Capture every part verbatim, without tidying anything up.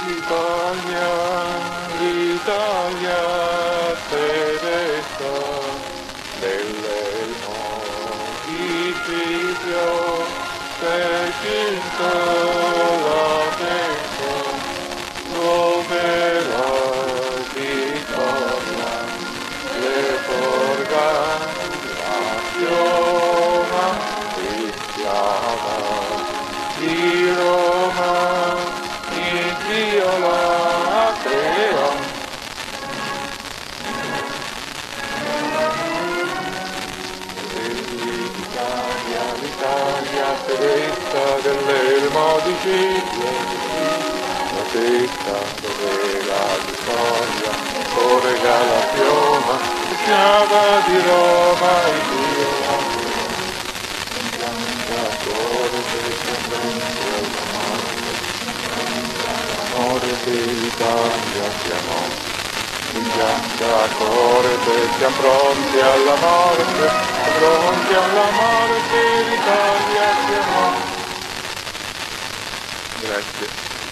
Italia, l'Italia tedesca, dell'elmo di figlio, sei vinto la festa, dove la vittoria le porga la pioma cristiana di Roma, in viola crea. L'Italia, l'Italia tedesca dell'elmo di Cipro, la testa dove la vittoria correga la pioma, schiava di Roma e Dio la l'amore dell'Italia siamo, in bianca corte siamo pronti alla morte, pronti alla morte l'Italia siamo. Grazie.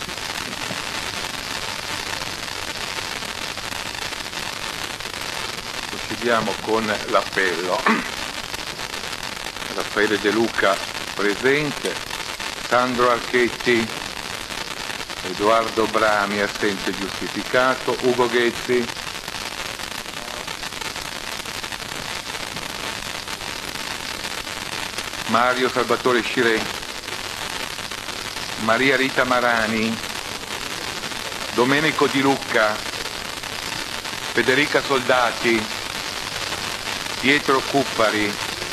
Procediamo con l'appello. Raffaele De Luca presente, Sandro Archetti, Edoardo Brami assente giustificato, Ugo Ghezzi, Mario Salvatore Scirè, Maria Rita Marani, Domenico Di Lucca, Federica Soldati, Pietro Cuppari,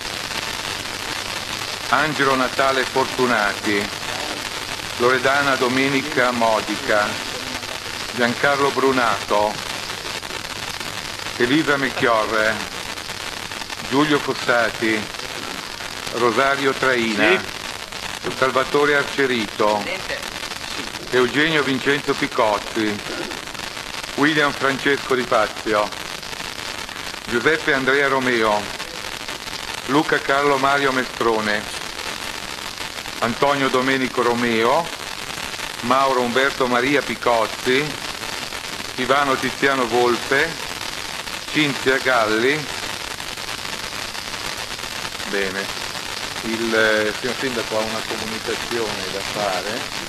Angelo Natale Fortunati, Loredana Domenica Modica, Giancarlo Brunato, Elisa Melchiorre, Giulio Fossati, Rosario Traina, sì. Salvatore Arcerito, sì. Eugenio Vincenzo Picozzi, William Francesco Di Fazio, Giuseppe Andrea Romeo, Luca Carlo Mario Mestrone, Antonio Domenico Romeo, Mauro Umberto Maria Picozzi, Ivano Tiziano Volpe, Cinzia Galli. Bene, il eh, signor Sindaco ha una comunicazione da fare.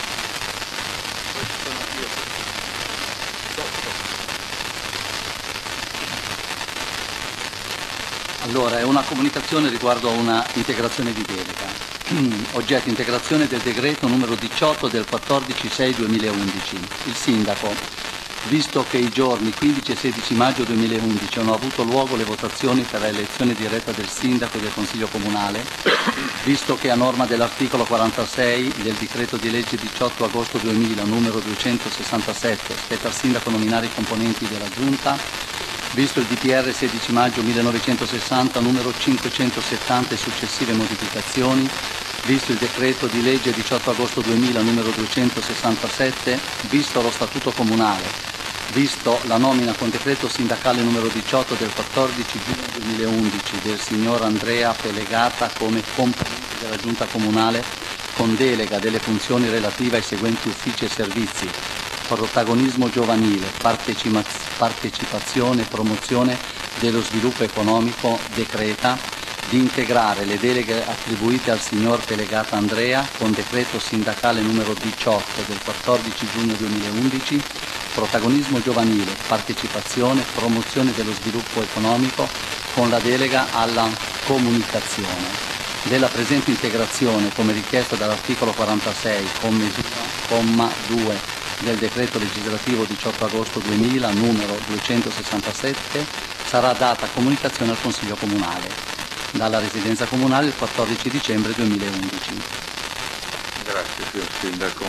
Allora, è una comunicazione riguardo a una integrazione di delega. Oggetto integrazione del decreto numero diciotto del quattordici sei duemilaundici. Il Sindaco, visto che i giorni quindici e sedici maggio duemilaundici hanno avuto luogo le votazioni per l'elezione diretta del Sindaco e del Consiglio Comunale, visto che a norma dell'articolo quarantasei del decreto di legge diciotto agosto duemila numero duecentosessantasette spetta al Sindaco nominare i componenti della Giunta, visto il D P R sedici maggio millenovecentosessanta numero cinquecentosettanta e successive modificazioni, visto il decreto di legge diciotto agosto duemila numero duecentosessantasette, visto lo statuto comunale, visto la nomina con decreto sindacale numero diciotto del quattordici giugno duemilaundici del signor Andrea Pelegata come componente della Giunta Comunale con delega delle funzioni relative ai seguenti uffici e servizi: protagonismo giovanile, partecipazione e promozione dello sviluppo economico, decreta di integrare le deleghe attribuite al signor Pelegata Andrea con decreto sindacale numero diciotto del quattordici giugno duemilaundici, protagonismo giovanile, partecipazione, promozione dello sviluppo economico con la delega alla comunicazione. Della presente integrazione, come richiesto dall'articolo quarantasei, comma due del decreto legislativo diciotto agosto duemila numero duecentosessantasette, sarà data comunicazione al Consiglio Comunale dalla Residenza Comunale il quattordici dicembre duemilaundici. Grazie signor Sindaco.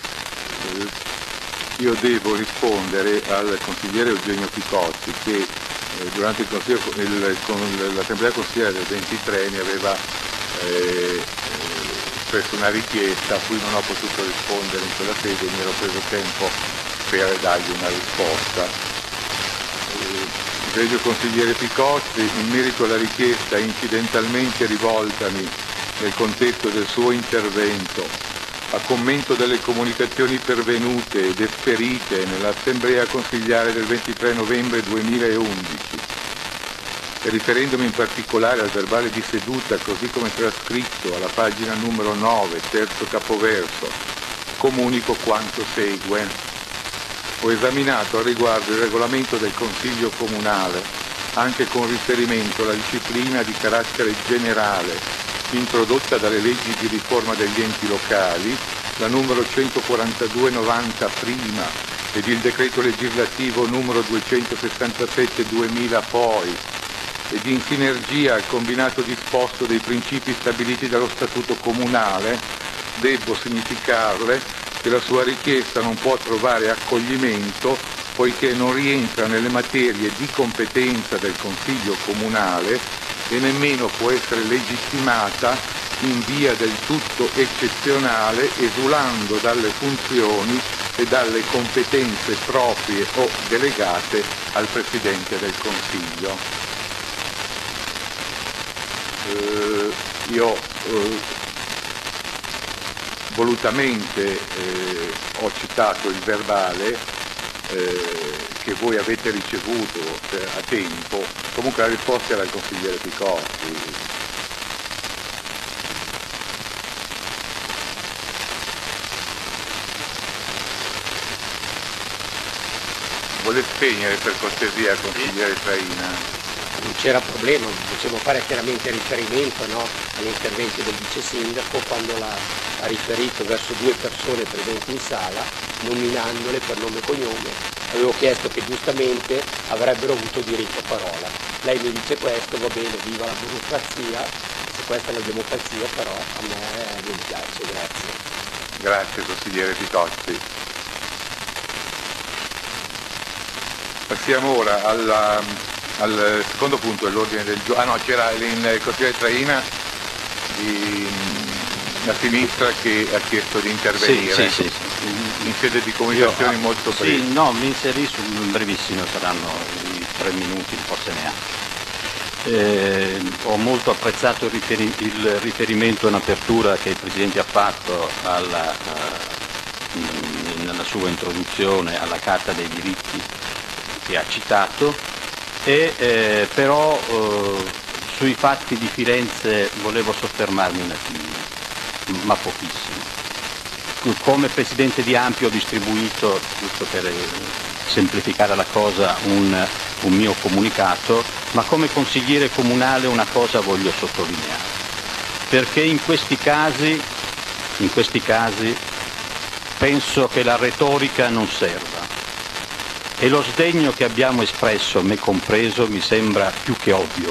Eh, io devo rispondere al consigliere Eugenio Picozzi che eh, durante il consiglio, il, con l'assemblea consigliare del ventitré mi aveva eh, espresso una richiesta a cui non ho potuto rispondere in quella sede, mi ero preso tempo per dargli una risposta. Eh, Egregio consigliere Picozzi, in merito alla richiesta incidentalmente rivoltami nel contesto del suo intervento a commento delle comunicazioni pervenute ed esperite nell'Assemblea Consigliare del ventitré novembre duemilaundici e riferendomi in particolare al verbale di seduta così come trascritto alla pagina numero nove, terzo capoverso, comunico quanto segue. Ho esaminato al riguardo il regolamento del Consiglio Comunale, anche con riferimento alla disciplina di carattere generale introdotta dalle leggi di riforma degli enti locali, la numero centoquarantadue novanta prima ed il decreto legislativo numero duecentosessantasette duemila poi, ed in sinergia al combinato disposto dei principi stabiliti dallo Statuto Comunale, debbo significarle che la sua richiesta non può trovare accoglimento poiché non rientra nelle materie di competenza del Consiglio Comunale e nemmeno può essere legittimata in via del tutto eccezionale, esulando dalle funzioni e dalle competenze proprie o delegate al Presidente del Consiglio. Eh, io eh, volutamente eh, ho citato il verbale eh, che voi avete ricevuto eh, a tempo. Comunque la risposta era il consigliere Picotti. Vuole spegnere per cortesia, consigliere Traina? Non c'era problema, potevo fare chiaramente riferimento, no, agli interventi del vice sindaco quando l'ha, ha riferito verso due persone presenti in sala, nominandole per nome e cognome. Avevo chiesto che giustamente avrebbero avuto diritto a parola. Lei mi dice questo, va bene, viva la burocrazia, se questa è la democrazia però a me mi piace, grazie. Grazie consigliere Picotti. Passiamo ora alla, al secondo punto dell'ordine del giorno. Ah no, c'era il consigliere Traina di, a sinistra che ha chiesto di intervenire. Sì, sì, sì, sì. In sede di comunicazioni Io, molto brevi. Sì, no, mi inserisco in brevissimo, saranno i tre minuti, forse neanche. Eh, ho molto apprezzato il, riferi- il riferimento in apertura che il Presidente ha fatto alla, uh, nella sua introduzione alla Carta dei diritti che ha citato, e eh, però uh, sui fatti di Firenze volevo soffermarmi un attimino, ma pochissimo. Come Presidente di Ampio ho distribuito, giusto per semplificare la cosa, un, un mio comunicato, ma come consigliere comunale una cosa voglio sottolineare, perché in questi casi, in questi casi penso che la retorica non serva e lo sdegno che abbiamo espresso, me compreso, mi sembra più che ovvio,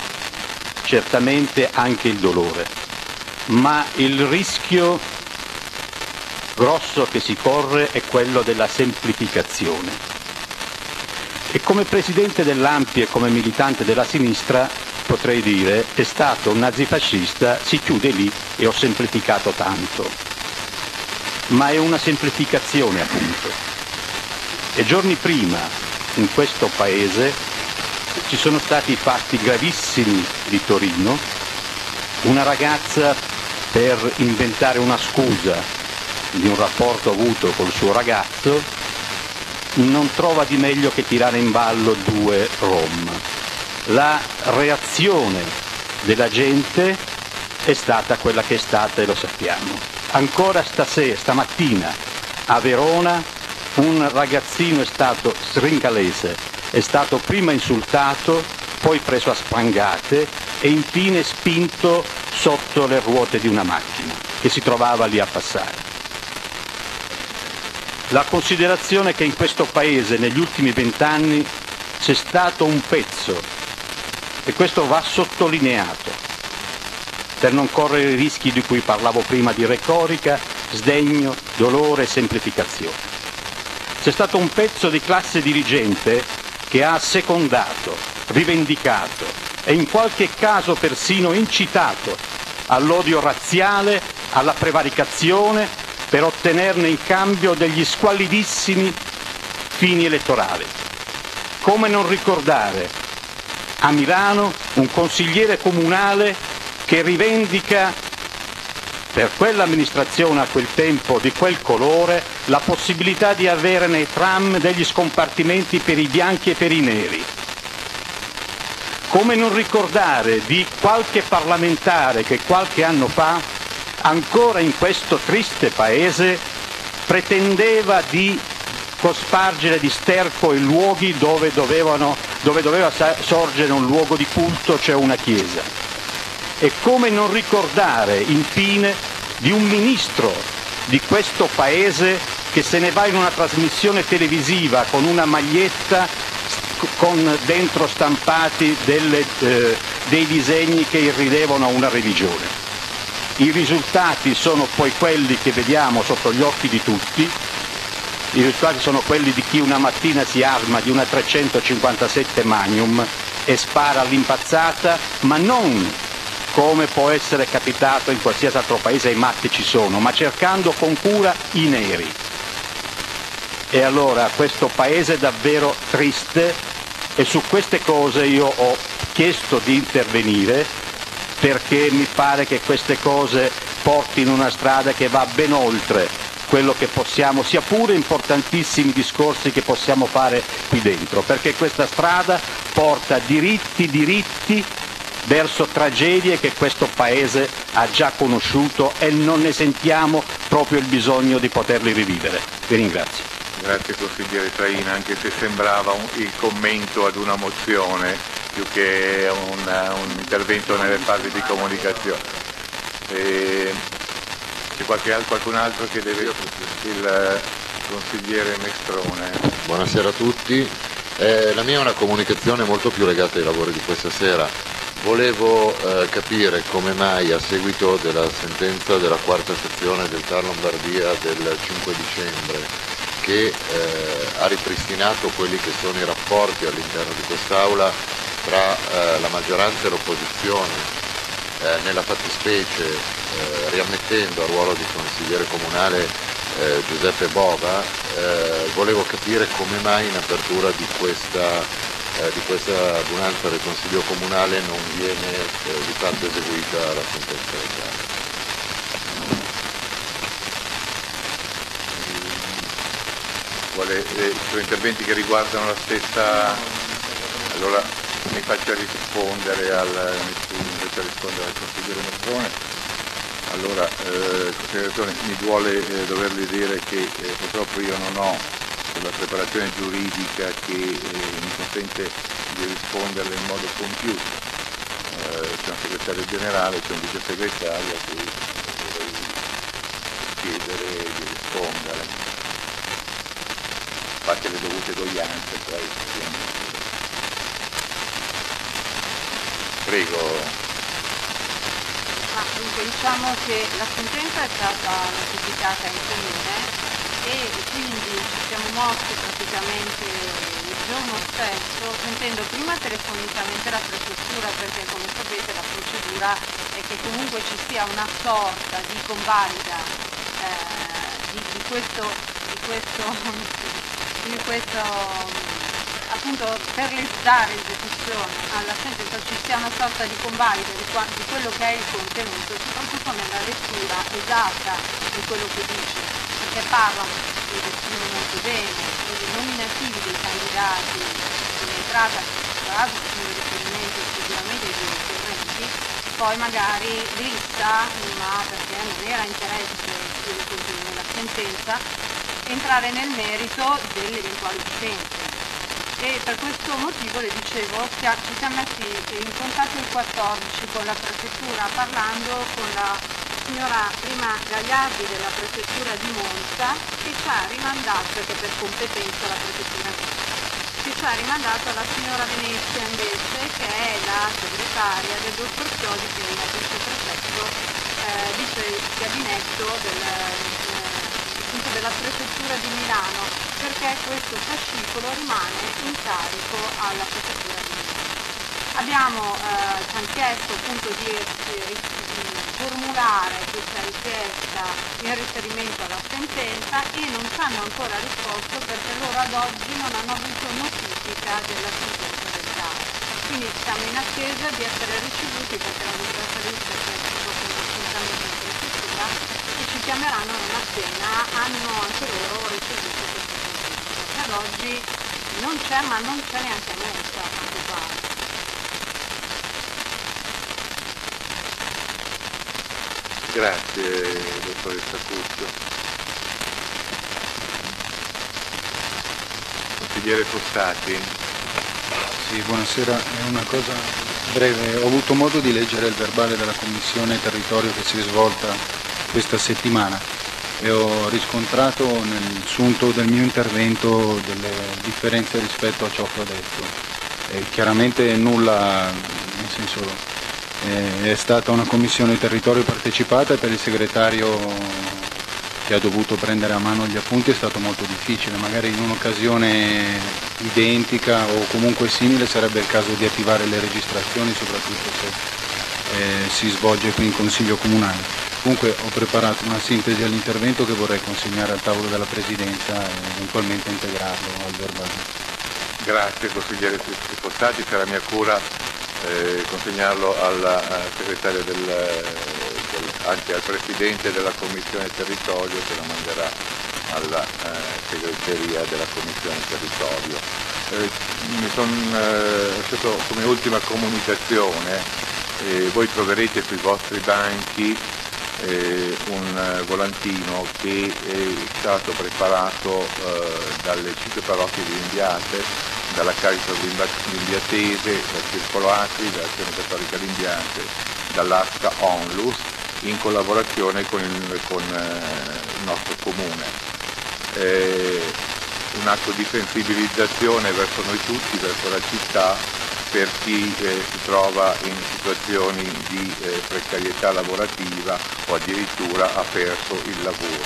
certamente anche il dolore, ma il rischio grosso che si corre è quello della semplificazione. E come Presidente dell'A N P I e come militante della sinistra potrei dire è stato un nazifascista, si chiude lì e ho semplificato tanto. Ma è una semplificazione appunto. E giorni prima in questo Paese ci sono stati i fatti gravissimi di Torino, una ragazza per inventare una scusa di un rapporto avuto col suo ragazzo non trova di meglio che tirare in ballo due rom. La reazione della gente è stata quella che è stata e lo sappiamo. Ancora stasera, stamattina a Verona un ragazzino è stato sringalese, è stato prima insultato, poi preso a sprangate e infine spinto sotto le ruote di una macchina che si trovava lì a passare. La considerazione che in questo Paese negli ultimi vent'anni c'è stato un pezzo, e questo va sottolineato, per non correre i rischi di cui parlavo prima di retorica, sdegno, dolore e semplificazione. C'è stato un pezzo di classe dirigente che ha assecondato, rivendicato e in qualche caso persino incitato all'odio razziale, alla prevaricazione, per ottenerne in cambio degli squallidissimi fini elettorali. Come non ricordare a Milano un consigliere comunale che rivendica per quell'amministrazione a quel tempo di quel colore la possibilità di avere nei tram degli scompartimenti per i bianchi e per i neri. Come non ricordare di qualche parlamentare che qualche anno fa, ancora in questo triste paese, pretendeva di cospargere di sterco i luoghi dove, dovevano, dove doveva sorgere un luogo di culto, cioè una chiesa. E come non ricordare, infine, di un ministro di questo paese che se ne va in una trasmissione televisiva con una maglietta con dentro stampati delle, eh, dei disegni che irridevano a una religione. I risultati sono poi quelli che vediamo sotto gli occhi di tutti, i risultati sono quelli di chi una mattina si arma di una trecentocinquantasette Magnum e spara all'impazzata, ma non come può essere capitato in qualsiasi altro paese, i matti ci sono, ma cercando con cura i neri. E allora questo paese è davvero triste, e su queste cose io ho chiesto di intervenire perché mi pare che queste cose portino una strada che va ben oltre quello che possiamo, sia pure importantissimi discorsi che possiamo fare qui dentro, perché questa strada porta diritti, diritti verso tragedie che questo Paese ha già conosciuto e non ne sentiamo proprio il bisogno di poterli rivivere. Vi ringrazio. Grazie consigliere Traina, anche se sembrava un, il commento ad una mozione più che un, un intervento nelle fasi di comunicazione. E c'è qualche, qualcun altro che deve... Il consigliere Mestrone. Buonasera a tutti. Eh, la mia è una comunicazione molto più legata ai lavori di questa sera. Volevo eh, capire come mai, a seguito della sentenza della quarta sezione del T A R Lombardia del cinque dicembre, che eh, ha ripristinato quelli che sono i rapporti all'interno di quest'Aula tra eh, la maggioranza e l'opposizione, eh, nella fattispecie eh, riammettendo al ruolo di consigliere comunale eh, Giuseppe Bova, eh, volevo capire come mai in apertura di questa, eh, di questa adunanza del Consiglio Comunale non viene eh, di fatto eseguita la sentenza del T A R. Vuole eh, sono interventi che riguardano la stessa, allora mi faccia rispondere al, mi faccia rispondere al consigliere Mestrone. Allora, eh, consigliere, mi duole eh, dovergli dire che eh, purtroppo io non ho la preparazione giuridica che eh, mi consente di risponderle in modo compiuto. Eh, c'è un segretario generale, c'è un vice segretario a cui dovrei chiedere di rispondere. Fatte le dovute doglianze, poi prego. Ma dunque diciamo che la sentenza è stata notificata in comune e quindi ci siamo mossi praticamente il giorno stesso sentendo prima telefonicamente la prefettura, perché come sapete la procedura è che comunque ci sia una sorta di convalida eh, di, di questo, di questo di questo appunto per le dare esecuzione alla sentenza ci sia una sorta di convalida di, di quello che è il contenuto, soprattutto nella lettura esatta di quello che dice, perché parlano e descrive molto bene dei nominativi dei candidati dell'entrata, tra l'altro facendo riferimento esclusivamente ai due correnti, poi magari lista, ma perché non era interesse nella sentenza, entrare nel merito delle eventuali utenze. E per questo motivo le dicevo che ci siamo messi in contatto il quattordici con la prefettura, parlando con la signora prima Gagliardi della prefettura di Monza, che ci ha rimandato, perché per competenza la prefettura che ci ha rimandato alla signora Venezia invece, che è la segretaria del dottor Chiodi, che è il viceprefetto, eh, vice gabinetto del della prefettura di Milano, perché questo fascicolo rimane in carico alla prefettura di Milano. Abbiamo eh, ci hanno chiesto appunto di, di, di formulare questa richiesta in riferimento alla sentenza e non ci hanno ancora risposto perché loro ad oggi non hanno avuto notifica della sentenza del T A R. Quindi siamo in attesa di essere ricevuti, perché la nostra salute è proprio un appuntamento in prefettura, richiameranno non appena hanno anche loro ricevuto questo contributo, perché ad oggi non c'è, ma non c'è neanche molta a quanto pare. Grazie, dottoressa Curcio. Consigliere Fossati. Sì, buonasera. È una cosa breve. Ho avuto modo di leggere il verbale della Commissione Territorio che si è svolta questa settimana e ho riscontrato nel sunto del mio intervento delle differenze rispetto a ciò che ho detto. E chiaramente nulla, nel senso, è stata una commissione territorio partecipata e per il segretario che ha dovuto prendere a mano gli appunti è stato molto difficile. Magari in un'occasione identica o comunque simile sarebbe il caso di attivare le registrazioni, soprattutto se eh, si svolge qui in Consiglio Comunale. Comunque ho preparato una sintesi all'intervento che vorrei consegnare al tavolo della Presidenza e eventualmente integrarlo al verbale. Grazie consigliere Fossati, sarà mia cura eh, consegnarlo al segretario del, del, anzi al Presidente della Commissione Territorio che lo manderà alla eh, segreteria della Commissione Territorio. Eh, mi sono eh, lasciato come ultima comunicazione, eh, voi troverete sui vostri banchi eh, un volantino che è stato preparato eh, dalle cinque parrocchie di Limbiate, dalla Caritas Limbiatese, dal Circolo Acri, dall'Azione Cattolica Limbiate, dall'Asca Onlus, in collaborazione con il, con, eh, il nostro comune. Eh, un atto di sensibilizzazione verso noi tutti, verso la città, per chi eh, si trova in situazioni di eh, precarietà lavorativa o addirittura ha perso il lavoro.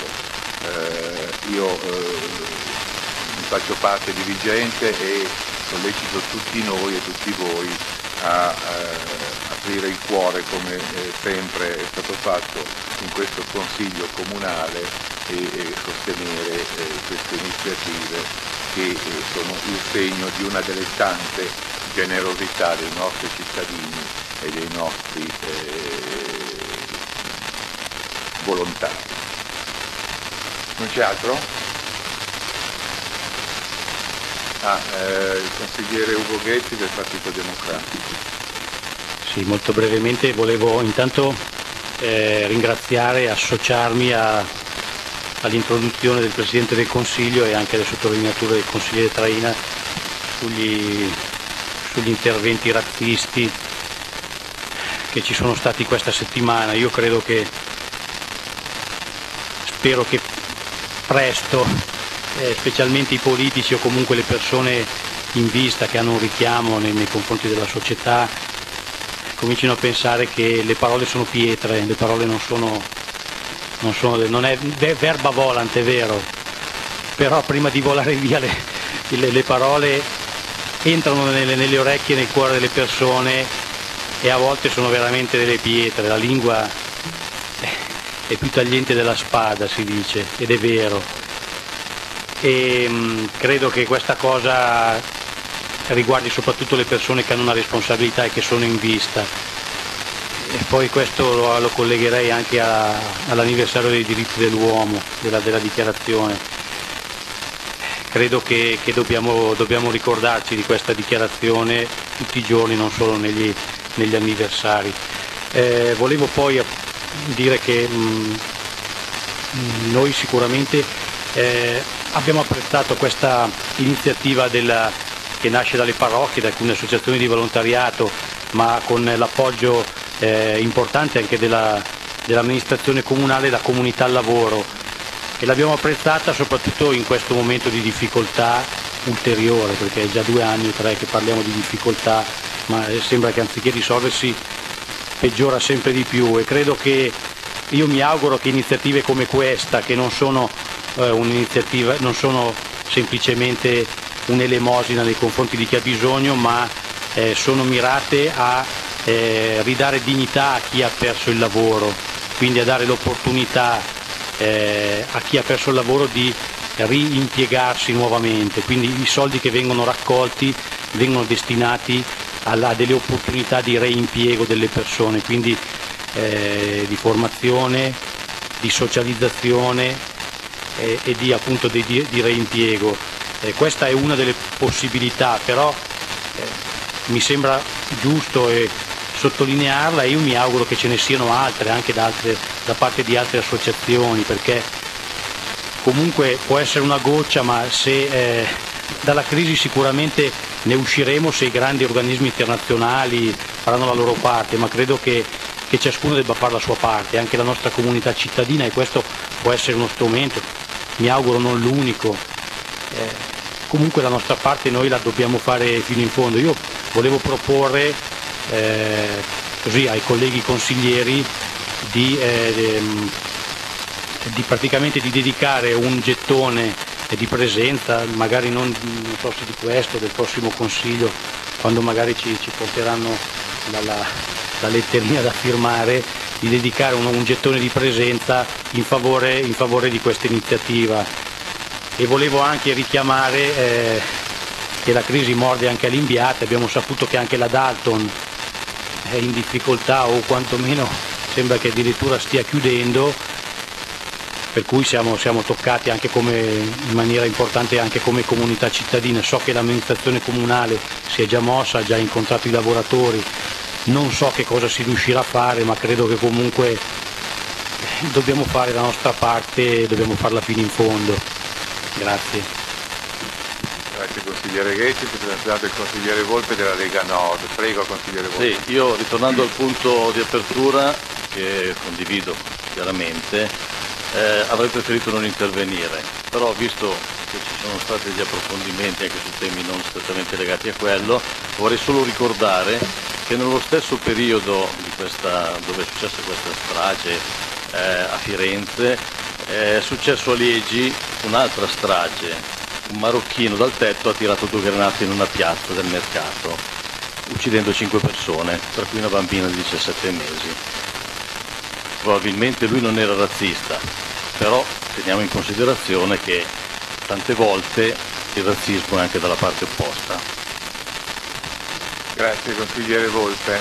Eh, io eh, faccio parte dirigente e sollecito tutti noi e tutti voi a eh, aprire il cuore come eh, sempre è stato fatto in questo Consiglio Comunale e, e sostenere eh, queste iniziative che eh, sono il segno di una delle tante generosità dei nostri cittadini e dei nostri eh, volontari. Non c'è altro? Ah, eh, il consigliere Ugo Ghetti del Partito Democratico. Sì, molto brevemente volevo intanto eh, ringraziare e associarmi a, all'introduzione del Presidente del Consiglio e anche alle sottolineature del consigliere Traina sugli, sugli interventi razzisti che ci sono stati questa settimana. Io credo che, spero che presto Eh, specialmente i politici o comunque le persone in vista che hanno un richiamo nei, nei confronti della società comincino a pensare che le parole sono pietre, le parole non sono, non sono non è verba volant, è vero, però prima di volare via le, le, le parole entrano nelle, nelle orecchie e nel cuore delle persone e a volte sono veramente delle pietre. La lingua è più tagliente della spada, si dice, ed è vero. E mh, credo che questa cosa riguardi soprattutto le persone che hanno una responsabilità e che sono in vista, e poi questo lo, lo collegherei anche a, all'anniversario dei diritti dell'uomo, della, della dichiarazione. Credo che, che dobbiamo, dobbiamo ricordarci di questa dichiarazione tutti i giorni, non solo negli, negli anniversari. Eh, volevo poi dire che mh, noi sicuramente eh, abbiamo apprezzato questa iniziativa della, che nasce dalle parrocchie, da alcune associazioni di volontariato, ma con l'appoggio eh, importante anche della, dell'amministrazione comunale e della comunità al lavoro, e l'abbiamo apprezzata soprattutto in questo momento di difficoltà ulteriore, perché è già due anni o tre che parliamo di difficoltà, ma sembra che anziché risolversi peggiora sempre di più, e credo che io mi auguro che iniziative come questa, che non sono un'iniziativa, non sono semplicemente un'elemosina nei confronti di chi ha bisogno, ma eh, sono mirate a eh, ridare dignità a chi ha perso il lavoro, quindi a dare l'opportunità eh, a chi ha perso il lavoro di rimpiegarsi nuovamente, quindi i soldi che vengono raccolti vengono destinati alla, a delle opportunità di reimpiego delle persone, quindi eh, di formazione, di socializzazione e, e di, appunto, di, di reimpiego. Eh, questa è una delle possibilità, però eh, mi sembra giusto e sottolinearla, e io mi auguro che ce ne siano altre anche da, altre, da parte di altre associazioni, perché comunque può essere una goccia, ma se eh, dalla crisi sicuramente ne usciremo se i grandi organismi internazionali faranno la loro parte, ma credo che, che ciascuno debba fare la sua parte, anche la nostra comunità cittadina, e questo può essere uno strumento, mi auguro non l'unico. Eh, comunque la nostra parte noi la dobbiamo fare fino in fondo. Io volevo proporre eh, così ai colleghi consiglieri di, eh, di praticamente di dedicare un gettone di presenza, magari non, non so se di questo, del prossimo Consiglio, quando magari ci, ci porteranno la, la, la letterina da firmare, di dedicare un, un gettone di presenza in favore, in favore di questa iniziativa. E volevo anche richiamare eh, che la crisi morde anche all'imbiate, abbiamo saputo che anche la Dalton è in difficoltà, o quantomeno sembra che addirittura stia chiudendo, per cui siamo, siamo toccati anche come, in maniera importante anche come comunità cittadina. So che l'amministrazione comunale si è già mossa, ha già incontrato i lavoratori, non so che cosa si riuscirà a fare, ma credo che comunque dobbiamo fare la nostra parte e dobbiamo farla fino in fondo. Grazie. Grazie consigliere Ghecci, presentato il consigliere Volpe della Lega Nord. Prego consigliere Volpe. Sì, io ritornando al punto di apertura, che condivido chiaramente, Eh, avrei preferito non intervenire, però visto che ci sono stati degli approfondimenti anche su temi non strettamente legati a quello, vorrei solo ricordare che nello stesso periodo di questa, dove è successa questa strage eh, a Firenze, eh, è successo a Liegi un'altra strage. Un marocchino dal tetto ha tirato due granate in una piazza del mercato, uccidendo cinque persone, tra cui una bambina di diciassette mesi. Probabilmente lui non era razzista, però teniamo in considerazione che tante volte il razzismo è anche dalla parte opposta. Grazie consigliere Volpe.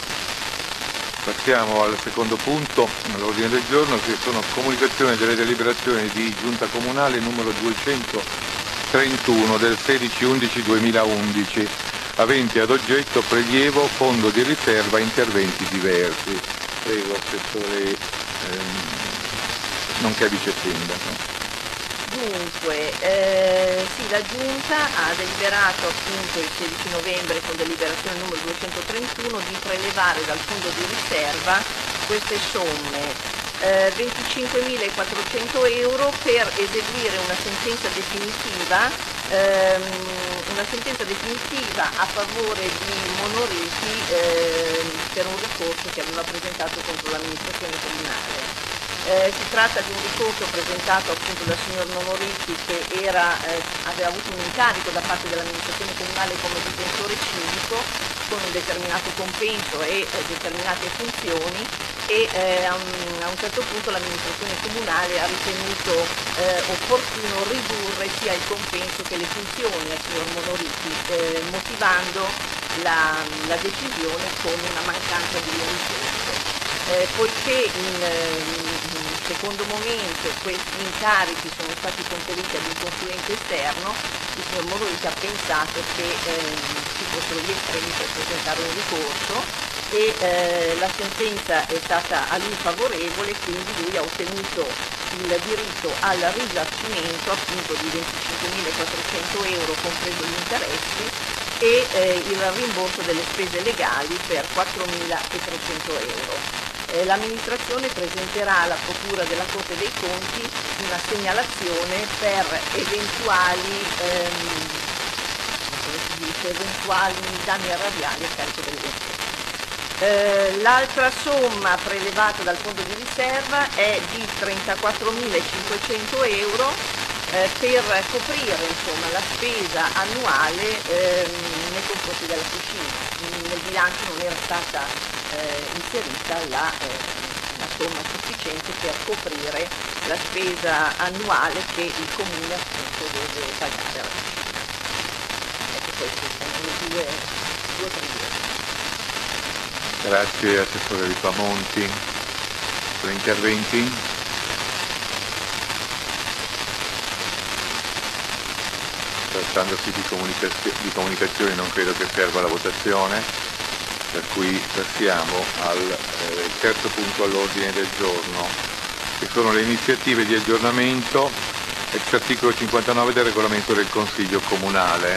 Passiamo al secondo punto all'ordine del giorno, che sono comunicazioni delle deliberazioni di Giunta Comunale numero duecentotrentuno del sedici undici duemilaundici, aventi ad oggetto prelievo, fondo di riserva, interventi diversi. Prego, assessore, ehm, nonché vice sindaco. Dunque, eh, sì, la Giunta ha deliberato appunto il sedici novembre con deliberazione numero duecentotrentuno di prelevare dal fondo di riserva queste somme, eh, venticinquemilaquattrocento euro per eseguire una sentenza definitiva ehm, una sentenza definitiva a favore di Monoriti eh, per un ricorso che aveva presentato contro l'amministrazione comunale. Eh, si tratta di un ricorso presentato appunto dal signor Monoriti, che era, eh, aveva avuto un incarico da parte dell'amministrazione comunale come difensore civico con un determinato compenso e eh, determinate funzioni, e eh, a, un, a un certo punto l'amministrazione comunale ha ritenuto eh, opportuno ridurre sia il compenso che le funzioni al signor Monoriti, eh, motivando la, la decisione con una mancanza di risorse. Eh, poiché in, in secondo momento questi incarichi sono stati conferiti ad un consulente esterno, il signor Monoriti ha pensato che eh, ci fossero gli estremi per presentare un ricorso, e eh, la sentenza è stata a lui favorevole, quindi lui ha ottenuto il diritto al risarcimento appunto di venticinquemilaquattrocento euro compreso gli interessi, e eh, il rimborso delle spese legali per quattromilatrecento euro. Eh, l'amministrazione presenterà alla Procura della Corte dei Conti una segnalazione per eventuali, ehm, come si dice, eventuali danni erariali a carico dell'ente. Eh, l'altra somma prelevata dal fondo di riserva è di trentaquattromilacinquecento euro eh, per coprire insomma, la spesa annuale ehm, nei confronti della piscina. Nel bilancio non era stata eh, inserita la, eh, la somma sufficiente per coprire la spesa annuale che il comune appunto deve pagare alla piscina. Ecco, queste sono le due, due previsioni. Grazie assessore Ripamonti per gli interventi. trattandosi di, comunicazio di comunicazioni non credo che serva la votazione, per cui passiamo al eh, terzo punto all'ordine del giorno, che sono le iniziative di aggiornamento ex articolo cinquantanove del regolamento del Consiglio Comunale.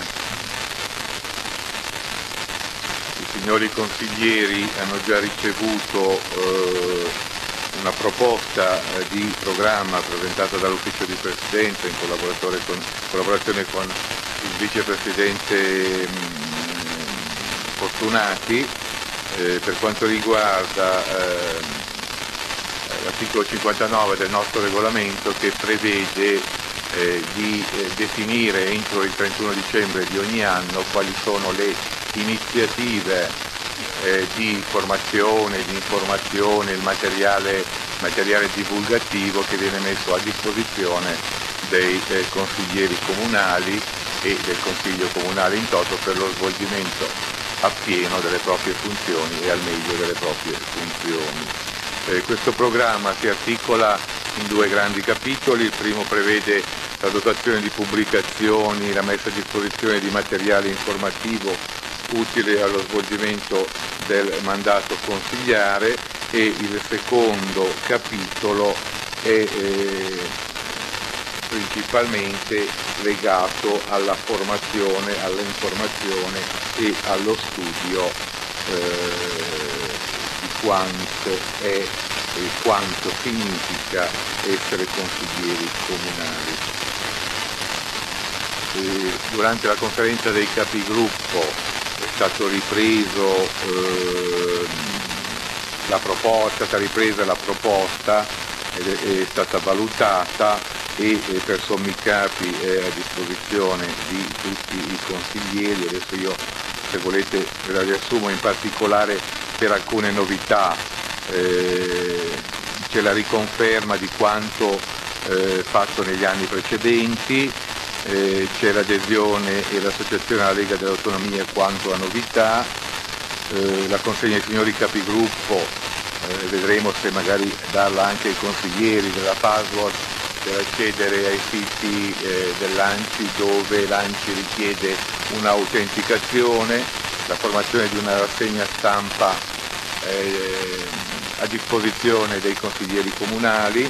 I signori consiglieri hanno già ricevuto eh, una proposta eh, di programma presentata dall'ufficio di presidenza in collaborazione con, collaborazione con il vicepresidente mh, Fortunati eh, per quanto riguarda eh, l'articolo cinquantanove del nostro regolamento, che prevede eh, di eh, definire entro il trentuno dicembre di ogni anno quali sono le iniziative Eh, di formazione, di informazione, il materiale, materiale divulgativo che viene messo a disposizione dei eh, consiglieri comunali e del Consiglio Comunale in toto per lo svolgimento appieno delle proprie funzioni e al meglio delle proprie funzioni. Eh, questo programma si articola in due grandi capitoli. Il primo prevede la dotazione di pubblicazioni, la messa a disposizione di materiale informativo utile allo svolgimento del mandato consigliare, e il secondo capitolo è eh, principalmente legato alla formazione, all'informazione e allo studio eh, di quanto è e quanto significa essere consiglieri comunali. E durante la conferenza dei capigruppo è stato ripreso eh, la proposta, è stata ripresa la proposta ed è, è stata valutata e, e per sommi capi è a disposizione di tutti i consiglieri. Adesso io, se volete, ve la riassumo in particolare per alcune novità. Eh, c'è la riconferma di quanto eh, fatto negli anni precedenti. Eh, c'è l'adesione e l'associazione alla Lega delle Autonomie quanto a novità, eh, la consegna ai signori capigruppo, eh, vedremo se magari darla anche ai consiglieri della password per accedere ai siti eh, dell'Anci, dove l'Anci richiede un'autenticazione, la formazione di una rassegna stampa eh, a disposizione dei consiglieri comunali,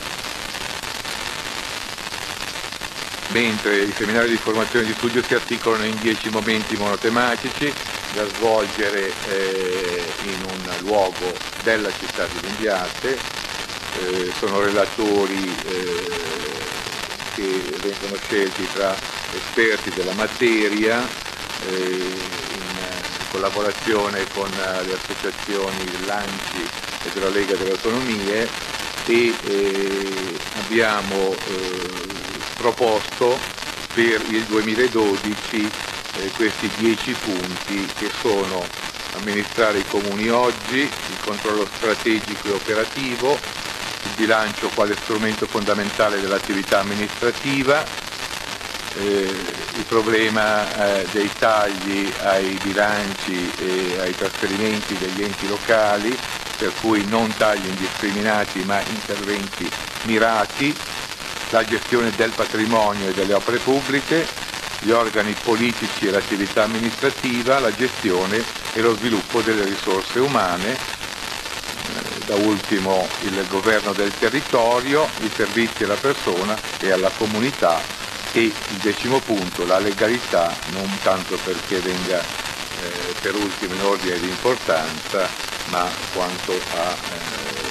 mentre i seminari di formazione e di studio si articolano in dieci momenti monotematici da svolgere eh, in un luogo della città di Limbiate. Eh, sono relatori eh, che vengono scelti tra esperti della materia eh, in collaborazione con le associazioni dell'Anci e della Lega delle Autonomie, e eh, abbiamo eh, proposto per il duemiladodici eh, questi dieci punti, che sono: amministrare i comuni oggi, il controllo strategico e operativo, il bilancio quale strumento fondamentale dell'attività amministrativa, eh, il problema eh, dei tagli ai bilanci e ai trasferimenti degli enti locali, per cui non tagli indiscriminati ma interventi mirati, la gestione del patrimonio e delle opere pubbliche, gli organi politici e l'attività amministrativa, la gestione e lo sviluppo delle risorse umane, eh, da ultimo il governo del territorio, i servizi alla persona e alla comunità, e il decimo punto, la legalità, non tanto perché venga eh, per ultimo in ordine di importanza, ma quanto a eh,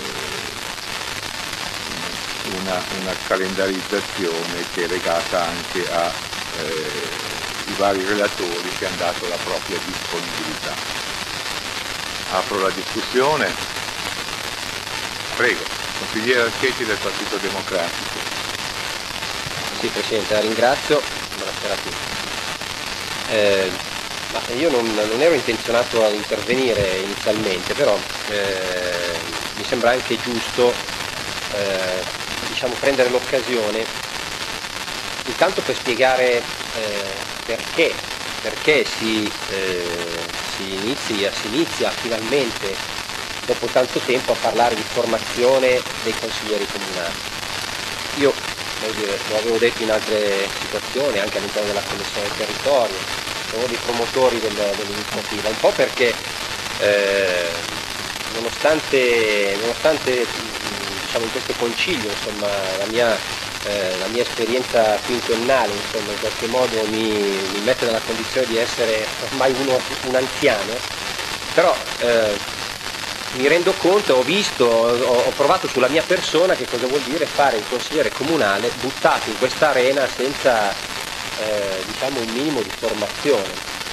Una, una calendarizzazione che è legata anche ai eh, vari relatori che hanno dato la propria disponibilità. Apro la discussione. Prego, consigliere Archetti del Partito Democratico. Sì, Presidente, la ringrazio. Buonasera a tutti. Eh, ma io non, non ero intenzionato ad intervenire inizialmente, però eh, mi sembra anche giusto eh, diciamo, prendere l'occasione intanto per spiegare eh, perché, perché si, eh, si, inizia, si inizia finalmente dopo tanto tempo a parlare di formazione dei consiglieri comunali. Io dire, lo avevo detto in altre situazioni, anche all'interno della Commissione Territorio, sono uno dei promotori del, dell'iniziativa, un po' perché eh, nonostante, nonostante diciamo, in questo concilio insomma, la, mia, eh, la mia esperienza quinquennale insomma, in qualche modo mi, mi mette nella condizione di essere ormai uno, un anziano, però eh, mi rendo conto, ho visto, ho, ho provato sulla mia persona che cosa vuol dire fare il consigliere comunale buttato in questa arena senza eh, diciamo un minimo di formazione.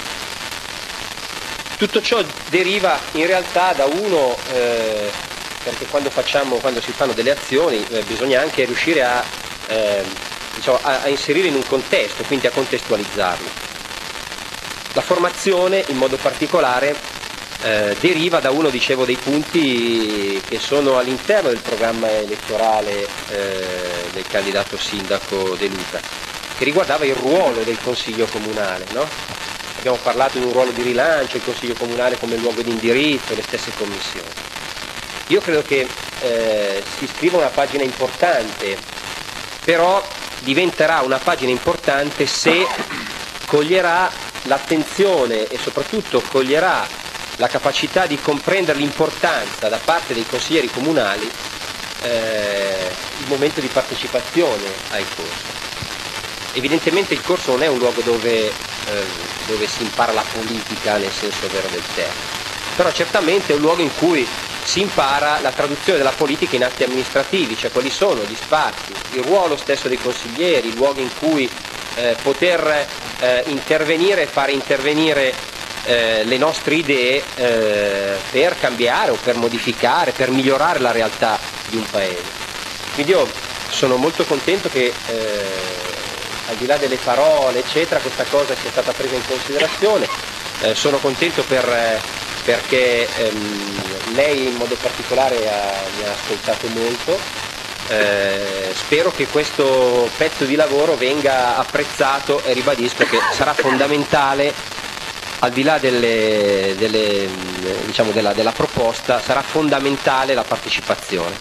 Tutto ciò deriva in realtà da uno, eh, perché quando, facciamo, quando si fanno delle azioni eh, bisogna anche riuscire a, eh, diciamo, a, a inserire in un contesto, quindi a contestualizzarlo. La formazione in modo particolare Eh, deriva da uno, dicevo, dei punti che sono all'interno del programma elettorale eh, del candidato sindaco De Luca, che riguardava il ruolo del Consiglio Comunale, no? Abbiamo parlato di un ruolo di rilancio, il Consiglio Comunale come luogo di indirizzo, le stesse commissioni. Io credo che eh, si scriva una pagina importante, però diventerà una pagina importante se coglierà l'attenzione e soprattutto coglierà la capacità di comprendere l'importanza da parte dei consiglieri comunali eh, il momento di partecipazione ai corsi. Evidentemente il corso non è un luogo dove, eh, dove si impara la politica nel senso vero del termine, però certamente è un luogo in cui si impara la traduzione della politica in atti amministrativi, cioè quali sono gli spazi, il ruolo stesso dei consiglieri, i luoghi in cui eh, poter eh, intervenire e fare intervenire Eh, le nostre idee eh, per cambiare o per modificare, per migliorare la realtà di un paese. Quindi io sono molto contento che eh, al di là delle parole eccetera questa cosa sia stata presa in considerazione, eh, sono contento per, eh, perché ehm, lei in modo particolare ha, mi ha ascoltato molto, eh, spero che questo pezzo di lavoro venga apprezzato e ribadisco che sarà fondamentale. Al di là delle, delle, diciamo della, della proposta, sarà fondamentale la partecipazione.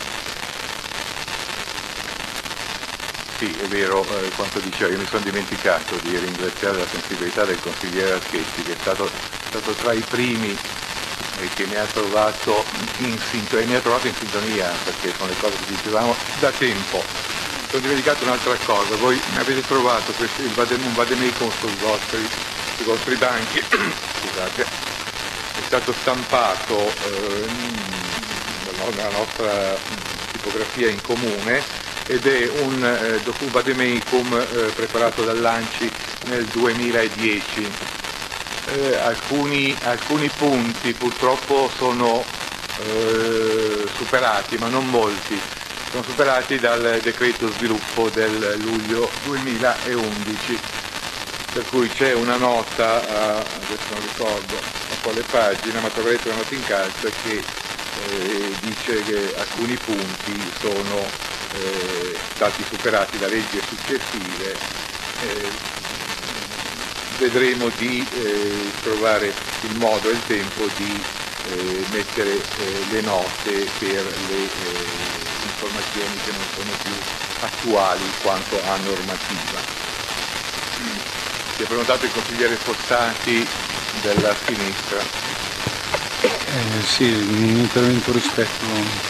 Sì, è vero eh, quanto diceva, io mi sono dimenticato di ringraziare la sensibilità del consigliere Archetti, che è stato, stato tra i primi e che mi ha trovato in sintonia, mi ha trovato in sintonia, perché sono le cose che dicevamo da tempo. Mi sono dimenticato un'altra cosa, voi avete trovato questo, il vadem, un vademecum sui vostri i vostri banchi, scusate, è stato stampato eh, nella nostra tipografia in comune ed è un eh, vademecum eh, preparato dall'Anci nel duemiladieci. Eh, alcuni, alcuni punti purtroppo sono eh, superati, ma non molti, sono superati dal decreto sviluppo del luglio duemilaundici. Per cui c'è una nota, adesso non ricordo a quale pagina, ma troverete una nota in calza che eh, dice che alcuni punti sono eh, stati superati da leggi successive. Eh, vedremo di eh, trovare il modo e il tempo di eh, mettere eh, le note per le eh, informazioni che non sono più attuali quanto a normativa. Si è prenotato il consigliere Fossati della sinistra. Eh, sì, un intervento rispetto.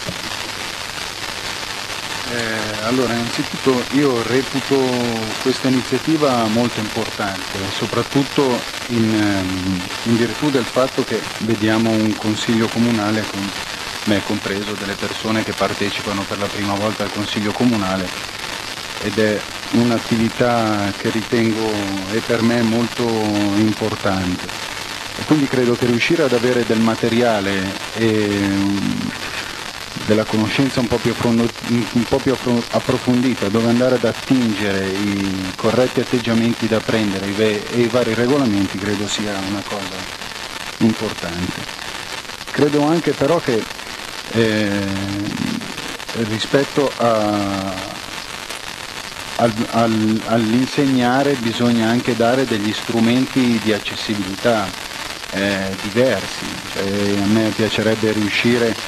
Eh, allora, innanzitutto io reputo questa iniziativa molto importante, soprattutto in, in virtù del fatto che vediamo un consiglio comunale, con me compreso, delle persone che partecipano per la prima volta al consiglio comunale, ed è un'attività che ritengo e per me molto importante, e quindi credo che riuscire ad avere del materiale e della conoscenza un po' più, un po' più approfondita, dove andare ad attingere i corretti atteggiamenti da prendere e i vari regolamenti, credo sia una cosa importante. Credo anche però che eh, rispetto a Al, al, all'insegnare bisogna anche dare degli strumenti di accessibilità eh, diversi, cioè, a me piacerebbe riuscire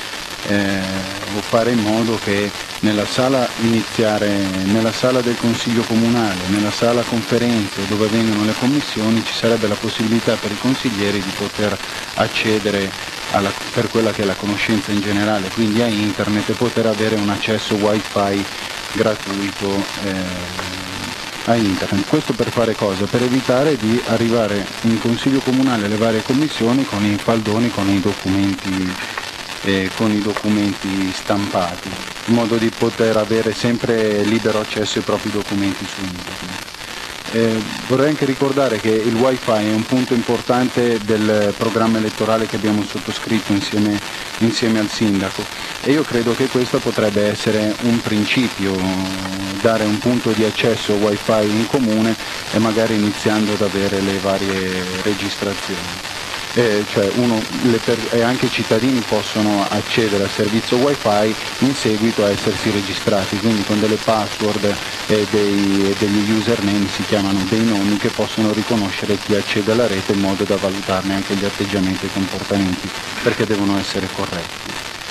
eh, o fare in modo che nella sala iniziare, nella sala del Consiglio Comunale, nella sala conferenze dove vengono le commissioni, ci sarebbe la possibilità per i consiglieri di poter accedere alla, per quella che è la conoscenza in generale, quindi a internet, e poter avere un accesso wifi gratuito eh, a internet. Questo per fare cosa? Per evitare di arrivare in Consiglio Comunale alle varie commissioni con i faldoni, con i documenti, eh, con i documenti stampati, in modo di poter avere sempre libero accesso ai propri documenti su internet. Eh, vorrei anche ricordare che il wifi è un punto importante del programma elettorale che abbiamo sottoscritto insieme, insieme al sindaco, e io credo che questo potrebbe essere un principio, dare un punto di accesso wifi in comune e magari iniziando ad avere le varie registrazioni. Eh, cioè uno, le per, e anche i cittadini possono accedere al servizio wifi in seguito a essersi registrati, quindi con delle password e, dei, e degli username, si chiamano dei nomi, che possono riconoscere chi accede alla rete in modo da valutarne anche gli atteggiamenti e i comportamenti, perché devono essere corretti.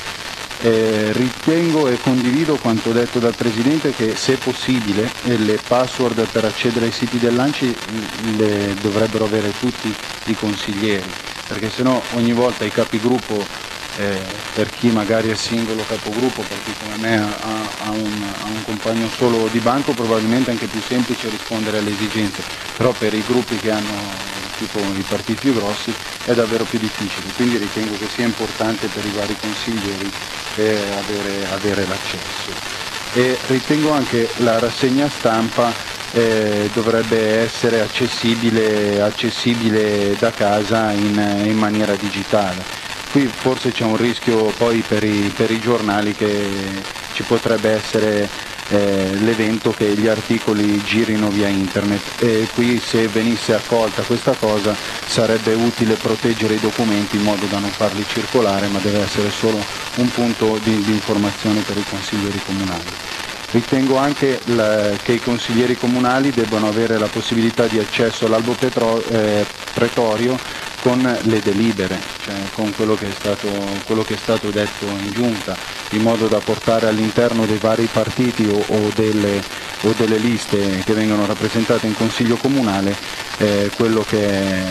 Eh, ritengo e condivido quanto detto dal Presidente, che se possibile eh, le password per accedere ai siti dell'A N C I le dovrebbero avere tutti i consiglieri, perché sennò ogni volta i capigruppo, eh, per chi magari è singolo capogruppo, per chi come me ha, ha, un, ha un compagno solo di banco, probabilmente è anche più semplice rispondere alle esigenze, però per i gruppi che hanno tipo i partiti più grossi è davvero più difficile, quindi ritengo che sia importante per i vari consiglieri eh, avere, avere l'accesso. E ritengo anche la rassegna stampa eh, dovrebbe essere accessibile, accessibile da casa in, in maniera digitale. Qui forse c'è un rischio poi per i, per i giornali, che ci potrebbe essere eh, l'evento che gli articoli girino via internet, e qui se venisse accolta questa cosa sarebbe utile proteggere i documenti in modo da non farli circolare, ma deve essere solo un punto di, di informazione per i consiglieri comunali. Ritengo anche la, che i consiglieri comunali debbano avere la possibilità di accesso all'albo petro, eh, pretorio con le delibere, cioè con quello che è stato, quello che è stato detto in giunta, in modo da portare all'interno dei vari partiti o, o, delle, o delle liste che vengono rappresentate in Consiglio Comunale eh, quello che è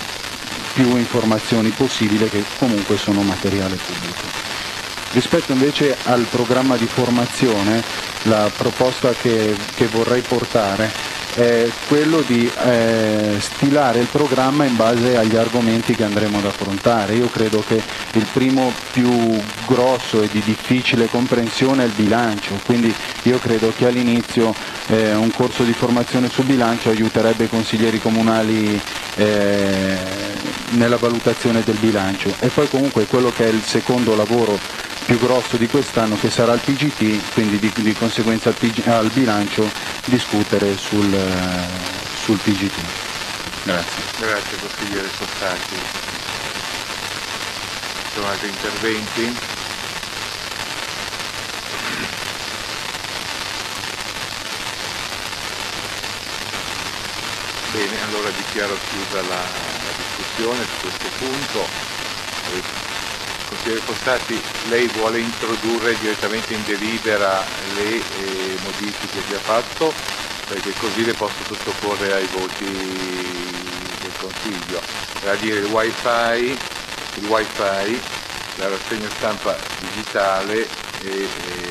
più informazioni possibile, che comunque sono materiale pubblico. Rispetto invece al programma di formazione, la proposta che, che vorrei portare è quello di eh, stilare il programma in base agli argomenti che andremo ad affrontare. Io credo che il primo più grosso e di difficile comprensione è il bilancio, quindi io credo che all'inizio eh, un corso di formazione sul bilancio aiuterebbe i consiglieri comunali eh, nella valutazione del bilancio, e poi comunque quello che è il secondo lavoro più grosso di quest'anno, che sarà il P G T, quindi di, di conseguenza al, P G, al bilancio discutere sul, sul P G T. Grazie. Grazie consigliere Fossati. Ci sono altri interventi? Bene, allora dichiaro chiusa la, la discussione su questo punto. Consigliere Fossati, lei vuole introdurre direttamente in delibera le eh, modifiche che ha fatto, perché così le posso sottoporre ai voti del Consiglio, vale a dire il wifi, il wifi, la rassegna stampa digitale e, e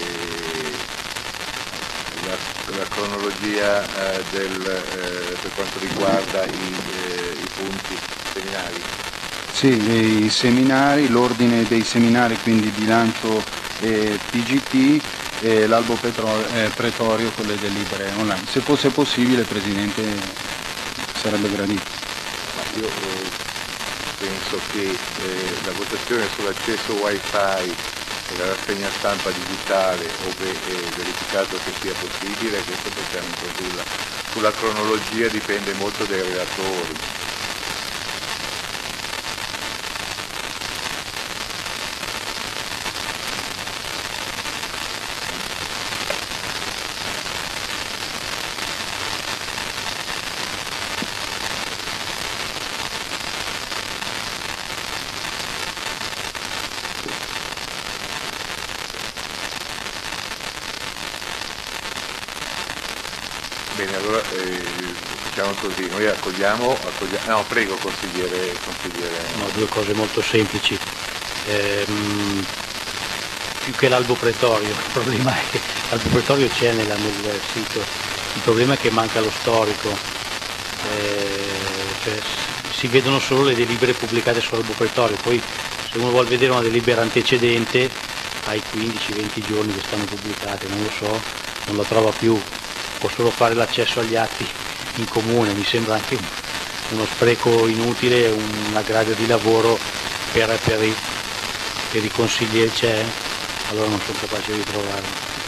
la, la cronologia eh, del, eh, per quanto riguarda i, eh, i punti seminari. Sì, i seminari, l'ordine dei seminari, quindi bilancio e P G T, e l'albo eh, pretorio con le delibere online. Se fosse possibile, Presidente, sarebbe gradito. Ma io eh, penso che eh, la votazione sull'accesso wifi e la rassegna stampa digitale, ove è verificato che sia possibile, questo possiamo introdurla. Sulla cronologia dipende molto dai relatori. Bene, allora eh, diciamo così, noi accogliamo, accogliamo no prego consigliere, consigliere. No, due cose molto semplici. Ehm, più che l'albo pretorio, il problema è che l'albo pretorio c'è nella, nel sito, il problema è che manca lo storico, eh, cioè, si vedono solo le delibere pubblicate sull'albo pretorio, poi se uno vuole vedere una delibera antecedente ai quindici venti giorni che stanno pubblicate, non lo so, non la trova più, può solo fare l'accesso agli atti in comune, mi sembra anche uno spreco inutile, un aggravio di lavoro per, per, i, per i consiglieri, c'è, allora non sono capace di trovarlo.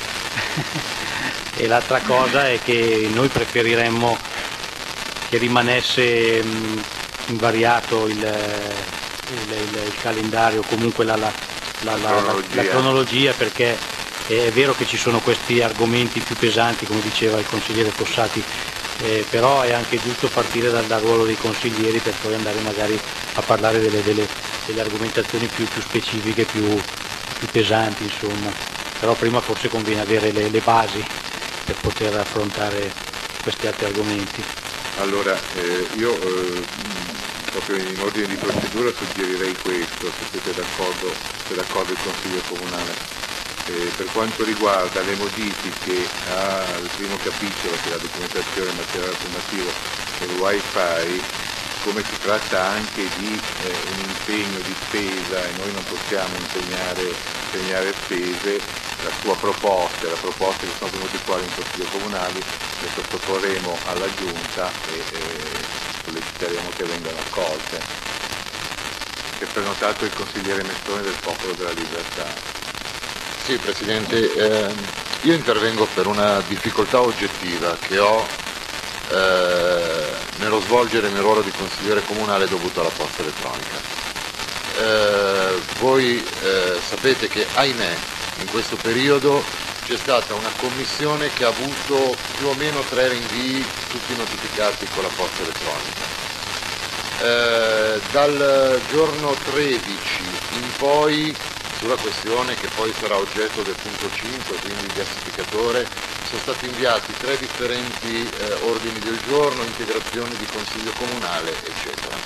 E l'altra cosa è che noi preferiremmo che rimanesse mh, invariato il, il, il, il calendario, comunque la, la, la, la, la, la cronologia, perché è vero che ci sono questi argomenti più pesanti, come diceva il consigliere Fossati, eh, però è anche giusto partire dal, dal ruolo dei consiglieri per poi andare magari a parlare delle, delle, delle argomentazioni più, più specifiche, più, più pesanti, insomma. Però prima forse conviene avere le, le basi per poter affrontare questi altri argomenti. Allora, eh, io eh, proprio in ordine di procedura suggerirei questo, se siete d'accordo, se d'accordo il Consiglio Comunale. Eh, per quanto riguarda le modifiche al primo capitolo, che è la documentazione materiale formativo del Wi-Fi, come si tratta anche di eh, un impegno di spesa e noi non possiamo impegnare, impegnare spese, la sua proposta e la proposta che sono venute fuori in Consiglio Comunale le sottoporremo alla Giunta e eh, solleciteremo che vengano accolte. È prenotato il consigliere Mestone del Popolo della Libertà. Sì, Presidente, eh, io intervengo per una difficoltà oggettiva che ho eh, nello svolgere il mio ruolo di consigliere comunale dovuto alla posta elettronica. Eh, voi eh, sapete che, ahimè, in questo periodo c'è stata una commissione che ha avuto più o meno tre rinvii, tutti notificati con la posta elettronica. Eh, dal giorno tredici in poi, sulla questione che poi sarà oggetto del punto cinque, quindi il gassificatore, sono stati inviati tre differenti eh, ordini del giorno, integrazioni di consiglio comunale, eccetera.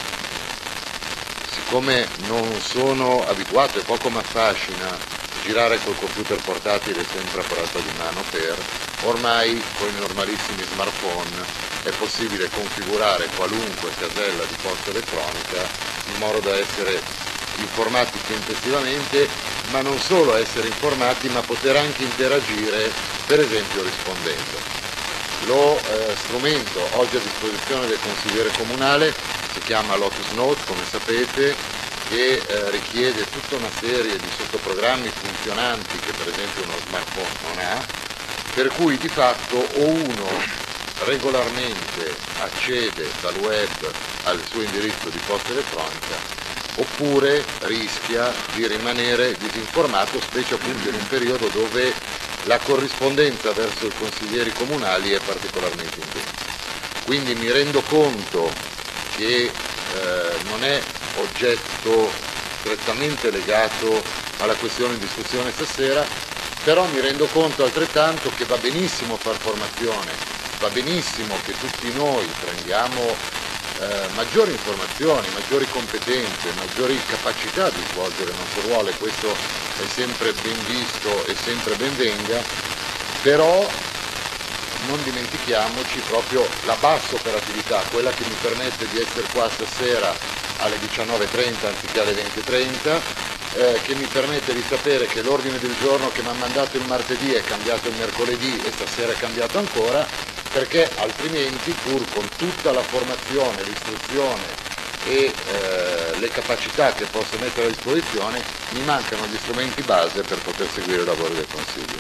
Siccome non sono abituato e poco mi affascina girare col computer portatile sempre a portata di mano per, ormai con i normalissimi smartphone è possibile configurare qualunque casella di posta elettronica in modo da essere informati tempestivamente, ma non solo essere informati, ma poter anche interagire, per esempio rispondendo. Lo eh, strumento oggi a disposizione del consigliere comunale si chiama Lotus Note, come sapete, che eh, richiede tutta una serie di sottoprogrammi funzionanti che per esempio uno smartphone non ha, per cui di fatto o uno regolarmente accede dal web al suo indirizzo di posta elettronica oppure rischia di rimanere disinformato, specie appunto in un periodo dove la corrispondenza verso i consiglieri comunali è particolarmente intensa. Quindi mi rendo conto che eh, non è oggetto strettamente legato alla questione in discussione stasera, però mi rendo conto altrettanto che va benissimo far formazione, va benissimo che tutti noi prendiamo Eh, maggiori informazioni, maggiori competenze, maggiori capacità di svolgere il nostro ruolo, e questo è sempre ben visto e sempre ben venga, però non dimentichiamoci proprio la bassa operatività, quella che mi permette di essere qua stasera alle diciannove e trenta anziché alle venti e trenta, eh, che mi permette di sapere che l'ordine del giorno che mi ha mandato il martedì è cambiato il mercoledì e stasera è cambiato ancora, perché altrimenti, pur con tutta la formazione, l'istruzione e eh, le capacità che posso mettere a disposizione, mi mancano gli strumenti base per poter seguire il lavoro del Consiglio.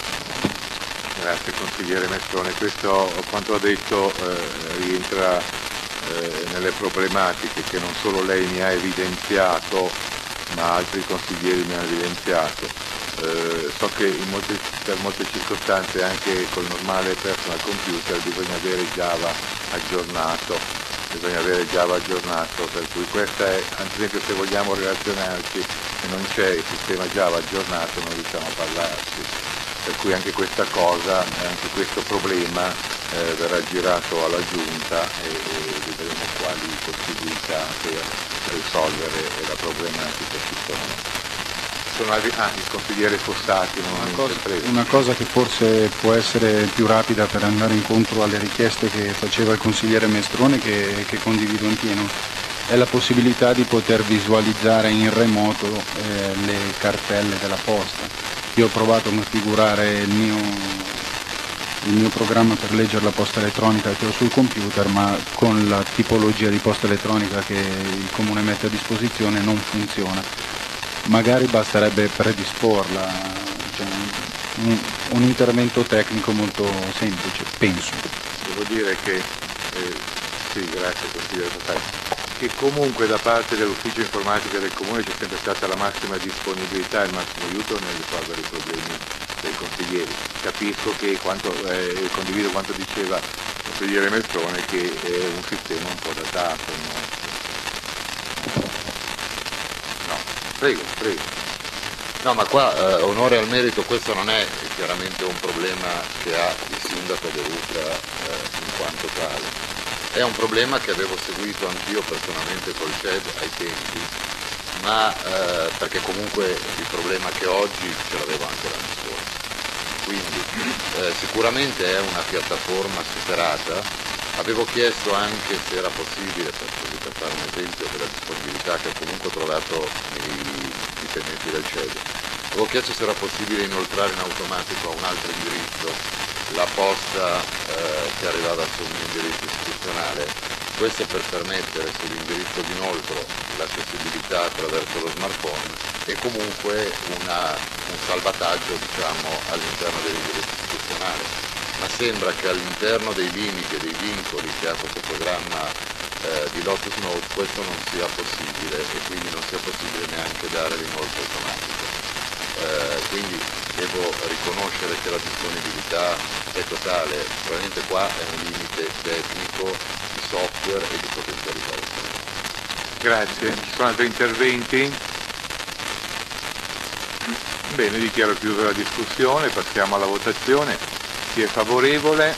Grazie consigliere Mestone, questo quanto ha detto eh, rientra eh, nelle problematiche che non solo lei mi ha evidenziato, ma altri consiglieri mi hanno evidenziato. Eh, so che in molte, per molte circostanze anche col normale personal computer bisogna avere Java aggiornato, bisogna avere Java aggiornato, per cui questa è, ad esempio se vogliamo relazionarci e non c'è il sistema Java aggiornato non riusciamo a parlarci, per cui anche questa cosa, anche questo problema eh, verrà girato alla Giunta e, e vedremo quali possibilità per risolvere la problematica ci sono. Sono arri- ah, il consigliere Fossati non Una ho cosa, interpreto. una cosa che forse può essere più rapida per andare incontro alle richieste che faceva il consigliere Mestrone, che, che condivido in pieno, è la possibilità di poter visualizzare in remoto eh, le cartelle della posta. Io ho provato a configurare il mio, il mio programma per leggere la posta elettronica che ho sul computer, ma con la tipologia di posta elettronica che il Comune mette a disposizione non funziona. Magari basterebbe predisporla, cioè un, un intervento tecnico molto semplice, penso. Devo dire che, eh, sì, grazie consigliere Fossati, che comunque da parte dell'ufficio informatica del Comune c'è sempre stata la massima disponibilità e il massimo aiuto nel risolvere i problemi dei consiglieri. Capisco che quanto, eh, condivido quanto diceva il consigliere Mestrone, che è un sistema un po' datato. No? Prego, prego. No, ma qua eh, onore al merito, questo non è chiaramente un problema che ha il sindaco De Luca eh, in quanto tale, è un problema che avevo seguito anch'io personalmente col C E D ai tempi, ma eh, perché comunque il problema che oggi ce l'avevo anche l'anno scorso. Quindi eh, sicuramente è una piattaforma superata. Avevo chiesto anche se era possibile, per, così, per fare un esempio della disponibilità che ho comunque trovato nei dipendenti del C E D, avevo chiesto se era possibile inoltrare in automatico a un altro indirizzo la posta eh, che arrivava sul mio indirizzo istituzionale, questo per permettere sull'indirizzo di inoltro l'accessibilità attraverso lo smartphone e comunque una, un salvataggio, diciamo, all'interno dell'indirizzo istituzionale. Ma sembra che all'interno dei limiti e dei vincoli che ha questo programma eh, di Lotus Notes questo non sia possibile e quindi non sia possibile neanche dare l'inoltro automatico. Eh, quindi devo riconoscere che la disponibilità è totale, probabilmente qua è un limite tecnico di software e di potenzialità. Grazie. Ci sono altri interventi? Bene, dichiaro chiusa la discussione, passiamo alla votazione. Chi è favorevole?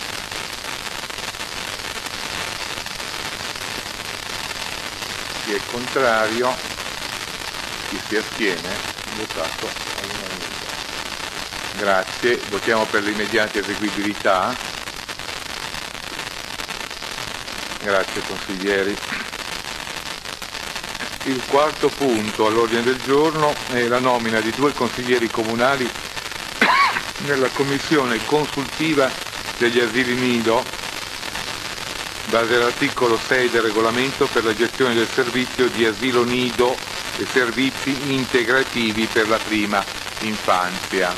Chi è contrario? Chi si astiene? Votato all'unanimità. Grazie. Votiamo per l'immediata eseguibilità. Grazie consiglieri. Il quarto punto all'ordine del giorno è la nomina di due consiglieri comunali nella commissione consultiva degli asili nido, in base all'articolo sei del regolamento per la gestione del servizio di asilo nido e servizi integrativi per la prima infanzia.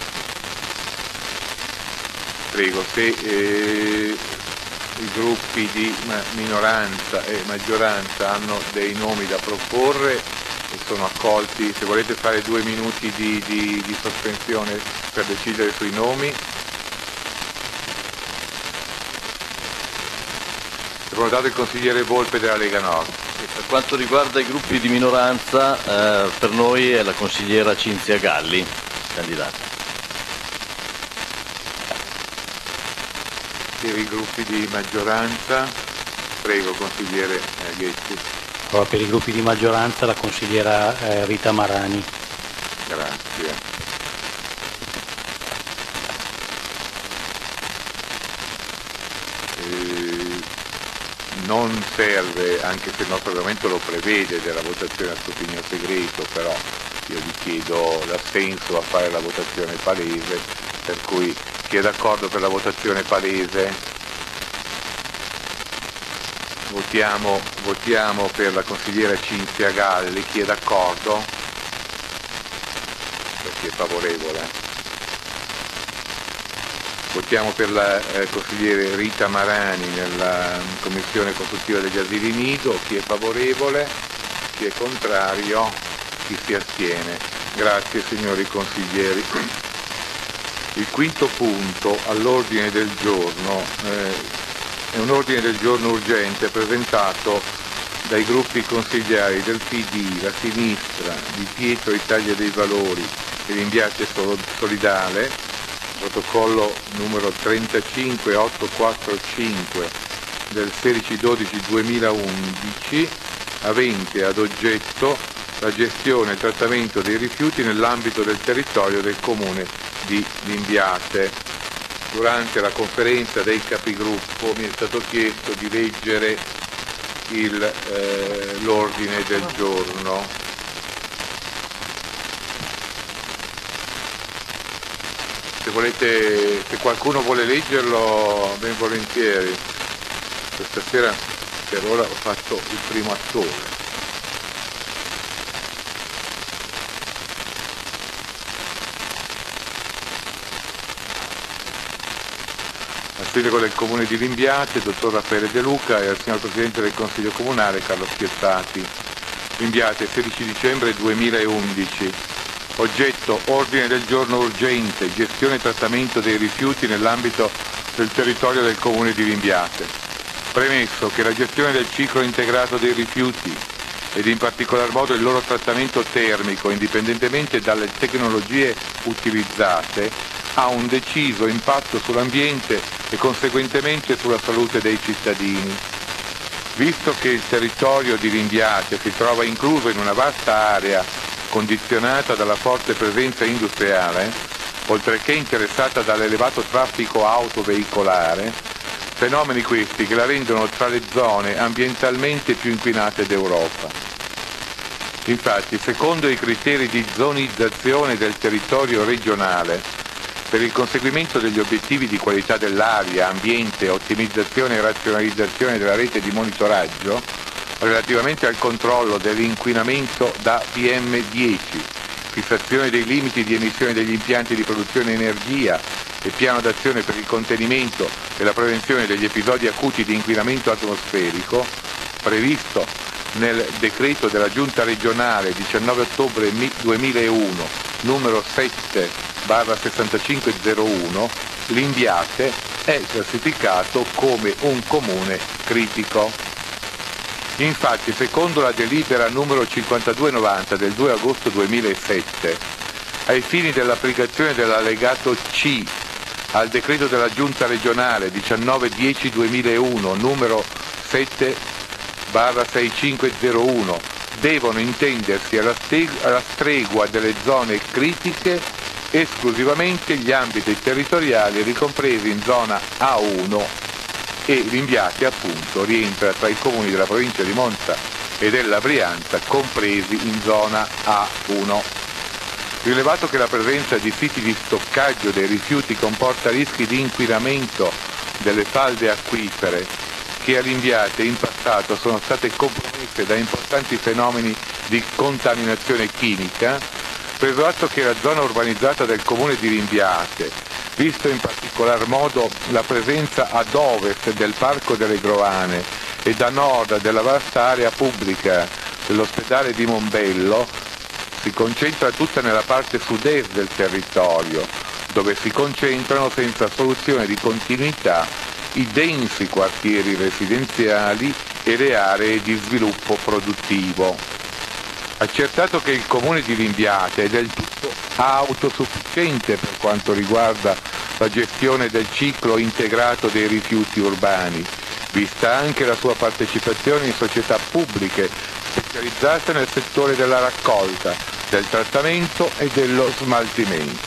Prego, se eh, i gruppi di minoranza e maggioranza hanno dei nomi da proporre, sono accolti, se volete fare due minuti di, di, di sospensione per decidere sui nomi. È prenotato il consigliere Volpe della Lega Nord. E per quanto riguarda i gruppi di minoranza, eh, per noi è la consigliera Cinzia Galli, candidata. Per i gruppi di maggioranza, prego consigliere eh, Ghetti. Allora, per i gruppi di maggioranza la consigliera eh, Rita Marani. Grazie. Eh, non serve, anche se il nostro regolamento lo prevede, della votazione a scrutinio segreto, però io vi chiedo l'assenso a fare la votazione palese, per cui chi è d'accordo per la votazione palese? Votiamo, votiamo per la consigliera Cinzia Galli, chi è d'accordo? Per chi è favorevole? Votiamo per la eh, consigliere Rita Marani nella commissione consultiva degli asili nido, chi è favorevole? Chi è contrario? Chi si astiene? Grazie signori consiglieri. Il quinto punto all'ordine del giorno eh, è un ordine del giorno urgente presentato dai gruppi consigliari del P D, la Sinistra, di Pietro Italia dei Valori e l'Inviace Solidale protocollo numero trentacinque ottocentoquarantacinque del sedici dodici duemilaundici, avente ad oggetto la gestione e il trattamento dei rifiuti nell'ambito del territorio del comune di Limbiate. Durante la conferenza dei capigruppo mi è stato chiesto di leggere il, eh, l'ordine del giorno. Se, volete, se qualcuno vuole leggerlo, ben volentieri. Questa sera per ora ho fatto il primo attore. Al sindaco del comune di Limbiate, dottor Raffaele De Luca, e al signor Presidente del Consiglio Comunale, Carlo Schiettati. Limbiate, sedici dicembre duemilaundici. Oggetto: ordine del giorno urgente, gestione e trattamento dei rifiuti nell'ambito del territorio del comune di Limbiate. Premesso che la gestione del ciclo integrato dei rifiuti ed in particolar modo il loro trattamento termico, indipendentemente dalle tecnologie utilizzate, ha un deciso impatto sull'ambiente e conseguentemente sulla salute dei cittadini. Visto che il territorio di Limbiate si trova incluso in una vasta area condizionata dalla forte presenza industriale, oltre che interessata dall'elevato traffico autoveicolare, fenomeni questi che la rendono tra le zone ambientalmente più inquinate d'Europa. Infatti, secondo i criteri di zonizzazione del territorio regionale, per il conseguimento degli obiettivi di qualità dell'aria, ambiente, ottimizzazione e razionalizzazione della rete di monitoraggio, relativamente al controllo dell'inquinamento da P M dieci, fissazione dei limiti di emissione degli impianti di produzione energia e piano d'azione per il contenimento e la prevenzione degli episodi acuti di inquinamento atmosferico, previsto nel decreto della Giunta regionale diciannove ottobre duemilauno numero sette barra sessantacinque zero uno, Limbiate è classificato come un comune critico. Infatti, secondo la delibera numero cinquantadue novanta del due agosto duemilasette, ai fini dell'applicazione dell'allegato C al decreto della Giunta regionale diciannove dieci duemilauno numero sette barra sessantacinque zero uno, devono intendersi alla, steg- alla stregua delle zone critiche esclusivamente gli ambiti territoriali ricompresi in zona A uno, e Limbiate appunto rientra tra i comuni della provincia di Monza e della Brianza compresi in zona A uno. Rilevato che la presenza di siti di stoccaggio dei rifiuti comporta rischi di inquinamento delle falde acquifere, che a Limbiate in passato sono state compromesse da importanti fenomeni di contaminazione chimica, preso atto che la zona urbanizzata del comune di Limbiate, visto in particolar modo la presenza ad ovest del Parco delle Grovane e a nord della vasta area pubblica dell'ospedale di Mombello, si concentra tutta nella parte sud-est del territorio, dove si concentrano senza soluzione di continuità i densi quartieri residenziali e le aree di sviluppo produttivo. Accertato che il comune di Limbiate è del tutto autosufficiente per quanto riguarda la gestione del ciclo integrato dei rifiuti urbani, vista anche la sua partecipazione in società pubbliche specializzate nel settore della raccolta, del trattamento e dello smaltimento.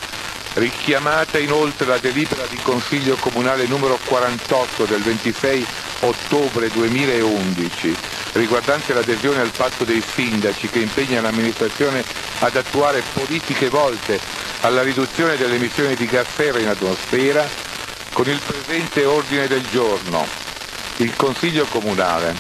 Richiamata inoltre la delibera di Consiglio Comunale numero quarantotto del ventisei ottobre duemilaundici, riguardante l'adesione al patto dei sindaci, che impegna l'amministrazione ad attuare politiche volte alla riduzione delle emissioni di gas serra in atmosfera, con il presente ordine del giorno il Consiglio Comunale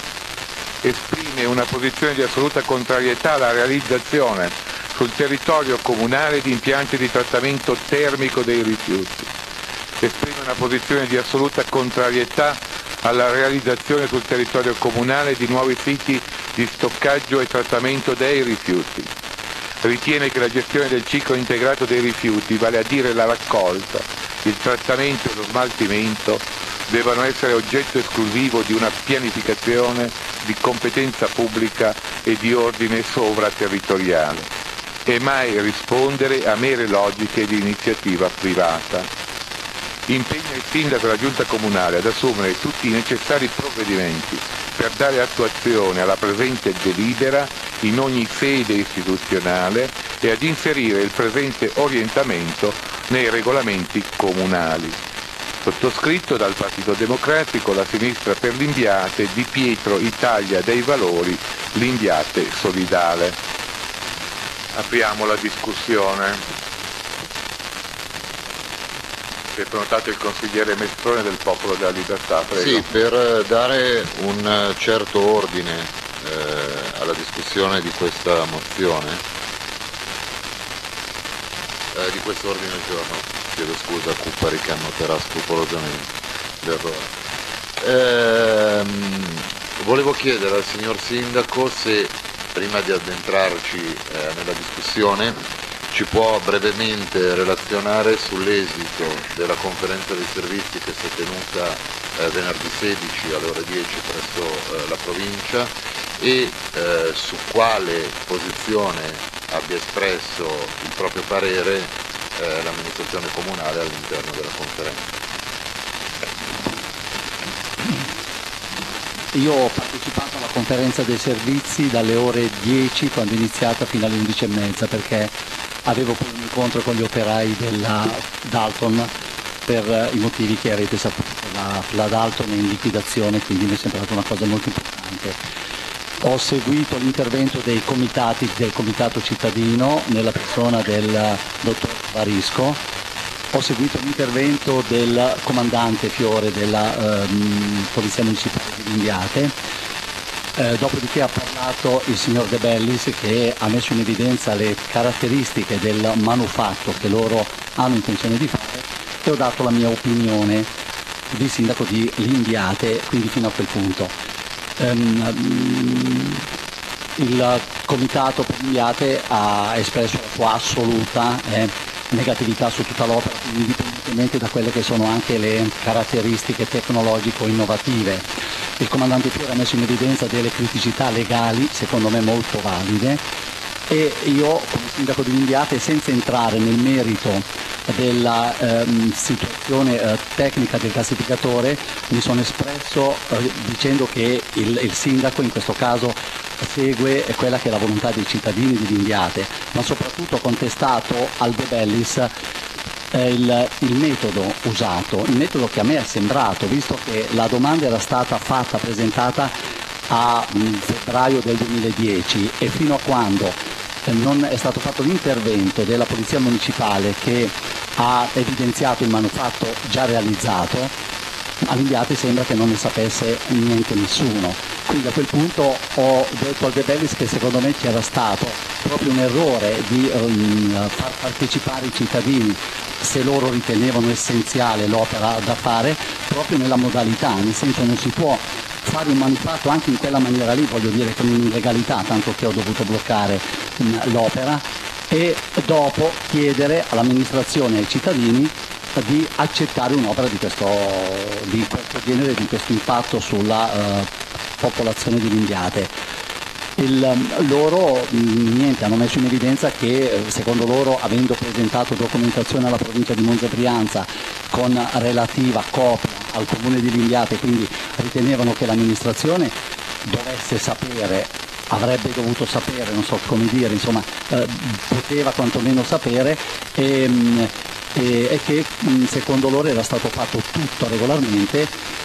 esprime una posizione di assoluta contrarietà alla realizzazione sul territorio comunale di impianti di trattamento termico dei rifiuti. Esprime una posizione di assoluta contrarietà alla realizzazione sul territorio comunale di nuovi siti di stoccaggio e trattamento dei rifiuti. Ritiene che la gestione del ciclo integrato dei rifiuti, vale a dire la raccolta, il trattamento e lo smaltimento, devono essere oggetto esclusivo di una pianificazione di competenza pubblica e di ordine sovraterritoriale. e mai rispondere a mere logiche di iniziativa privata. Impegna il sindaco e la giunta comunale ad assumere tutti i necessari provvedimenti per dare attuazione alla presente delibera in ogni sede istituzionale e ad inserire il presente orientamento nei regolamenti comunali. Sottoscritto dal Partito Democratico, la Sinistra per l'Imbiate, Di Pietro Italia dei Valori, l'Imbiate Solidale. Apriamo la discussione. Si è prenotato il consigliere Mestrone del Popolo della Libertà, prego. Sì, per dare un certo ordine eh, alla discussione di questa mozione, eh, di questo ordine del giorno, chiedo scusa a Cuppari che annoterà scrupolosamente l'errore. Ehm, volevo chiedere al signor Sindaco se, prima di addentrarci eh, nella discussione, ci può brevemente relazionare sull'esito della conferenza dei servizi che si è tenuta eh, venerdì sedici alle ore dieci presso eh, la provincia e eh, su quale posizione abbia espresso il proprio parere eh, l'amministrazione comunale all'interno della conferenza. Io ho partecipato alla conferenza dei servizi dalle ore dieci quando è iniziata fino alle undici e mezza perché avevo poi un incontro con gli operai della Dalton per i motivi che avete saputo. La, la Dalton è in liquidazione, quindi mi è sembrata una cosa molto importante. Ho seguito l'intervento dei comitati, del comitato cittadino nella persona del dottor Varisco, ho seguito l'intervento del comandante Fiore della ehm, Polizia Municipale di Limbiate. Eh, dopodiché ha parlato il signor De Bellis che ha messo in evidenza le caratteristiche del manufatto che loro hanno intenzione di fare e ho dato la mia opinione di sindaco di Limbiate, quindi fino a quel punto. Um, il comitato per Limbiate ha espresso la sua assoluta eh, negatività su tutta l'opera, indipendentemente da quelle che sono anche le caratteristiche tecnologico-innovative. Il comandante Fiore ha messo in evidenza delle criticità legali, secondo me molto valide, e io come sindaco di Limbiate, senza entrare nel merito della ehm, situazione eh, tecnica del gassificatore, mi sono espresso eh, dicendo che il, il sindaco in questo caso segue quella che è la volontà dei cittadini di Limbiate, ma soprattutto ho contestato al De Bellis Il, il metodo usato, il metodo che a me è sembrato, visto che la domanda era stata fatta, presentata a mh, febbraio del duemiladieci e fino a quando eh, non è stato fatto l'intervento della Polizia Municipale che ha evidenziato il manufatto già realizzato, a Limbiate sembra che non ne sapesse niente nessuno. Quindi a quel punto ho detto al De Bellis che secondo me c'era stato proprio un errore di um, far partecipare i cittadini, se loro ritenevano essenziale l'opera da fare, proprio nella modalità, nel senso non si può fare un manufatto anche in quella maniera lì, voglio dire con un'illegalità, tanto che ho dovuto bloccare um, l'opera e dopo chiedere all'amministrazione e ai cittadini di accettare un'opera di questo, di questo genere, di questo impatto sulla uh, popolazione di Limbiate. Il, loro niente, hanno messo in evidenza che secondo loro, avendo presentato documentazione alla provincia di Monza Brianza con relativa copia al comune di Limbiate, quindi ritenevano che l'amministrazione dovesse sapere, avrebbe dovuto sapere, non so come dire, insomma eh, poteva quantomeno sapere e, e, e che secondo loro era stato fatto tutto regolarmente.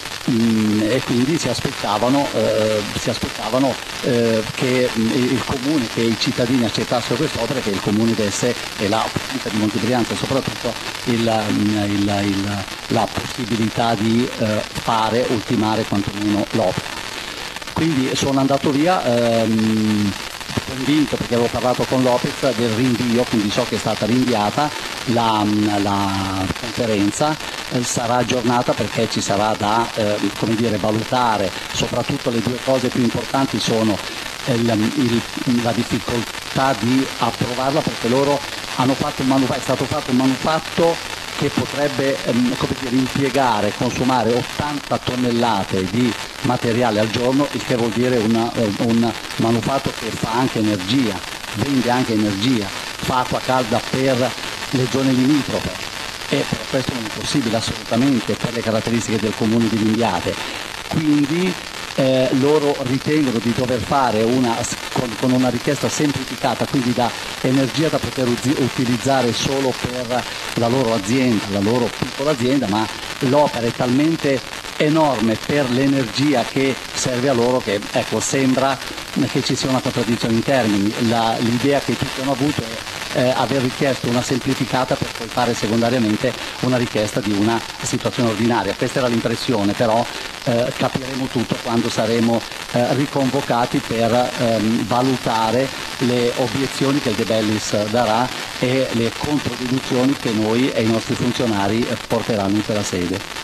E quindi si aspettavano, eh, si aspettavano eh, che il comune, che i cittadini accettassero quest'opera, che il comune desse e la provincia di Monza Brianza soprattutto il, il, il, la possibilità di eh, fare, ultimare quantomeno l'opera. Quindi sono andato via ehm, convinto, perché avevo parlato con Lopez del rinvio, quindi so che è stata rinviata la, la conferenza, eh, sarà aggiornata perché ci sarà da eh, come dire, valutare, soprattutto le due cose più importanti sono il, il, la difficoltà di approvarla, perché loro hanno fatto un manufatto, è stato fatto un manufatto che potrebbe ehm, come dire, impiegare, consumare ottanta tonnellate di materiale al giorno, il che vuol dire una, un manufatto che fa anche energia, vende anche energia, fa acqua calda per le zone limitrofe, e però questo non è possibile assolutamente per le caratteristiche del comune di Limbiate. Quindi eh, loro ritengono di dover fare una, con, con una richiesta semplificata, quindi da energia da poter uzi, utilizzare solo per la loro azienda, la loro piccola azienda, ma l'opera è talmente enorme per l'energia che serve a loro che, ecco, sembra che ci sia una contraddizione in termini. La, l'idea che tutti hanno avuto è eh, aver richiesto una semplificata per poi fare secondariamente una richiesta di una situazione ordinaria. Questa era l'impressione, però eh, capiremo tutto quando saremo eh, riconvocati per ehm, valutare le obiezioni che il De Bellis darà e le controdeduzioni che noi e i nostri funzionari eh, porteranno in quella sede.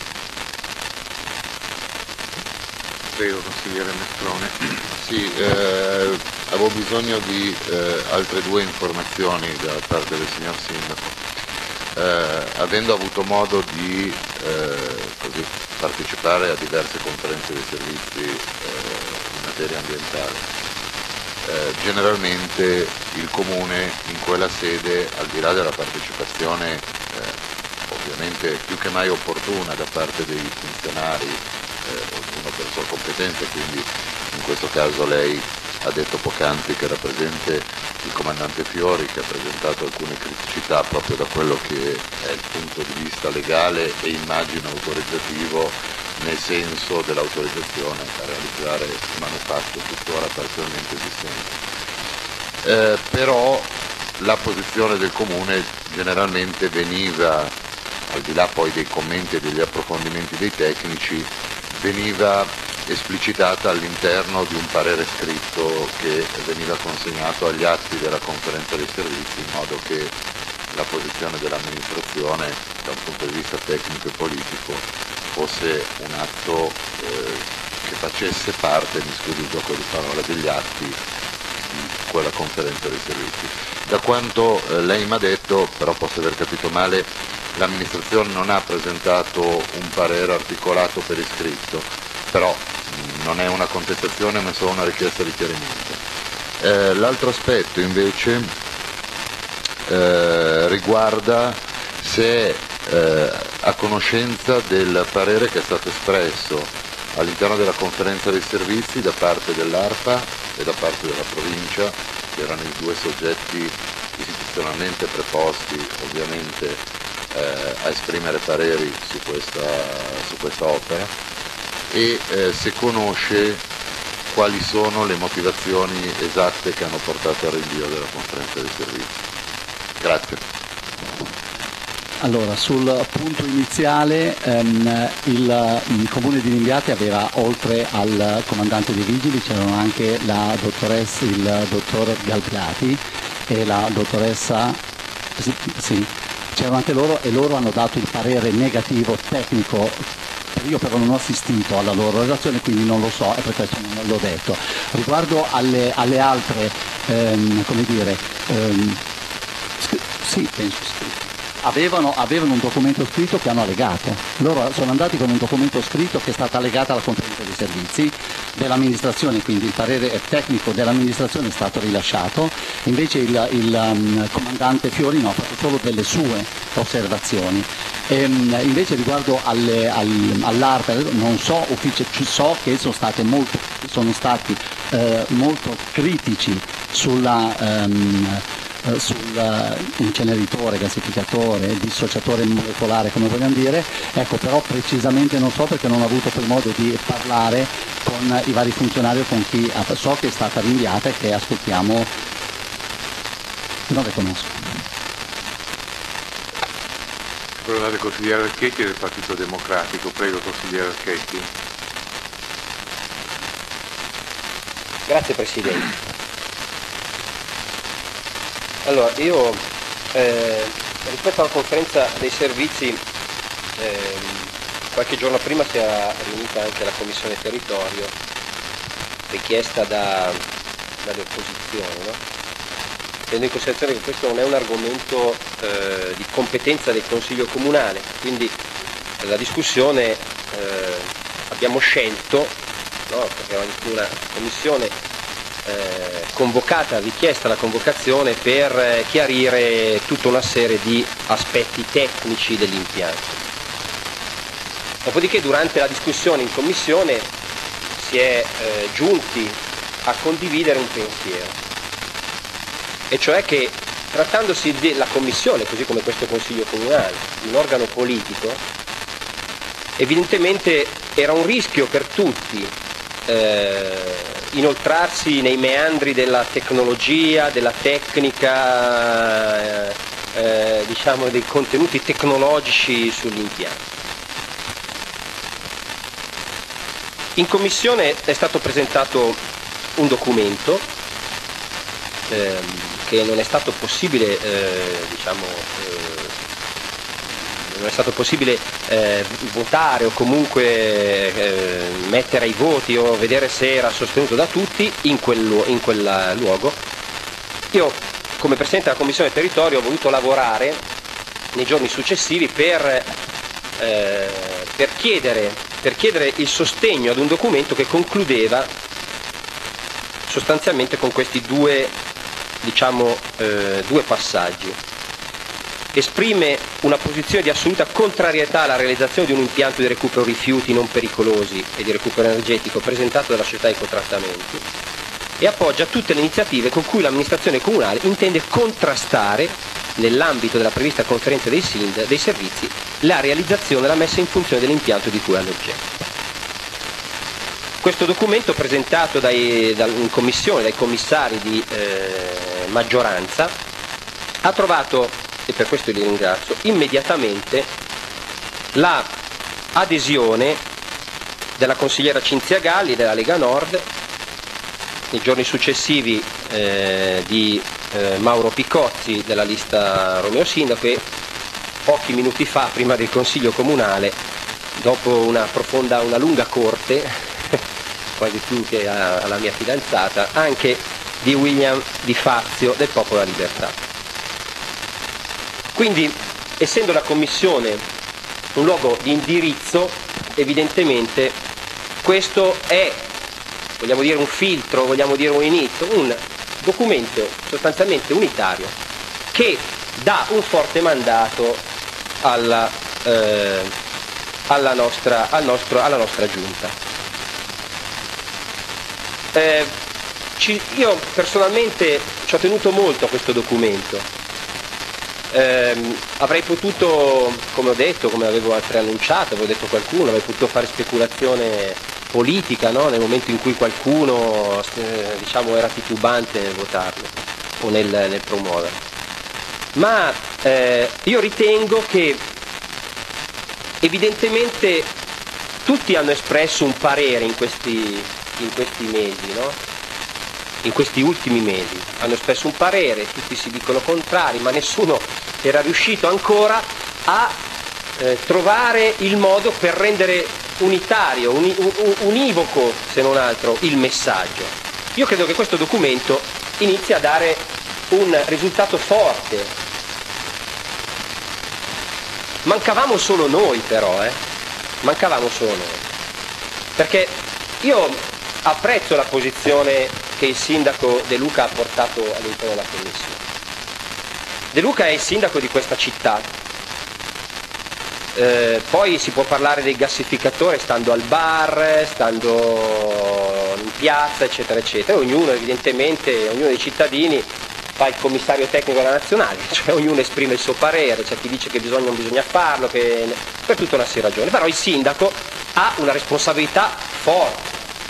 Prego, consigliere Mestrone. Sì, eh, avevo bisogno di eh, altre due informazioni da parte del signor Sindaco. Eh, avendo avuto modo di eh, così, partecipare a diverse conferenze dei servizi eh, in materia ambientale, eh, generalmente il Comune in quella sede, al di là della partecipazione eh, ovviamente più che mai opportuna da parte dei funzionari, Eh, ognuno per sua competenza, quindi in questo caso lei ha detto poc'anzi che era presente il comandante Fiori, che ha presentato alcune criticità proprio da quello che è il punto di vista legale e immagino autorizzativo, nel senso dell'autorizzazione a realizzare un manufatto tuttora parzialmente esistente. Eh, però la posizione del Comune generalmente veniva, al di là poi dei commenti e degli approfondimenti dei tecnici, veniva esplicitata all'interno di un parere scritto che veniva consegnato agli atti della conferenza dei servizi, in modo che la posizione dell'amministrazione da un punto di vista tecnico e politico fosse un atto eh, che facesse parte, mi scusi il gioco di parole, degli atti di quella conferenza dei servizi. Da quanto eh, lei mi ha detto, però posso aver capito male, l'amministrazione non ha presentato un parere articolato per iscritto, però mh, non è una contestazione ma solo una richiesta di chiarimento. Eh, l'altro aspetto invece eh, riguarda se è eh, a conoscenza del parere che è stato espresso all'interno della conferenza dei servizi da parte dell'ARPA e da parte della provincia, che erano i due soggetti istituzionalmente preposti ovviamente Eh, a esprimere pareri su questa, su questa opera, e eh, se conosce quali sono le motivazioni esatte che hanno portato al rinvio della conferenza dei servizi. Grazie. Allora, sul punto iniziale ehm, il, il Comune di Limbiate aveva, oltre al comandante dei vigili, c'erano anche la dottoressa, il dottor Galpiati e la dottoressa sì, sì c'erano anche loro, e loro hanno dato il parere negativo tecnico. Io però non ho assistito alla loro relazione, quindi non lo so e per questo non l'ho detto. Riguardo alle, alle altre, ehm, come dire, ehm, scr- sì, penso scritto. Avevano, avevano un documento scritto che hanno allegato. Loro sono andati con un documento scritto che è stato allegato alla conferenza dei servizi dell'amministrazione, quindi il parere tecnico dell'amministrazione è stato rilasciato, invece il, il um, comandante Fiori no, ha fatto solo delle sue osservazioni. E, um, invece riguardo alle, al, all'ARPA non so, uffici, so che sono, state molto, sono stati eh, molto critici sulla um, sull'inceneritore, gassificatore, dissociatore molecolare, come vogliamo dire. Ecco, però precisamente non so, perché non ho avuto poi modo di parlare con i vari funzionari o con chi so che è stata rinviata e che aspettiamo. Non le conosco. Scusate, consigliere Archetti del Partito Democratico. Prego, consigliere Archetti. Grazie Presidente. Allora, io eh, rispetto alla conferenza dei servizi, eh, qualche giorno prima si era riunita anche la Commissione Territorio, richiesta da, dalle opposizioni, no? Tenendo in considerazione che questo non è un argomento eh, di competenza del Consiglio Comunale, quindi la discussione eh, abbiamo scelto, no, perché era una commissione eh, convocata, richiesta la convocazione per eh, chiarire tutta una serie di aspetti tecnici dell'impianto. Dopodiché durante la discussione in commissione si è eh, giunti a condividere un pensiero, e cioè che trattandosi della commissione, così come questo Consiglio Comunale, un organo politico, evidentemente era un rischio per tutti eh, inoltrarsi nei meandri della tecnologia, della tecnica, eh, eh, diciamo dei contenuti tecnologici sull'impianto. In commissione è stato presentato un documento ehm, che non è stato possibile, eh, diciamo, eh, non è stato possibile eh, votare o comunque eh, mettere ai voti o vedere se era sostenuto da tutti in quel, in quel luogo. Io, come Presidente della Commissione Territorio, ho voluto lavorare nei giorni successivi per, eh, per chiedere per chiedere il sostegno ad un documento che concludeva sostanzialmente con questi due, diciamo, eh, due passaggi. Esprime una posizione di assoluta contrarietà alla realizzazione di un impianto di recupero rifiuti non pericolosi e di recupero energetico presentato dalla società Ecotrattamenti e appoggia tutte le iniziative con cui l'amministrazione comunale intende contrastare, nell'ambito della prevista conferenza dei S I N D, dei servizi, la realizzazione e la messa in funzione dell'impianto di cui all'oggetto. Questo documento, presentato dai, da, in commissione dai commissari di eh, maggioranza, ha trovato, e per questo li ringrazio, immediatamente la adesione della consigliera Cinzia Galli della Lega Nord, nei giorni successivi eh, di eh, Mauro Picozzi della lista Romeo Sindaco e pochi minuti fa, prima del Consiglio Comunale, dopo una profonda, una lunga corte, quasi più che a, alla mia fidanzata, anche di William Di Fazio del Popolo della Libertà. Quindi, essendo la Commissione un luogo di indirizzo, evidentemente questo è, vogliamo dire un filtro, vogliamo dire un inizio, un documento sostanzialmente unitario che dà un forte mandato alla, eh, alla, nostra, al nostro, alla nostra giunta. Eh, ci, io personalmente ci ho tenuto molto a questo documento. Eh, avrei potuto, come ho detto, come avevo preannunciato, avevo detto a qualcuno, avrei potuto fare speculazione politica, no? Nel momento in cui qualcuno eh, diciamo, era titubante nel votarlo o nel, nel promuoverlo. Ma eh, io ritengo che evidentemente tutti hanno espresso un parere in questi, in questi mesi, no? In questi ultimi mesi hanno espresso un parere, tutti si dicono contrari, ma nessuno era riuscito ancora a eh, trovare il modo per rendere unitario, uni, univoco se non altro il messaggio. Io credo che questo documento inizi a dare un risultato forte. Mancavamo solo noi però, eh? Mancavamo solo noi. Perché io apprezzo la posizione che il sindaco De Luca ha portato all'interno della commissione. De Luca è il sindaco di questa città. Eh, poi si può parlare del gassificatore stando al bar, stando in piazza, eccetera, eccetera. Ognuno evidentemente, ognuno dei cittadini fa il commissario tecnico della nazionale, cioè ognuno esprime il suo parere, c'è chi dice che bisogna, non bisogna farlo, che... per tutta una serie di ragioni. Però il sindaco ha una responsabilità forte.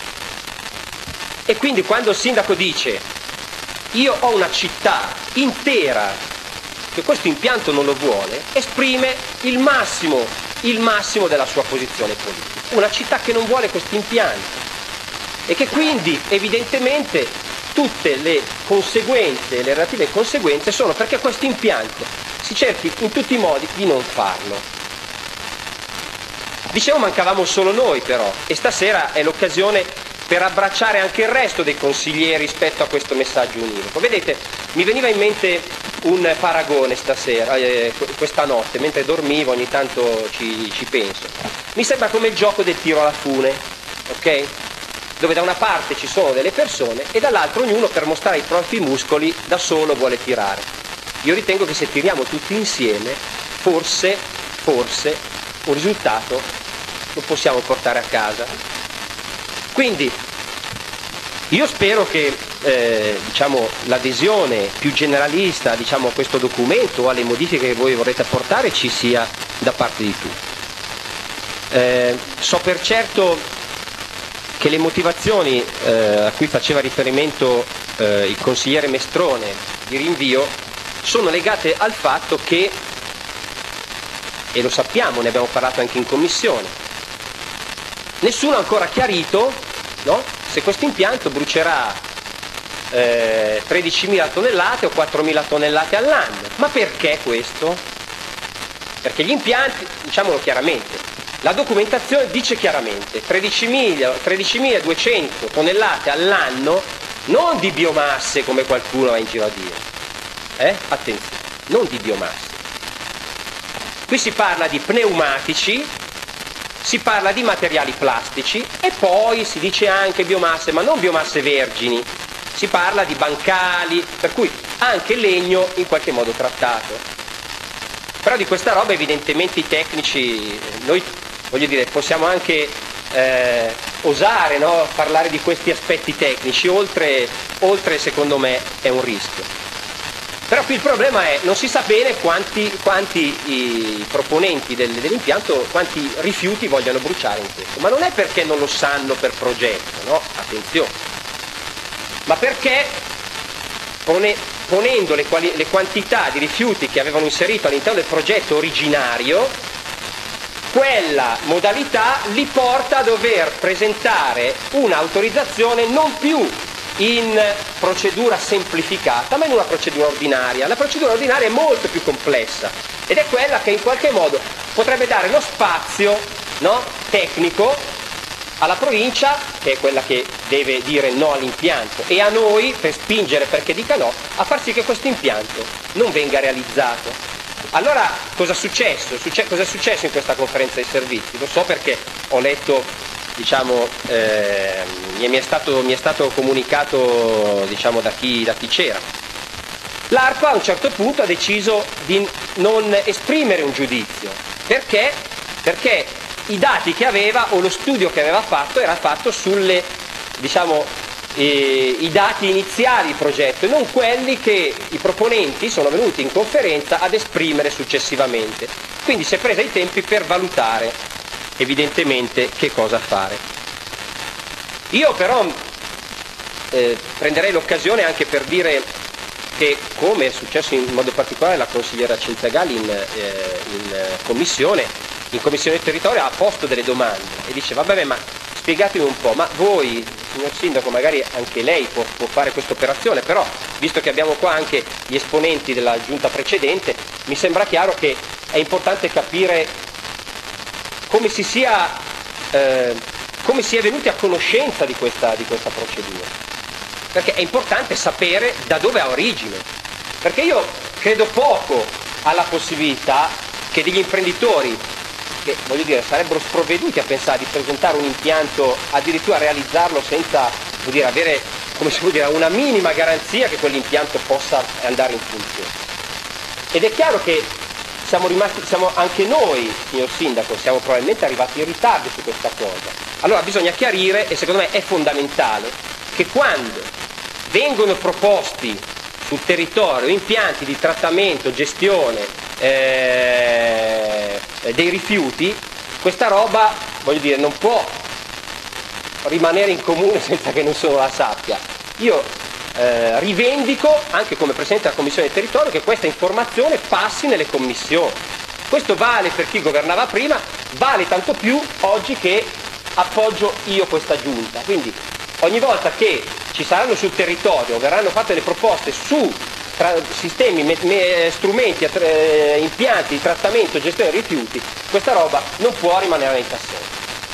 E quindi quando il sindaco dice io ho una città intera che questo impianto non lo vuole, esprime il massimo, il massimo della sua posizione politica. Una città che non vuole questo impianto e che quindi evidentemente tutte le conseguenze, le relative conseguenze sono perché questo impianto si cerchi in tutti i modi di non farlo. Dicevo, mancavamo solo noi però, e stasera è l'occasione per abbracciare anche il resto dei consiglieri rispetto a questo messaggio univoco. Vedete, mi veniva in mente un paragone stasera, eh, questa notte, mentre dormivo ogni tanto ci, ci penso. Mi sembra come il gioco del tiro alla fune, ok? dove da una parte ci sono delle persone e dall'altra ognuno per mostrare i propri muscoli da solo vuole tirare. Io ritengo che se tiriamo tutti insieme, forse, forse, un risultato lo possiamo portare a casa. Quindi io spero che eh, diciamo, l'adesione più generalista diciamo, a questo documento o alle modifiche che voi vorrete apportare ci sia da parte di tutti. Eh, so per certo che le motivazioni eh, a cui faceva riferimento eh, il consigliere Mestrone di rinvio sono legate al fatto che, e lo sappiamo, ne abbiamo parlato anche in commissione, nessuno ha ancora chiarito, no? Se questo impianto brucerà eh, tredicimila tonnellate o quattromila tonnellate all'anno. Ma perché questo? Perché gli impianti, diciamolo chiaramente, la documentazione dice chiaramente tredicimiladuecento tonnellate all'anno, non di biomasse come qualcuno va in giro a dire. Eh? Attenzione, non di biomasse. Qui si parla di pneumatici, si parla di materiali plastici e poi si dice anche biomasse, ma non biomasse vergini. Si parla di bancali, per cui anche legno in qualche modo trattato. Però di questa roba evidentemente i tecnici, noi voglio dire, possiamo anche eh, osare, no? Parlare di questi aspetti tecnici, oltre, oltre secondo me è un rischio. Però qui il problema è, non si sa bene quanti, quanti i proponenti del, dell'impianto, quanti rifiuti vogliono bruciare in questo, ma non è perché non lo sanno per progetto, no? Attenzione, ma perché pone, ponendo le, quali, le quantità di rifiuti che avevano inserito all'interno del progetto originario, quella modalità li porta a dover presentare un'autorizzazione non più in procedura semplificata, ma in una procedura ordinaria. La procedura ordinaria è molto più complessa ed è quella che in qualche modo potrebbe dare lo spazio, no, tecnico alla provincia, che è quella che deve dire no all'impianto, e a noi per spingere perché dica no, a far sì che questo impianto non venga realizzato. Allora cosa è successo? Succe- cosa è successo in questa conferenza dei servizi? Lo so perché ho letto, diciamo, eh, mi è stato, mi è stato comunicato, diciamo, da chi, da chi c'era. L'ARPA a un certo punto ha deciso di non esprimere un giudizio. Perché? Perché i dati che aveva o lo studio che aveva fatto era fatto sulle, diciamo, eh, i dati iniziali del progetto e non quelli che i proponenti sono venuti in conferenza ad esprimere successivamente. Quindi si è presa i tempi per valutare evidentemente che cosa fare. Io però eh, prenderei l'occasione anche per dire che, come è successo in modo particolare alla consigliera Cinzagalli in, eh, in commissione, in commissione del territorio ha posto delle domande e dice vabbè, ma spiegatemi un po', ma voi, signor Sindaco, magari anche lei può, può fare questa operazione, però visto che abbiamo qua anche gli esponenti della giunta precedente, mi sembra chiaro che è importante capire come si sia, eh, come si è venuti a conoscenza di questa, di questa procedura, perché è importante sapere da dove ha origine, perché io credo poco alla possibilità che degli imprenditori, che voglio dire sarebbero sprovveduti a pensare di presentare un impianto, addirittura realizzarlo senza, voglio dire, avere, come si può dire, una minima garanzia che quell'impianto possa andare in funzione. Ed è chiaro che siamo rimasti, siamo anche noi, signor Sindaco, siamo probabilmente arrivati in ritardo su questa cosa. Allora bisogna chiarire, e secondo me è fondamentale, che quando vengono proposti sul territorio impianti di trattamento, gestione eh, dei rifiuti, questa roba, voglio dire, non può rimanere in comune senza che nessuno la sappia. Io Eh, rivendico anche come Presidente della Commissione del Territorio che questa informazione passi nelle commissioni. Questo vale per chi governava prima, vale tanto più oggi che appoggio io questa giunta. Quindi ogni volta che ci saranno sul territorio, verranno fatte le proposte su tra, sistemi, me, me, strumenti, eh, impianti di trattamento e gestione dei rifiuti, questa roba non può rimanere nei cassetti.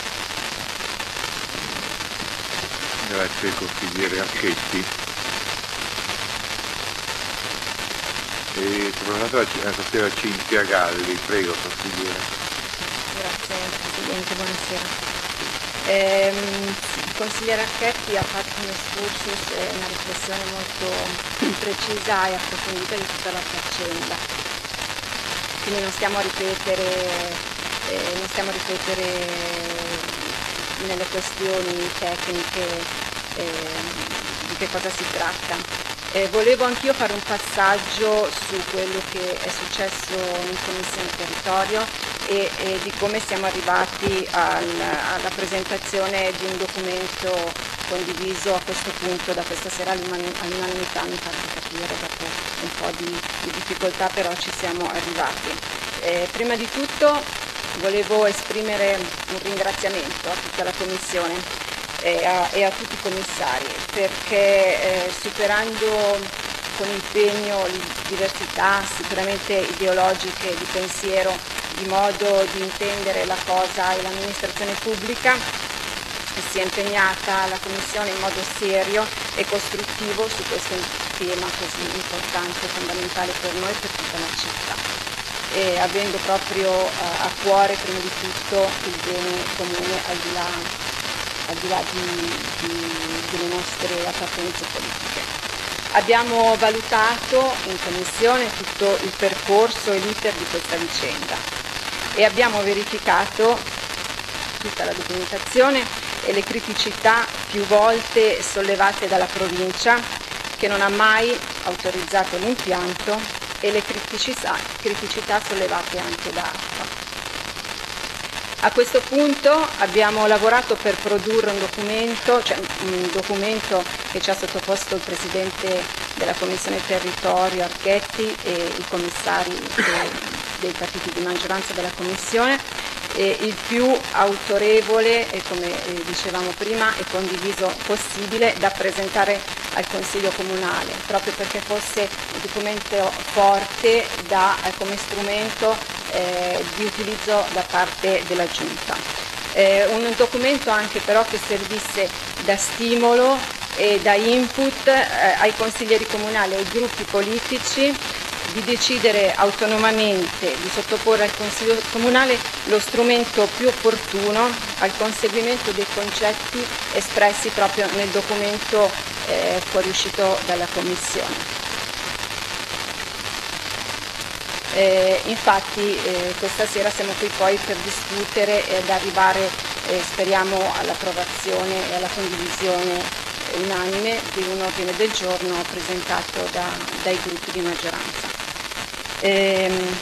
Grazie consigliere Acchetti. E la consigliera Cinzia Galli, prego consigliere. Grazie Presidente, buonasera. Ehm, consigliere Archetti ha fatto un excursus e una riflessione molto precisa e approfondita di tutta la faccenda. Quindi non stiamo a ripetere, eh, non stiamo a ripetere nelle questioni tecniche eh, di che cosa si tratta. Eh, volevo anch'io fare un passaggio su quello che è successo in Commissione Territorio e, e di come siamo arrivati al, alla presentazione di un documento condiviso a questo punto da questa sera all'unanimità, mi pare di capire, dopo un po' di, di difficoltà però ci siamo arrivati. Eh, prima di tutto volevo esprimere un ringraziamento a tutta la Commissione E a, e a tutti i commissari, perché eh, superando con impegno le diversità sicuramente ideologiche, di pensiero, di modo di intendere la cosa e l'amministrazione pubblica, si è impegnata la Commissione in modo serio e costruttivo su questo tema così importante e fondamentale per noi e per tutta la città, e avendo proprio eh, a cuore prima di tutto il bene comune al di là al di là di, di, delle nostre appartenenze politiche. Abbiamo valutato in Commissione tutto il percorso e l'iter di questa vicenda e abbiamo verificato tutta la documentazione e le criticità più volte sollevate dalla provincia, che non ha mai autorizzato l'impianto, e le criticità, criticità sollevate anche da ARPA. A questo punto abbiamo lavorato per produrre un documento, cioè un documento che ci ha sottoposto il Presidente della Commissione Territorio Archetti e i commissari dei, dei partiti di maggioranza della Commissione, e il più autorevole e, come dicevamo prima, e condiviso possibile da presentare al Consiglio Comunale, proprio perché fosse un documento forte da, come strumento eh, di utilizzo da parte della Giunta. Eh, un documento anche però che servisse da stimolo e da input eh, ai consiglieri comunali e ai gruppi politici di decidere autonomamente di sottoporre al Consiglio Comunale lo strumento più opportuno al conseguimento dei concetti espressi proprio nel documento eh, fuoriuscito dalla Commissione. Eh, infatti eh, questa sera siamo qui poi per discutere ed arrivare, eh, speriamo, all'approvazione e alla condivisione unanime di un ordine del giorno presentato da, dai gruppi di maggioranza. Ehm,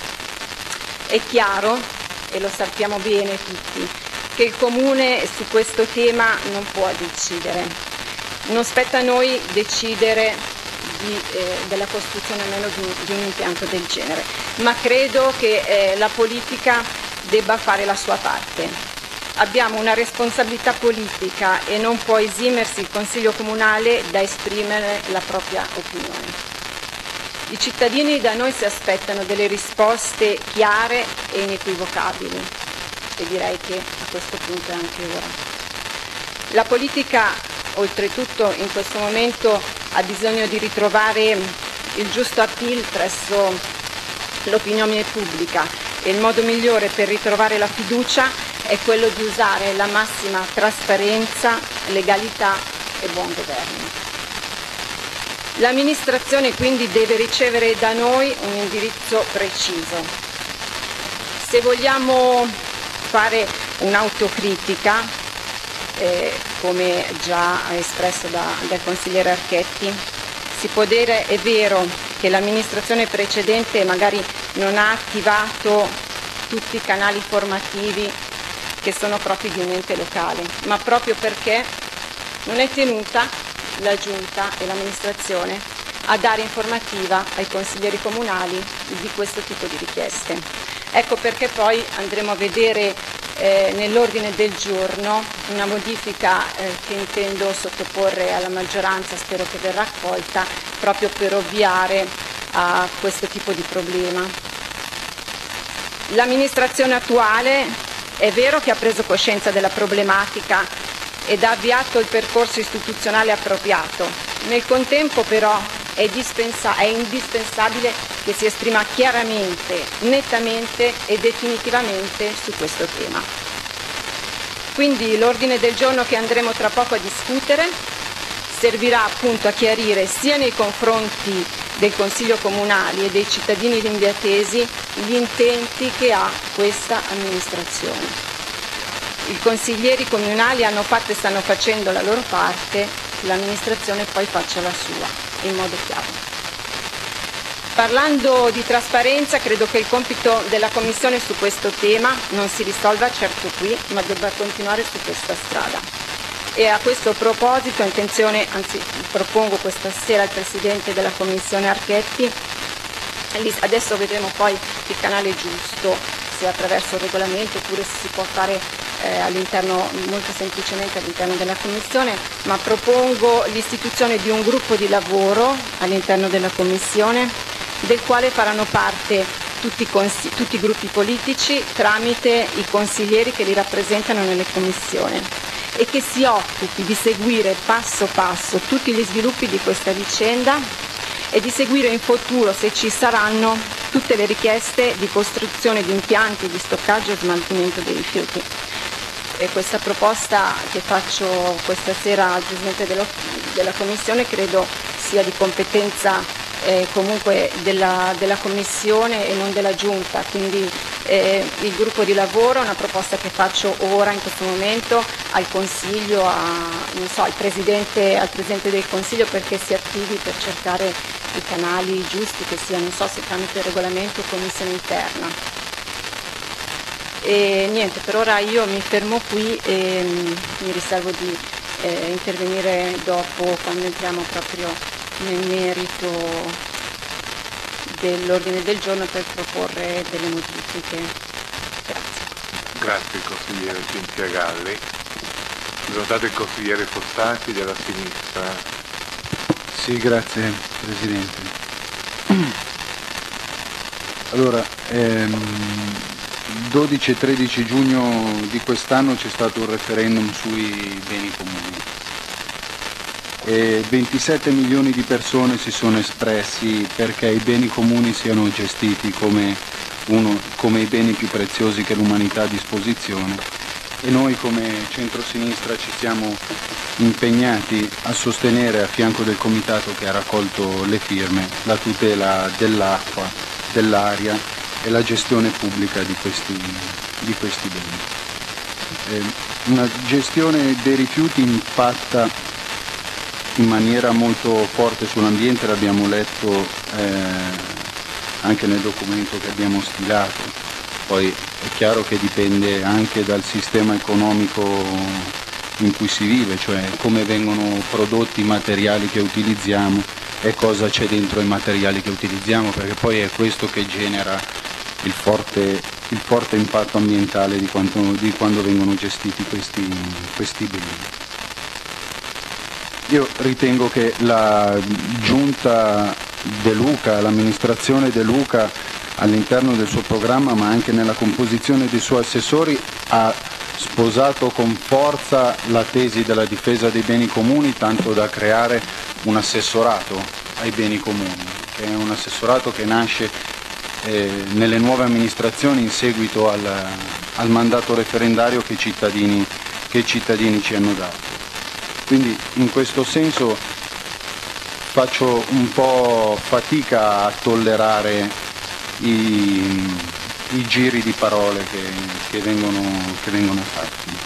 è chiaro, e lo sappiamo bene tutti, che il Comune su questo tema non può decidere. Non spetta a noi decidere di, eh, della costruzione almeno di un, di un impianto del genere, ma credo che eh, la politica debba fare la sua parte. Abbiamo una responsabilità politica e non può esimersi il Consiglio Comunale da esprimere la propria opinione. I cittadini da noi si aspettano delle risposte chiare e inequivocabili, e direi che a questo punto è anche ora. La politica, oltretutto, in questo momento ha bisogno di ritrovare il giusto appeal presso l'opinione pubblica, e il modo migliore per ritrovare la fiducia è quello di usare la massima trasparenza, legalità e buon governo. L'amministrazione quindi deve ricevere da noi un indirizzo preciso. Se vogliamo fare un'autocritica, eh, come già espresso da, dal consigliere Archetti, si può dire: è vero che l'amministrazione precedente magari non ha attivato tutti i canali formativi che sono propri di un ente locale, ma proprio perché non è tenuta la Giunta e l'amministrazione a dare informativa ai consiglieri comunali di questo tipo di richieste. Ecco perché poi andremo a vedere eh, nell'ordine del giorno una modifica eh, che intendo sottoporre alla maggioranza, spero che verrà accolta, proprio per ovviare a questo tipo di problema. L'amministrazione attuale è vero che ha preso coscienza della problematica ed ha avviato il percorso istituzionale appropriato. Nel contempo però è, dispensa- è indispensabile che si esprima chiaramente, nettamente e definitivamente su questo tema. Quindi l'ordine del giorno che andremo tra poco a discutere servirà appunto a chiarire sia nei confronti del Consiglio Comunale e dei cittadini limbiatesi gli intenti che ha questa amministrazione. I consiglieri comunali hanno fatto e stanno facendo la loro parte, l'amministrazione poi faccia la sua, in modo chiaro. Parlando di trasparenza, credo che il compito della Commissione su questo tema non si risolva certo qui, ma debba continuare su questa strada. E a questo proposito ho intenzione, anzi propongo questa sera al Presidente della Commissione Archetti, adesso vedremo poi il canale giusto, se attraverso il regolamento oppure se si può fare eh, all'interno, molto semplicemente all'interno della Commissione, ma propongo l'istituzione di un gruppo di lavoro all'interno della Commissione, del quale faranno parte tutti i, tutti i gruppi politici tramite i consiglieri che li rappresentano nelle commissioni, e che si occupi di seguire passo passo tutti gli sviluppi di questa vicenda e di seguire in futuro, se ci saranno, tutte le richieste di costruzione di impianti di stoccaggio e smaltimento dei rifiuti. E questa proposta che faccio questa sera al Presidente della, della Commissione credo sia di competenza eh, comunque della, della Commissione e non della Giunta, quindi eh, il gruppo di lavoro è una proposta che faccio ora in questo momento al Consiglio, a, non so, al, Presidente, al Presidente del Consiglio, perché si attivi per cercare i canali giusti, che sia, non so se tramite regolamento o commissione interna. E niente, per ora io mi fermo qui e mi riservo di eh, intervenire dopo, quando entriamo proprio nel merito dell'ordine del giorno, per proporre delle modifiche. Grazie. Grazie consigliere Cinzia Galli. Presentate il consigliere Fossati della sinistra. Sì, grazie Presidente. Allora, ehm, dodici e tredici giugno di quest'anno c'è stato un referendum sui beni comuni e ventisette milioni di persone si sono espressi perché i beni comuni siano gestiti come, uno, come i beni più preziosi che l'umanità ha a disposizione, e noi come centrosinistra ci siamo impegnati a sostenere, a fianco del comitato che ha raccolto le firme, la tutela dell'acqua, dell'aria e la gestione pubblica di questi, di questi beni. Eh, una gestione dei rifiuti impatta in maniera molto forte sull'ambiente, l'abbiamo letto eh, anche nel documento che abbiamo stilato. Poi è chiaro che dipende anche dal sistema economico in cui si vive, cioè come vengono prodotti i materiali che utilizziamo e cosa c'è dentro i materiali che utilizziamo, perché poi è questo che genera il forte, il forte impatto ambientale di, quanto, di quando vengono gestiti questi, questi beni. Io ritengo che la giunta De Luca, l'amministrazione De Luca, all'interno del suo programma ma anche nella composizione dei suoi assessori, ha sposato con forza la tesi della difesa dei beni comuni, tanto da creare un assessorato ai beni comuni, che è un assessorato che nasce eh, nelle nuove amministrazioni in seguito al, al mandato referendario che i cittadini, che i cittadini ci hanno dato. Quindi in questo senso faccio un po' fatica a tollerare i, i giri di parole che, che, vengono, che vengono fatti.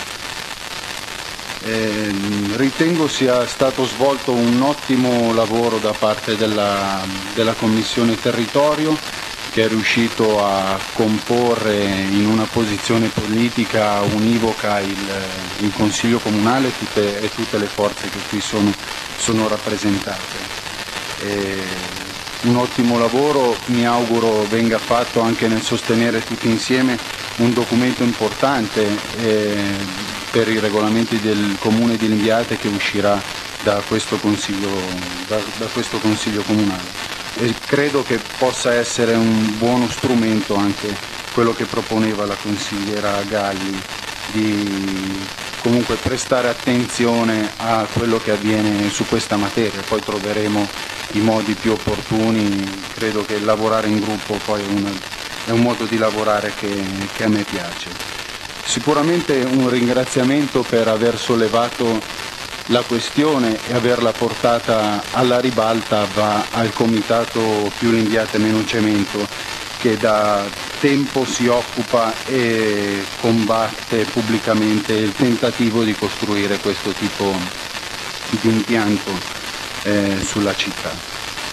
Eh, ritengo sia stato svolto un ottimo lavoro da parte della, della Commissione Territorio, che è riuscito a comporre in una posizione politica univoca il, il Consiglio Comunale tutte, e tutte le forze che qui sono, sono rappresentate. E un ottimo lavoro, mi auguro venga fatto anche nel sostenere tutti insieme un documento importante eh, per i regolamenti del Comune di Limbiate, che uscirà da questo Consiglio, da, da questo Consiglio Comunale. E credo che possa essere un buono strumento anche quello che proponeva la consigliera Galli, di comunque prestare attenzione a quello che avviene su questa materia. Poi troveremo i modi più opportuni. Credo che lavorare in gruppo poi è un, è un modo di lavorare che, che a me piace. Sicuramente un ringraziamento per aver sollevato la questione e averla portata alla ribalta va al Comitato Più Rinviate Meno Cemento, che da tempo si occupa e combatte pubblicamente il tentativo di costruire questo tipo di impianto eh, sulla città.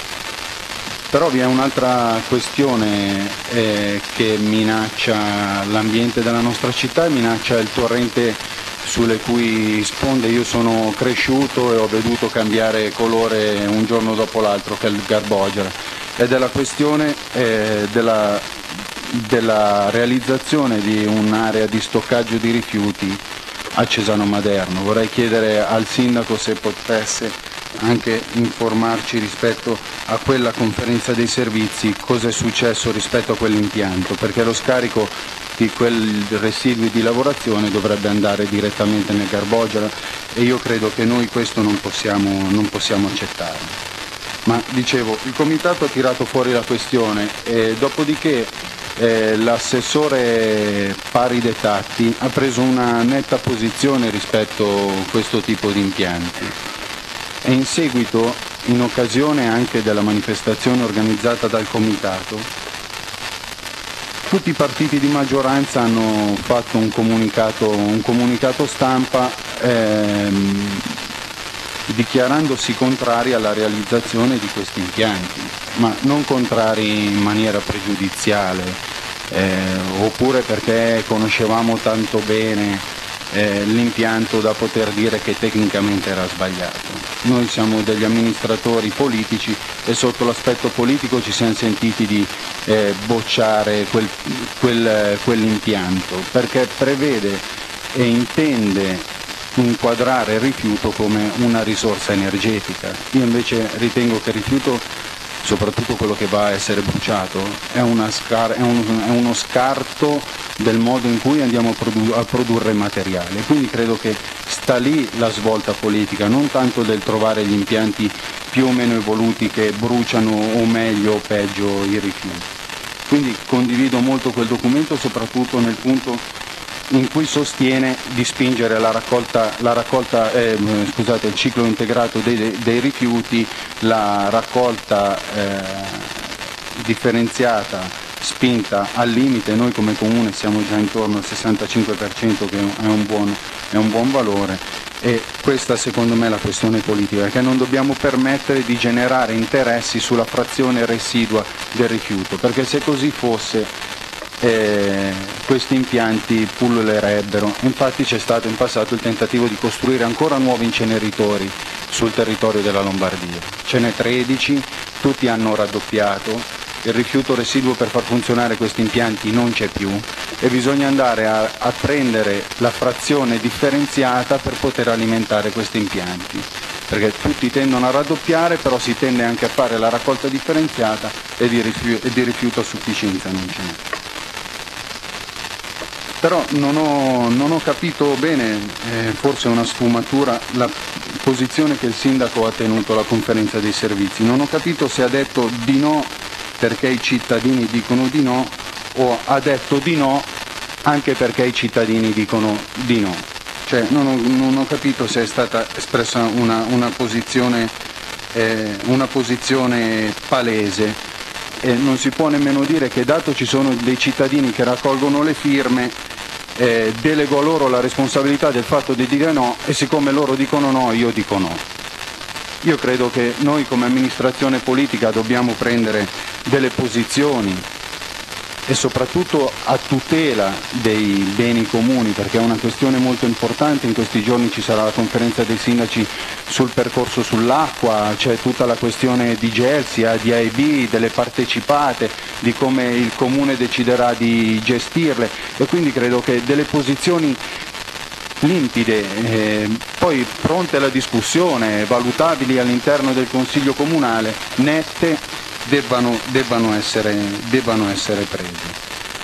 Però vi è un'altra questione eh, che minaccia l'ambiente della nostra città e minaccia il torrente sulle cui sponde io sono cresciuto e ho veduto cambiare colore un giorno dopo l'altro, che è il Garbogera, ed è la questione eh, della, della realizzazione di un'area di stoccaggio di rifiuti a Cesano Maderno. Vorrei chiedere al Sindaco se potesse anche informarci rispetto a quella conferenza dei servizi, cosa è successo rispetto a quell'impianto, perché lo scarico di quei residui di lavorazione dovrebbe andare direttamente nel Garbogera e io credo che noi questo non possiamo, non possiamo accettarlo. Ma dicevo, il Comitato ha tirato fuori la questione e dopodiché eh, l'assessore Pari De Tatti ha preso una netta posizione rispetto a questo tipo di impianti. E in seguito, in occasione anche della manifestazione organizzata dal Comitato, tutti i partiti di maggioranza hanno fatto un comunicato, un comunicato stampa ehm, dichiarandosi contrari alla realizzazione di questi impianti, ma non contrari in maniera pregiudiziale, eh, oppure perché conoscevamo tanto bene Eh, l'impianto da poter dire che tecnicamente era sbagliato. Noi siamo degli amministratori politici e sotto l'aspetto politico ci siamo sentiti di eh, bocciare quel, quel, quell'impianto perché prevede e intende inquadrare il rifiuto come una risorsa energetica. Io invece ritengo che il rifiuto, soprattutto quello che va a essere bruciato, è, una scar- è, un, è uno scarto del modo in cui andiamo a, produ- a produrre materiale. Quindi credo che sta lì la svolta politica, non tanto del trovare gli impianti più o meno evoluti che bruciano o meglio o peggio i rifiuti. Quindi condivido molto quel documento, soprattutto nel punto in cui sostiene di spingere la raccolta, la raccolta eh, scusate, il ciclo integrato dei, dei rifiuti, la raccolta eh, differenziata, spinta al limite. Noi come Comune siamo già intorno al sessantacinque per cento, che è un buon, è un buon valore, e questa secondo me è la questione politica, che non dobbiamo permettere di generare interessi sulla frazione residua del rifiuto, perché se così fosse eh, questi impianti pullulerebbero. Infatti c'è stato in passato il tentativo di costruire ancora nuovi inceneritori sul territorio della Lombardia, ce n'è tredici, tutti hanno raddoppiato. Il rifiuto residuo per far funzionare questi impianti non c'è più e bisogna andare a, a prendere la frazione differenziata per poter alimentare questi impianti, perché tutti tendono a raddoppiare, però si tende anche a fare la raccolta differenziata e di rifiuto, e di rifiuto a sufficienza non ce n'è. Però non ho, non ho capito bene, eh, forse è una sfumatura, la posizione che il Sindaco ha tenuto alla conferenza dei servizi. Non ho capito se ha detto di no perché i cittadini dicono di no, o ha detto di no anche perché i cittadini dicono di no. Cioè non ho, non ho capito se è stata espressa una, una, posizione, eh, una posizione palese. E non si può nemmeno dire che, dato ci sono dei cittadini che raccolgono le firme, eh, delego a loro la responsabilità del fatto di dire no, e siccome loro dicono no, io dico no. Io credo che noi come amministrazione politica dobbiamo prendere delle posizioni e soprattutto a tutela dei beni comuni, perché è una questione molto importante. In questi giorni ci sarà la conferenza dei sindaci sul percorso sull'acqua, c'è tutta la questione di Gelsia, di A e B, delle partecipate, di come il Comune deciderà di gestirle, e quindi credo che delle posizioni limpide, eh, poi pronte alla discussione, valutabili all'interno del Consiglio Comunale, nette, debbano, debbano, essere, debbano essere prese.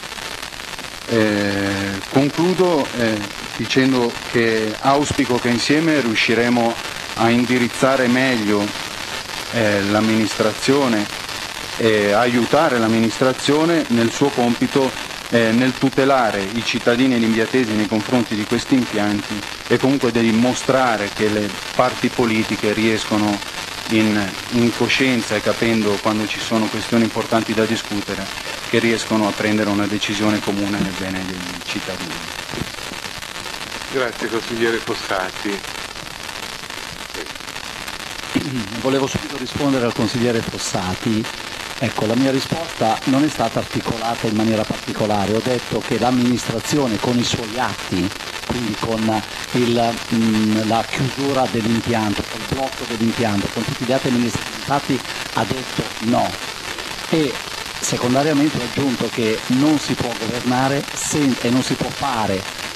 Eh, concludo eh, dicendo che auspico che insieme riusciremo a indirizzare meglio eh, l'amministrazione e aiutare l'amministrazione nel suo compito eh, nel tutelare i cittadini limbiatesi nei confronti di questi impianti e comunque di dimostrare che le parti politiche riescono in, in coscienza e capendo quando ci sono questioni importanti da discutere, che riescono a prendere una decisione comune nel bene dei cittadini. Grazie consigliere Fossati. Volevo subito rispondere al consigliere Fossati. Ecco, la mia risposta non è stata articolata in maniera particolare, ho detto che l'amministrazione con i suoi atti, quindi con il, mh, la chiusura dell'impianto, con il blocco dell'impianto, con tutti gli atti amministrativi fatti, ha detto no. E secondariamente ho aggiunto che non si può governare sen- e non si può fare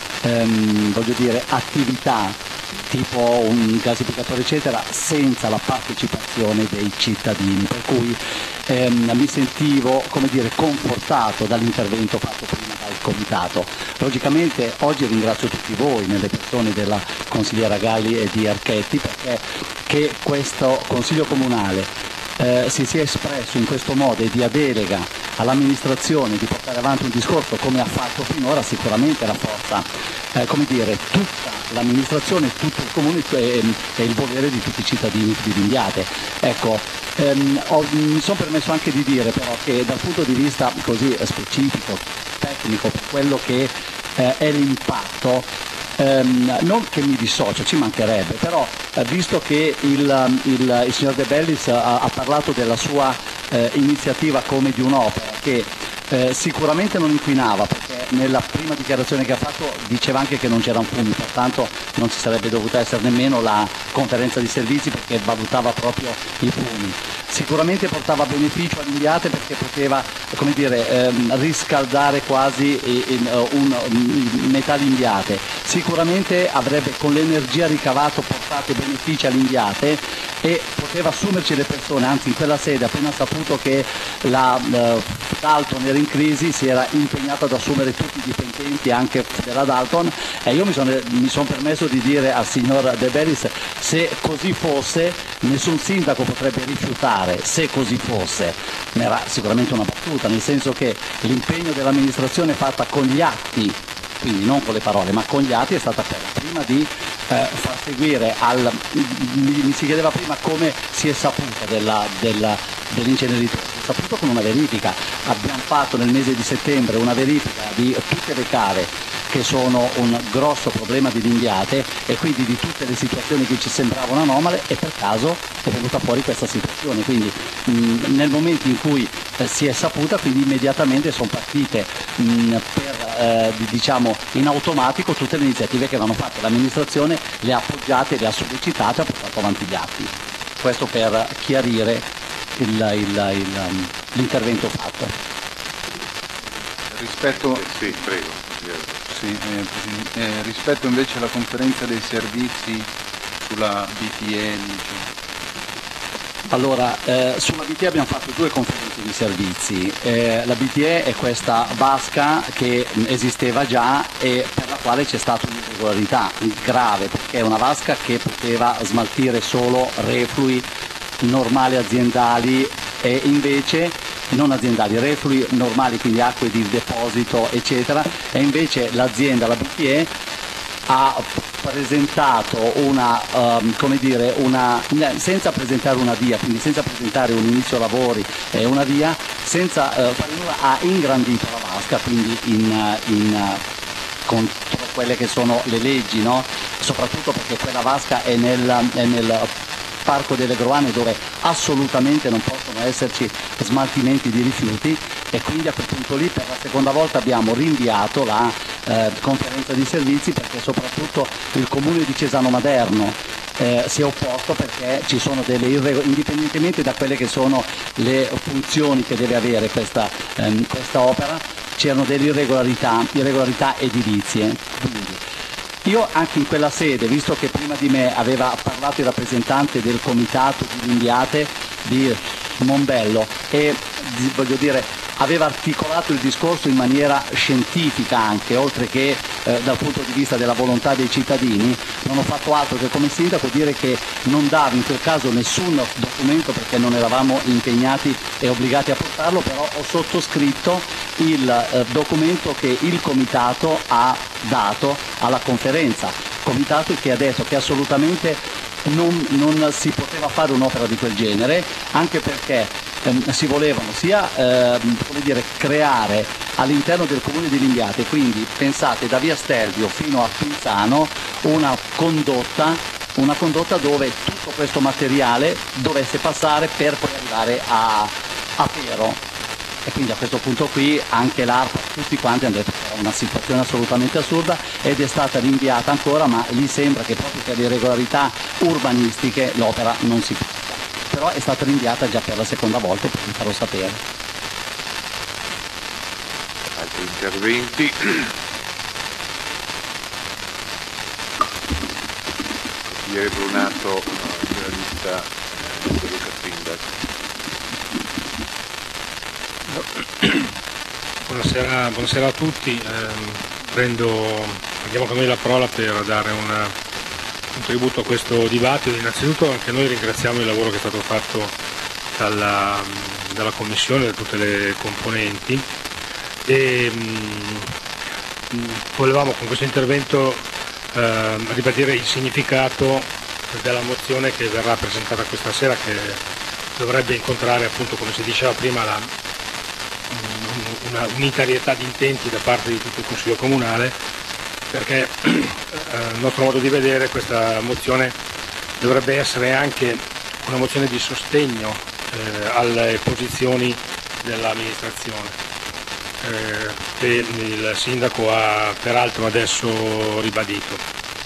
ehm, voglio dire, attività tipo un gasificatore eccetera senza la partecipazione dei cittadini, per cui ehm, mi sentivo, come dire, confortato dall'intervento fatto prima dal comitato. Logicamente oggi ringrazio tutti voi nelle persone della consigliera Galli e di Archetti, perché che questo Consiglio Comunale Eh, si sia espresso in questo modo e dia delega all'amministrazione di portare avanti un discorso come ha fatto finora, sicuramente la forza, eh, come dire, tutta l'amministrazione, tutto il comune e, e il volere di tutti i cittadini di Limbiate. Ecco, ehm, ho, mi sono permesso anche di dire però che dal punto di vista così specifico, tecnico, per quello che eh, è l'impatto, Um, non che mi dissocio, ci mancherebbe, però uh, visto che il, il, il signor De Bellis ha, ha parlato della sua uh, iniziativa come di un'opera che uh, sicuramente non inquinava, perché nella prima dichiarazione che ha fatto diceva anche che non c'erano fumi, pertanto non ci sarebbe dovuta essere nemmeno la conferenza di servizi, perché valutava proprio i fumi. Sicuramente portava beneficio alle Limbiate perché poteva, come dire, ehm, riscaldare quasi in, uh, un, um, metà Limbiate. Sicuramente avrebbe con l'energia ricavata portato benefici alle Limbiate e poteva assumerci le persone, anzi in quella sede appena saputo che la uh, Dalton era in crisi si era impegnata ad assumere tutti i dipendenti anche della Dalton, e io mi sono mi son permesso di dire al signor De Bellis, se così fosse nessun sindaco potrebbe rifiutare. Se così fosse, era sicuramente una battuta, nel senso che l'impegno dell'amministrazione fatta con gli atti, quindi non con le parole ma con gli atti, è stata quella prima di eh, far seguire al mi, mi si chiedeva prima come si è saputo della, della, dell'inceneritore, si è saputo con una verifica. Abbiamo fatto nel mese di settembre una verifica di tutte le cave che sono un grosso problema di Limbiate e quindi di tutte le situazioni che ci sembravano anomale, e per caso è venuta fuori questa situazione, quindi mh, nel momento in cui eh, si è saputa, quindi immediatamente sono partite mh, per, eh, diciamo in automatico tutte le iniziative che avevano fatto l'amministrazione, le ha appoggiate, le ha sollecitate, ha portato avanti gli atti. Questo per chiarire il, il, il, l'intervento fatto. Rispetto... Sì, prego. Sì, eh, eh, rispetto invece alla conferenza dei servizi sulla B T E, allora eh, sulla B T E abbiamo fatto due conferenze di servizi. Eh, la B T E è questa vasca che esisteva già e per la quale c'è stata un'irregolarità grave, perché è una vasca che poteva smaltire solo reflui normali aziendali e invece non aziendali, reflui normali, quindi acque di deposito eccetera, e invece l'azienda, la B T E, ha presentato una, um, come dire, una, senza presentare una via, quindi senza presentare un inizio lavori e una via, senza uh, fare nulla, ha ingrandito la vasca, quindi in, in contro quelle che sono le leggi, no? Soprattutto perché quella vasca è nel, è nel Parco delle Groane, dove assolutamente non possono esserci smaltimenti di rifiuti, e quindi a quel punto lì per la seconda volta abbiamo rinviato la eh, conferenza di servizi, perché soprattutto il comune di Cesano Maderno eh, si è opposto, perché ci sono delle irregolarità, indipendentemente da quelle che sono le funzioni che deve avere questa, ehm, questa opera, c'erano delle irregolarità, irregolarità edilizie. Quindi, io anche in quella sede, visto che prima di me aveva parlato il rappresentante del comitato di Limbiate di Monbello, e voglio dire aveva articolato il discorso in maniera scientifica anche, oltre che eh, dal punto di vista della volontà dei cittadini. Non ho fatto altro che come sindaco dire che non davo in quel caso nessun documento perché non eravamo impegnati e obbligati a portarlo, però ho sottoscritto il eh, documento che il Comitato ha dato alla conferenza, Comitato che ha detto che assolutamente non, non si poteva fare un'opera di quel genere, anche perché ehm, si volevano sia ehm, come dire, creare all'interno del comune di Limbiate, quindi pensate da via Stelvio fino a Pinzano, una condotta, una condotta dove tutto questo materiale dovesse passare per poi arrivare a, a Pero. E quindi a questo punto qui anche l'ARPA, tutti quanti hanno detto che era una situazione assolutamente assurda ed è stata rinviata ancora, ma gli sembra che proprio per le irregolarità urbanistiche l'opera non si possa. Però è stata rinviata già per la seconda volta e poi vi farò sapere. Altri interventi? Consigliere Brunato, giornalista eh, Luca Sindaco. Buonasera, buonasera a tutti, eh, prendo, prendiamo con noi la parola per dare un contributo a questo dibattito. Innanzitutto anche noi ringraziamo il lavoro che è stato fatto dalla, dalla Commissione, da tutte le componenti e mh, volevamo con questo intervento eh, ribadire il significato della mozione che verrà presentata questa sera, che dovrebbe incontrare, appunto, come si diceva prima, la una unitarietà di intenti da parte di tutto il Consiglio Comunale, perché a nostro modo di vedere questa mozione dovrebbe essere anche una mozione di sostegno eh, alle posizioni dell'amministrazione, eh, che il Sindaco ha peraltro adesso ribadito.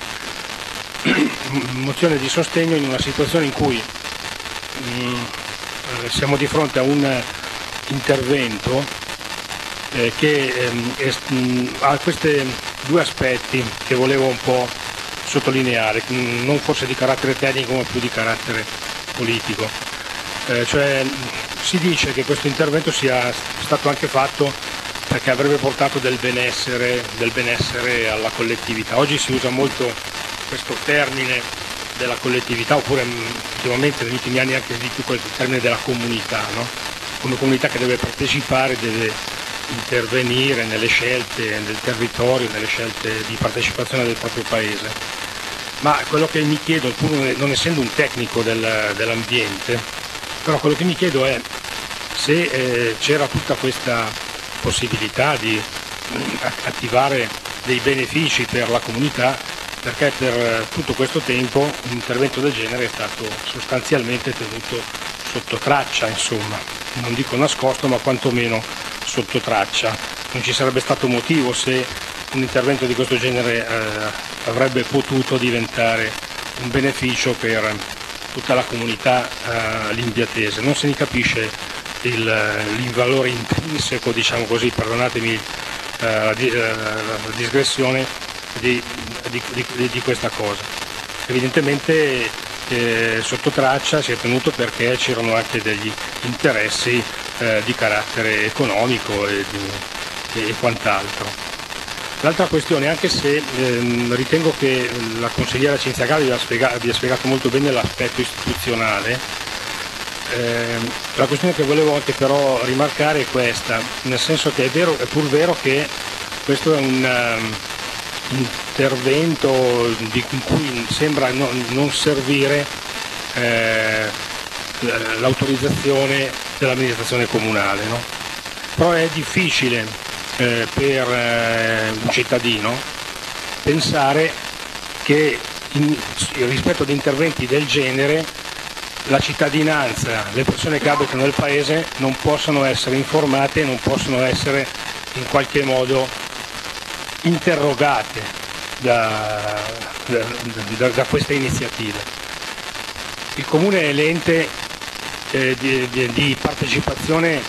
Mozione di sostegno in una situazione in cui mh, siamo di fronte a un intervento Eh, che ehm, è, mh, ha questi due aspetti che volevo un po' sottolineare, mh, non forse di carattere tecnico ma più di carattere politico. Eh, cioè, mh, si dice che questo intervento sia stato anche fatto perché avrebbe portato del benessere, del benessere alla collettività. Oggi si usa molto questo termine della collettività, oppure mh, ultimamente negli ultimi anni anche di più quel termine della comunità, no? Come comunità che deve partecipare, deve intervenire nelle scelte del territorio, nelle scelte di partecipazione del proprio paese. Ma quello che mi chiedo, pur non essendo un tecnico del, dell'ambiente, però quello che mi chiedo è se eh, c'era tutta questa possibilità di eh, attivare dei benefici per la comunità, perché per tutto questo tempo un intervento del genere è stato sostanzialmente tenuto sotto traccia, insomma, non dico nascosto, ma quantomeno sotto traccia. Non ci sarebbe stato motivo se un intervento di questo genere eh, avrebbe potuto diventare un beneficio per tutta la comunità eh, limbiatese. Non se ne capisce il, il valore intrinseco, diciamo così, perdonatemi eh, di, eh, la digressione di, di, di, di questa cosa. Evidentemente eh, sotto traccia si è tenuto perché c'erano anche degli interessi eh, di carattere economico e, di, e quant'altro. L'altra questione, anche se ehm, ritengo che la consigliera Cinzia-Galli vi ha spiegato, vi ha spiegato molto bene l'aspetto istituzionale, ehm, la questione che volevo anche però rimarcare è questa, nel senso che è, vero, è pur vero che questo è un um, intervento di, in cui sembra no, non servire eh, l'autorizzazione dell'amministrazione comunale, no? Però è difficile eh, per eh, un cittadino pensare che in, rispetto ad interventi del genere la cittadinanza, le persone che abitano nel paese non possano essere informate, non possono essere in qualche modo interrogate da, da, da, da queste iniziative. Il Comune è l'ente eh, di, di, di partecipazione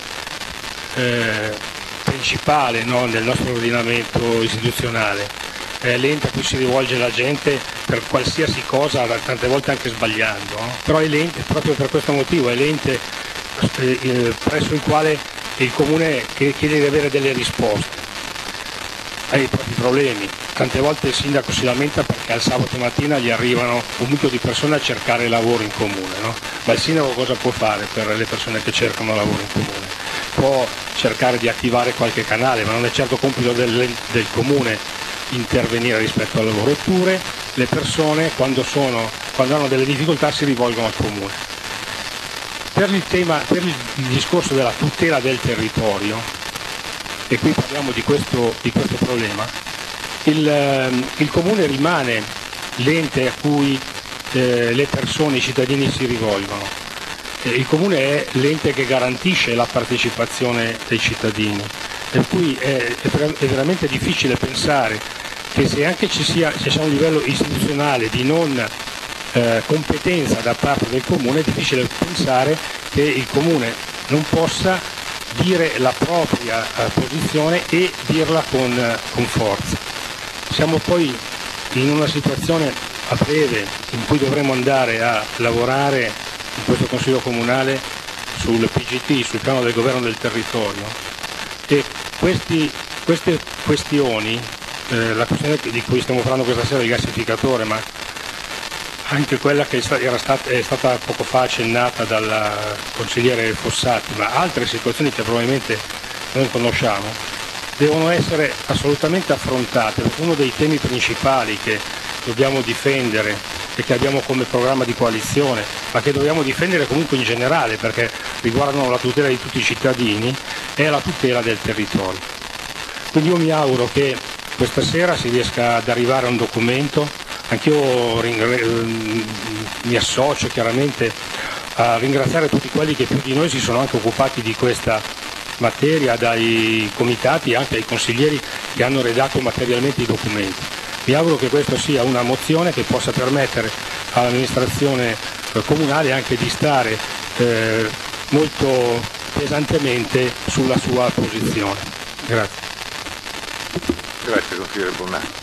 eh, principale, no, nel nostro ordinamento istituzionale, è l'ente a cui si rivolge la gente per qualsiasi cosa, tante volte anche sbagliando, no? Però è l'ente, proprio per questo motivo, è l'ente eh, presso il quale il Comune che chiede di avere delle risposte ai propri problemi. Tante volte il sindaco si lamenta perché al sabato mattina gli arrivano un mucchio di persone a cercare lavoro in comune, no? Ma il sindaco cosa può fare per le persone che cercano lavoro in comune? Può cercare di attivare qualche canale, ma non è certo compito del, del comune intervenire rispetto al lavoro, oppure le persone quando, sono, quando hanno delle difficoltà si rivolgono al comune. Per il, tema, per il discorso della tutela del territorio, e qui parliamo di questo, di questo problema, il, il comune rimane l'ente a cui eh, le persone, i cittadini si rivolgono. Eh, il comune è l'ente che garantisce la partecipazione dei cittadini, per cui è, è veramente difficile pensare che se anche ci sia, ci sia un livello istituzionale di non eh, competenza da parte del comune, è difficile pensare che il comune non possa dire la propria eh, posizione e dirla con, eh, con forza. Siamo poi in una situazione a breve in cui dovremo andare a lavorare in questo Consiglio Comunale sul P G T, sul piano del governo del territorio, e questi, queste questioni, eh, la questione di cui stiamo parlando questa sera, il gassificatore, ma anche quella che era stata, è stata poco fa accennata dal consigliere Fossati, ma altre situazioni che probabilmente noi conosciamo, devono essere assolutamente affrontate, perché uno dei temi principali che dobbiamo difendere e che abbiamo come programma di coalizione, ma che dobbiamo difendere comunque in generale perché riguardano la tutela di tutti i cittadini, è la tutela del territorio. Quindi io mi auguro che questa sera si riesca ad arrivare a un documento. Anch'io mi associo chiaramente a ringraziare tutti quelli che più di noi si sono anche occupati di questa materia, dai comitati e anche ai consiglieri che hanno redatto materialmente i documenti. Mi auguro che questa sia una mozione che possa permettere all'amministrazione comunale anche di stare eh, molto pesantemente sulla sua posizione. Grazie. Grazie consigliere Bonatti.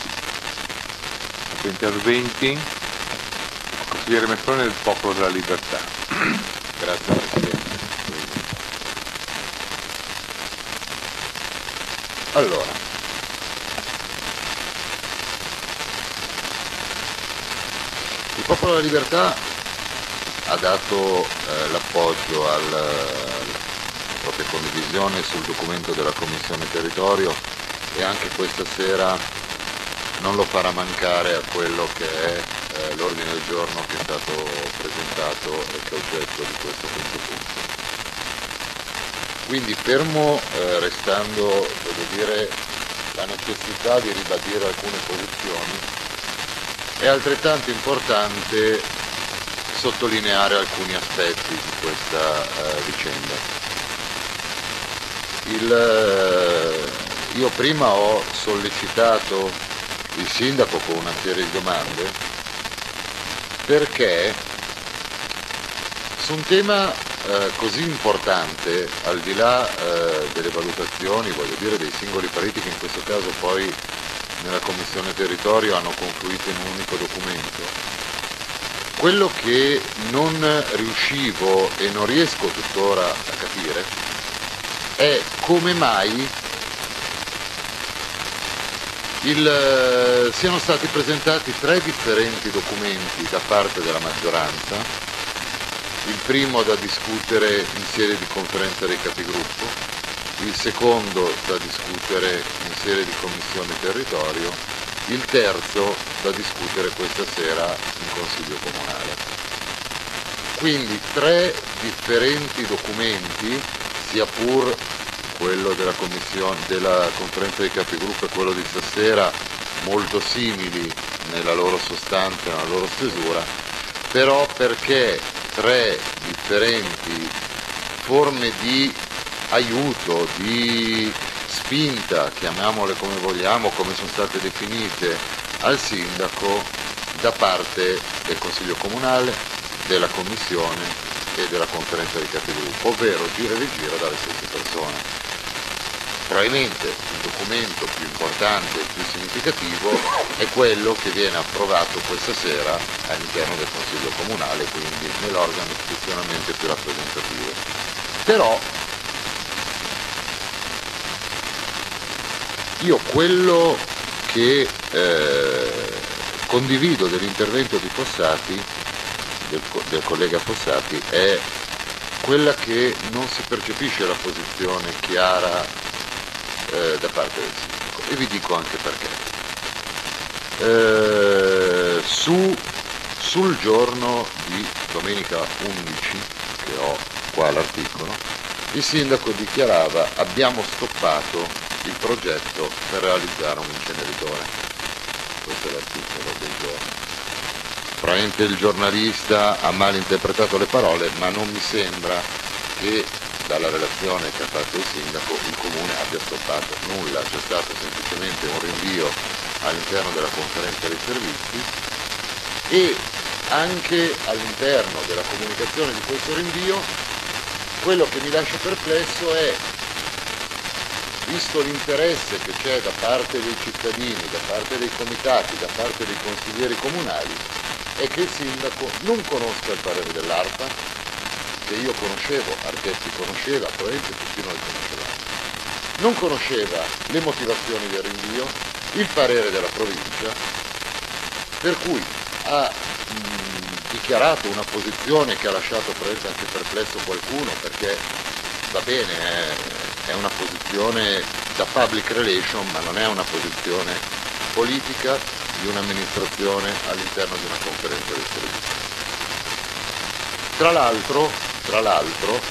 Interventi. Consigliere Messone del Popolo della Libertà. Grazie Presidente. Allora, il Popolo della Libertà ha dato eh, l'appoggio al, alla propria condivisione sul documento della Commissione Territorio e anche questa sera non lo farà mancare a quello che è eh, l'ordine del giorno che è stato presentato e che è oggetto di questo quinto punto. Quindi fermo eh, restando, devo dire, la necessità di ribadire alcune posizioni, è altrettanto importante sottolineare alcuni aspetti di questa eh, vicenda. Il, eh, io prima ho sollecitato il sindaco con una serie di domande perché su un tema eh, così importante, al di là eh, delle valutazioni, voglio dire, dei singoli pariti che in questo caso poi nella Commissione Territorio hanno confluito in un unico documento, quello che non riuscivo e non riesco tuttora a capire è come mai Il, siano stati presentati tre differenti documenti da parte della maggioranza, il primo da discutere in sede di conferenza dei capigruppo, il secondo da discutere in sede di commissione territorio, il terzo da discutere questa sera in Consiglio Comunale. Quindi tre differenti documenti, sia pur quello della, commissione, della conferenza dei capigruppo e quello di stasera, molto simili nella loro sostanza e nella loro stesura, però perché tre differenti forme di aiuto, di spinta, chiamiamole come vogliamo, come sono state definite, al sindaco da parte del Consiglio Comunale, della Commissione e della conferenza dei capigruppo, ovvero gira e rigira dalle stesse persone. Probabilmente il documento più importante e più significativo è quello che viene approvato questa sera all'interno del Consiglio Comunale, quindi nell'organo istituzionalmente più rappresentativo. Però Io quello che eh, condivido dell'intervento di Fossati, del, del collega Fossati, è quella che non si percepisce la posizione chiara eh, da parte del sindaco, e vi dico anche perché. Eh, su, sul giorno di domenica undici, che ho qua l'articolo, il sindaco dichiarava: abbiamo stoppato il progetto per realizzare un inceneritore. Questo è l'articolo del giorno. Probabilmente il giornalista ha mal interpretato le parole, ma non mi sembra che dalla relazione che ha fatto il sindaco il comune abbia stoppato nulla, c'è stato semplicemente un rinvio all'interno della conferenza dei servizi, e anche all'interno della comunicazione di questo rinvio quello che mi lascia perplesso è, visto l'interesse che c'è da parte dei cittadini, da parte dei comitati, da parte dei consiglieri comunali, è che il sindaco non conosca il parere dell'ARPA, che io conoscevo, Archetti conosceva, probabilmente tutti noi conoscevamo, non conosceva le motivazioni del rinvio, il parere della provincia, per cui ha mh, dichiarato una posizione che ha lasciato probabilmente anche perplesso qualcuno, perché va bene, è, è una posizione da public relation, ma non è una posizione politica di un'amministrazione all'interno di una conferenza dei servizi. Tra l'altro, tra l'altro,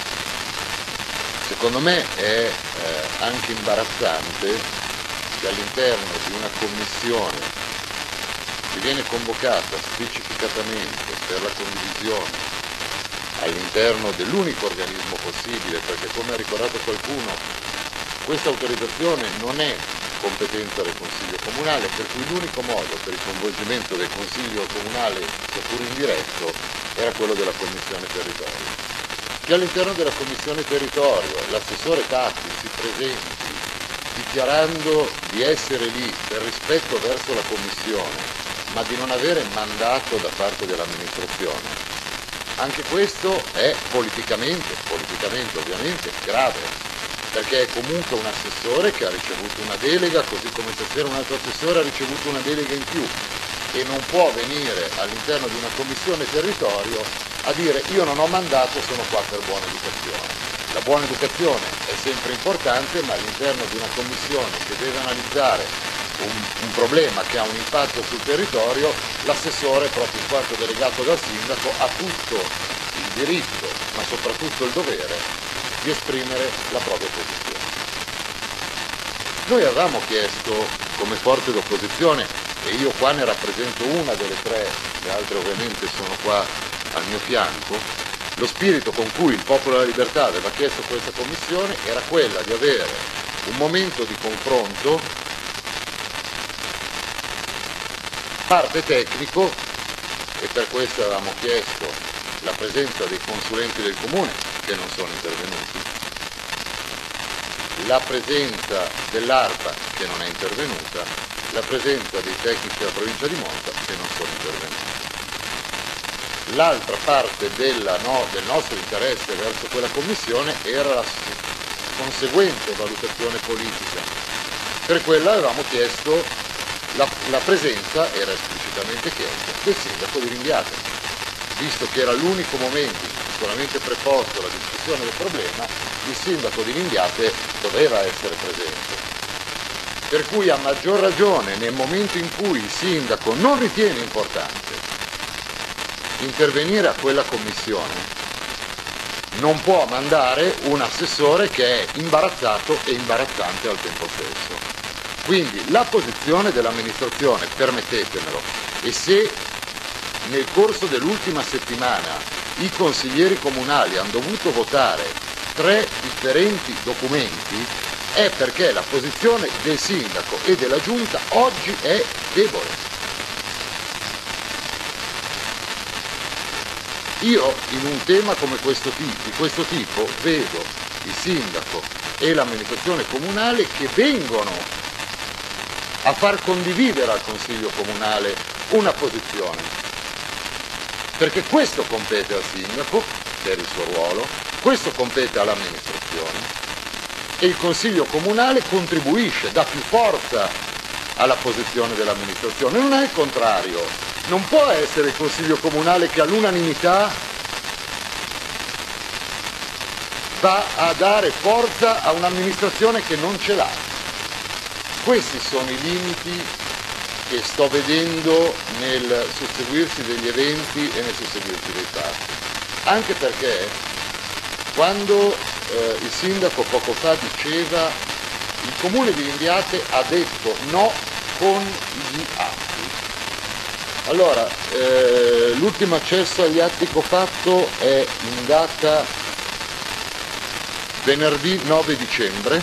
secondo me è eh, anche imbarazzante che all'interno di una commissione che viene convocata specificatamente per la condivisione all'interno dell'unico organismo possibile, perché come ha ricordato qualcuno, questa autorizzazione non è competenza del Consiglio Comunale, per cui l'unico modo per il coinvolgimento del Consiglio Comunale, seppur indiretto, era quello della Commissione Territorio. Che all'interno della Commissione Territorio l'assessore Tatti si presenti dichiarando di essere lì per rispetto verso la Commissione, ma di non avere mandato da parte dell'amministrazione, anche questo è politicamente, politicamente ovviamente grave, perché è comunque un assessore che ha ricevuto una delega, così come stasera un altro assessore ha ricevuto una delega in più, e non può venire all'interno di una commissione territorio a dire io non ho mandato, sono qua per buona educazione. La buona educazione è sempre importante, ma all'interno di una commissione che deve analizzare un, un problema che ha un impatto sul territorio, l'assessore, proprio in quanto delegato dal sindaco, ha tutto il diritto, ma soprattutto il dovere, di esprimere la propria posizione. Noi avevamo chiesto come forza d'opposizione, e io qua ne rappresento una delle tre, le altre ovviamente sono qua al mio fianco, lo spirito con cui il Popolo della Libertà aveva chiesto questa commissione era quella di avere un momento di confronto parte tecnico, e per questo avevamo chiesto la presenza dei consulenti del comune che non sono intervenuti, la presenza dell'ARPA che non è intervenuta, la presenza dei tecnici della provincia di Monza che non sono intervenuti. L'altra parte della, no, del nostro interesse verso quella commissione era la conseguente valutazione politica. Per quella avevamo chiesto la, la presenza, era esplicitamente chiesto, del sindaco di Ringhiate, visto che era l'unico momento in cui solamente preposto alla discussione del problema, il sindaco di Ringhiate doveva essere presente. Per cui a maggior ragione nel momento in cui il sindaco non ritiene importante intervenire a quella commissione, non può mandare un assessore che è imbarazzato e imbarazzante al tempo stesso. Quindi la posizione dell'amministrazione, permettetemelo, e se nel corso dell'ultima settimana i consiglieri comunali hanno dovuto votare tre differenti documenti, è perché la posizione del sindaco e della giunta oggi è debole. Io in un tema come questo tipo, di questo tipo vedo il sindaco e l'amministrazione comunale che vengono a far condividere al Consiglio Comunale una posizione, perché questo compete al sindaco per il suo ruolo, questo compete all'amministrazione, e il Consiglio Comunale contribuisce, dà più forza alla posizione dell'amministrazione. Non è il contrario, non può essere il Consiglio Comunale che all'unanimità va a dare forza a un'amministrazione che non ce l'ha. Questi sono i limiti che sto vedendo nel susseguirsi degli eventi e nel susseguirsi dei fatti. Anche perché quando eh, il sindaco poco fa diceva il comune di Limbiate ha detto no con gli atti. Allora, eh, l'ultimo accesso agli atti che ho fatto è in data venerdì nove dicembre.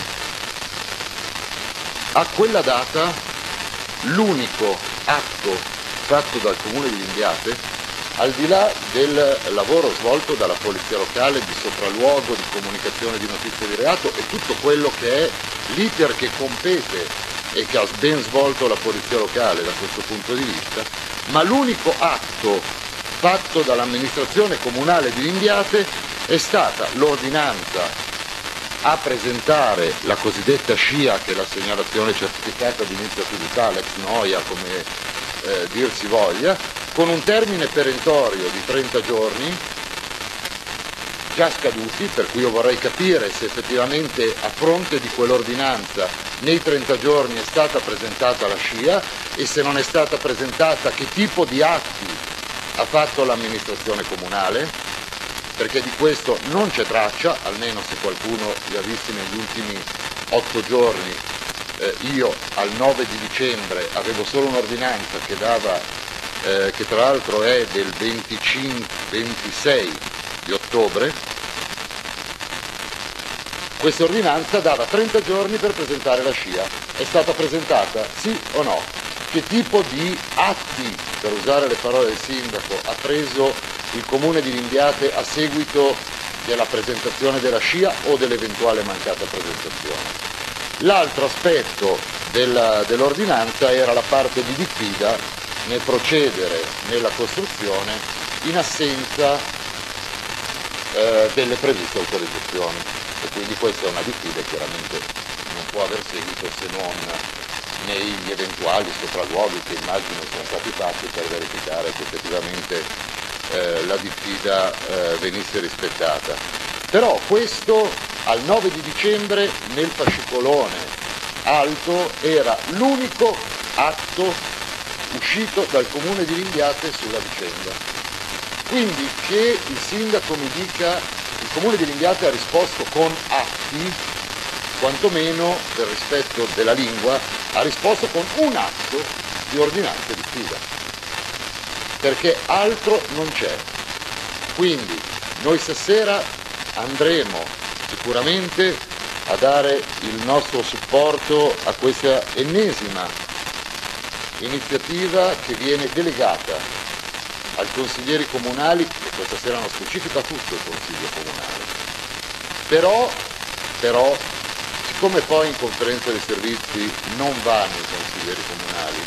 A quella data l'unico atto fatto dal comune di Limbiate, al di là del lavoro svolto dalla polizia locale di sopralluogo, di comunicazione di notizie di reato e tutto quello che è l'iter che compete e che ha ben svolto la polizia locale da questo punto di vista, ma l'unico atto fatto dall'amministrazione comunale di Limbiate è stata l'ordinanza a presentare la cosiddetta SCIA, che è la segnalazione certificata di inizio attività, l'ex noia come eh, dir si voglia, con un termine perentorio di trenta giorni già scaduti, per cui io vorrei capire se effettivamente a fronte di quell'ordinanza nei trenta giorni è stata presentata la SCIA e se non è stata presentata che tipo di atti ha fatto l'amministrazione comunale, perché di questo non c'è traccia, almeno se qualcuno li ha visti negli ultimi otto giorni. Eh, io al nove di dicembre avevo solo un'ordinanza che dava, eh, che tra l'altro è del venticinque ventisei di ottobre. Questa ordinanza dava trenta giorni per presentare la SCIA. È stata presentata, sì o no? Che tipo di atti, per usare le parole del sindaco, ha preso il comune di Limbiate a seguito della presentazione della SCIA o dell'eventuale mancata presentazione? L'altro aspetto della, dell'ordinanza era la parte di diffida nel procedere nella costruzione in assenza eh, delle previste autorizzazioni, e quindi questa è una diffida e chiaramente non può aver seguito se non negli eventuali sopralluoghi che immagino siano stati fatti per verificare che effettivamente eh, la diffida eh, venisse rispettata. Però questo al nove di dicembre nel fascicolone alto era l'unico atto uscito dal comune di Limbiate sulla vicenda. Quindi che il sindaco mi dica il comune di Limbiate ha risposto con atti, quantomeno per rispetto della lingua, ha risposto con un atto di ordinanza di diffida, perché altro non c'è. Quindi noi stasera andremo sicuramente a dare il nostro supporto a questa ennesima iniziativa che viene delegata ai consiglieri comunali, e questa sera non specifica tutto il consiglio comunale. Però, però, siccome poi in conferenza dei servizi non vanno i consiglieri comunali,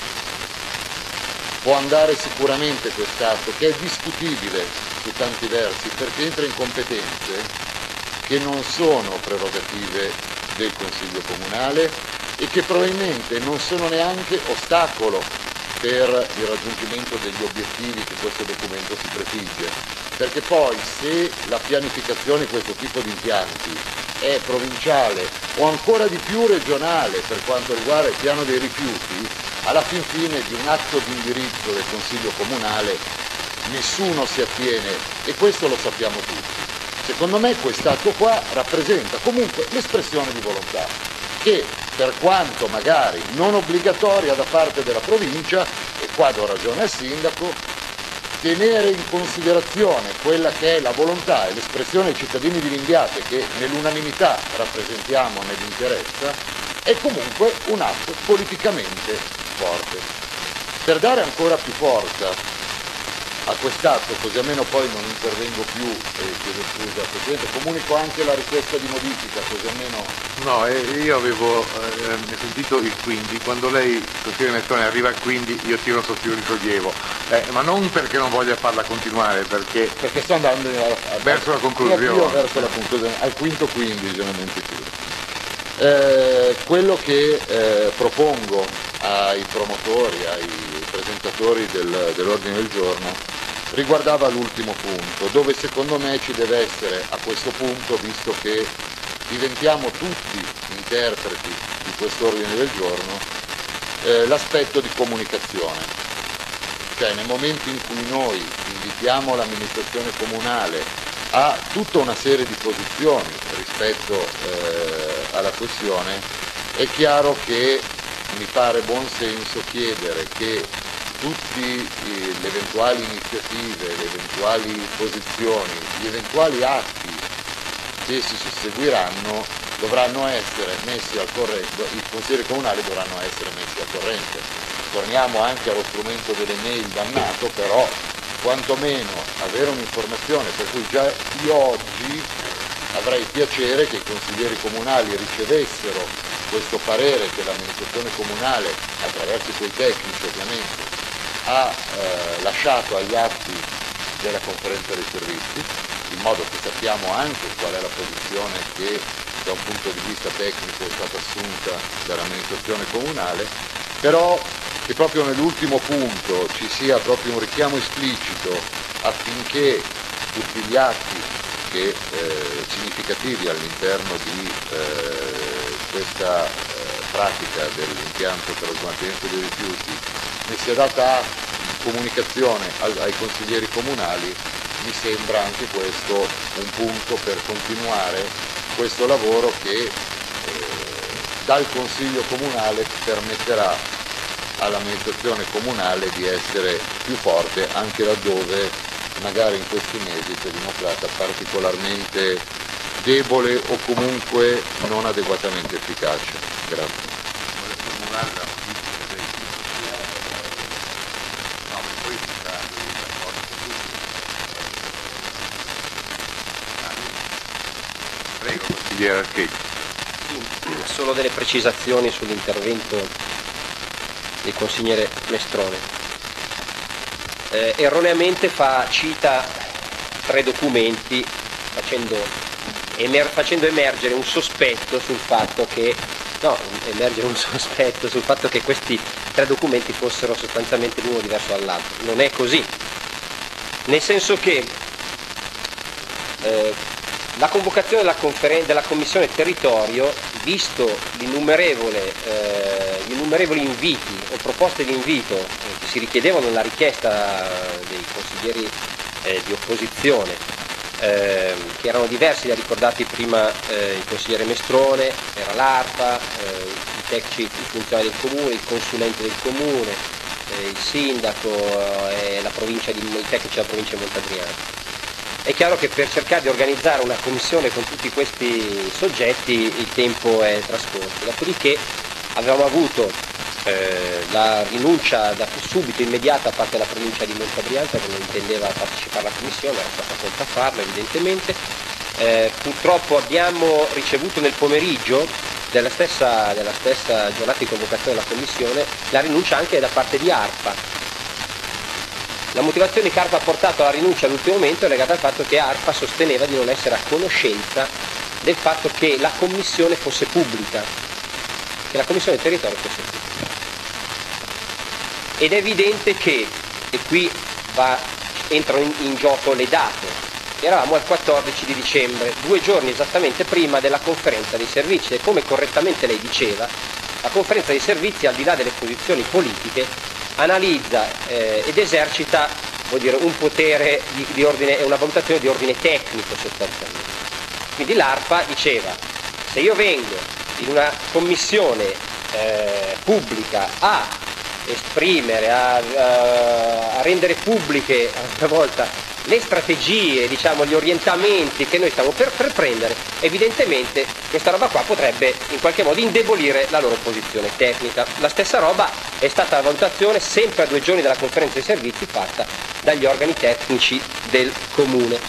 può andare sicuramente quest'atto, che è discutibile su tanti versi, perché entra in competenze che non sono prerogative del Consiglio Comunale e che probabilmente non sono neanche ostacolo per il raggiungimento degli obiettivi che questo documento si prefigge, perché poi se la pianificazione di questo tipo di impianti è provinciale o ancora di più regionale per quanto riguarda il piano dei rifiuti, alla fin fine di un atto di indirizzo del Consiglio Comunale nessuno si attiene, e questo lo sappiamo tutti. Secondo me quest'atto qua rappresenta comunque l'espressione di volontà che, per quanto magari non obbligatoria da parte della provincia, e qua do ragione al sindaco, tenere in considerazione quella che è la volontà e l'espressione dei cittadini di Limbiate che nell'unanimità rappresentiamo nell'interessa, è comunque un atto politicamente forte. Per dare ancora più forza a quest'atto, così almeno poi non intervengo più, e chiedo scusa Presidente, comunico anche la richiesta di modifica, così almeno... No, eh, io avevo eh, sentito il quindi, quando lei, consigliere Nettone, arriva al quindi io tiro un sospiro di sollievo, eh, ma non perché non voglia farla continuare, perché... Perché sto andando a, a, verso la conclusione. Io verso la conclusione, al quinto quindi generalmente chiudo. Eh, quello che eh, propongo ai promotori, ai presentatori del, dell'ordine del giorno, riguardava l'ultimo punto, dove secondo me ci deve essere a questo punto, visto che diventiamo tutti interpreti di quest'ordine del giorno, eh, l'aspetto di comunicazione. Cioè nel momento in cui noi invitiamo l'amministrazione comunale a tutta una serie di posizioni rispetto eh, alla questione, è chiaro che mi pare buon senso chiedere che tutte le eventuali iniziative, le eventuali posizioni, gli eventuali atti che si susseguiranno dovranno essere messi al corrente, i consiglieri comunali dovranno essere messi al corrente. Torniamo anche allo strumento delle mail dannato, però quantomeno avere un'informazione, per cui già io oggi avrei piacere che i consiglieri comunali ricevessero questo parere che l'amministrazione comunale, attraverso i suoi tecnici ovviamente, ha eh, lasciato agli atti della conferenza dei servizi, in modo che sappiamo anche qual è la posizione che da un punto di vista tecnico è stata assunta dall'amministrazione comunale, però che proprio nell'ultimo punto ci sia proprio un richiamo esplicito affinché tutti gli atti che, eh, significativi all'interno di eh, questa eh, pratica dell'impianto per lo smaltimento dei rifiuti ne sia data comunicazione ai, ai consiglieri comunali. Mi sembra anche questo un punto per continuare questo lavoro che eh, dal Consiglio Comunale permetterà all'amministrazione comunale di essere più forte anche laddove magari in questi mesi si è dimostrata particolarmente debole o comunque non adeguatamente efficace. Grazie. Prego, consigliere Archetti. Solo delle precisazioni sull'intervento del consigliere Mestrone. Eh, erroneamente fa, cita tre documenti facendo, emer, facendo emergere un sospetto sul fatto che no, emergere un sospetto sul fatto che questi tre documenti fossero sostanzialmente l'uno diverso dall'altro. Non è così, nel senso che eh, la convocazione della, conferen- della Commissione Territorio, visto l'innumerevole, eh, gli innumerevoli inviti o proposte di invito eh, che si richiedevano nella richiesta dei consiglieri eh, di opposizione, eh, che erano diversi, li ha ricordati prima eh, il consigliere Mestrone, era l'ARPA, eh, i tecnici, i funzionari del comune, il consulente del comune, eh, il sindaco e eh, la provincia di, i tecnici della provincia di Montadriano. È chiaro che per cercare di organizzare una commissione con tutti questi soggetti il tempo è trascorso, dopodiché avevamo avuto eh, la rinuncia da subito immediata da parte della provincia di Montadriano, che non intendeva partecipare alla commissione, era stata pronta a farlo evidentemente. Eh, purtroppo abbiamo ricevuto nel pomeriggio della stessa, della stessa giornata di convocazione della commissione la rinuncia anche da parte di ARPA. La motivazione che ARPA ha portato alla rinuncia all'ultimo momento è legata al fatto che ARPA sosteneva di non essere a conoscenza del fatto che la commissione fosse pubblica, che la commissione del territorio fosse pubblica. Ed è evidente che, e qui va, entrano in, in gioco le date, eravamo al quattordici di dicembre, due giorni esattamente prima della conferenza dei servizi, e come correttamente lei diceva, la conferenza dei servizi, al di là delle posizioni politiche, analizza eh, ed esercita, vuol dire, un potere di, di ordine e una valutazione di ordine tecnico sostanzialmente. Quindi l'ARPA diceva: se io vengo in una commissione eh, pubblica a esprimere, a, a, a rendere pubbliche a una volta le strategie, diciamo, gli orientamenti che noi stiamo per, per prendere, evidentemente questa roba qua potrebbe in qualche modo indebolire la loro posizione tecnica. La stessa roba è stata la valutazione sempre a due giorni dalla conferenza dei servizi fatta dagli organi tecnici del comune.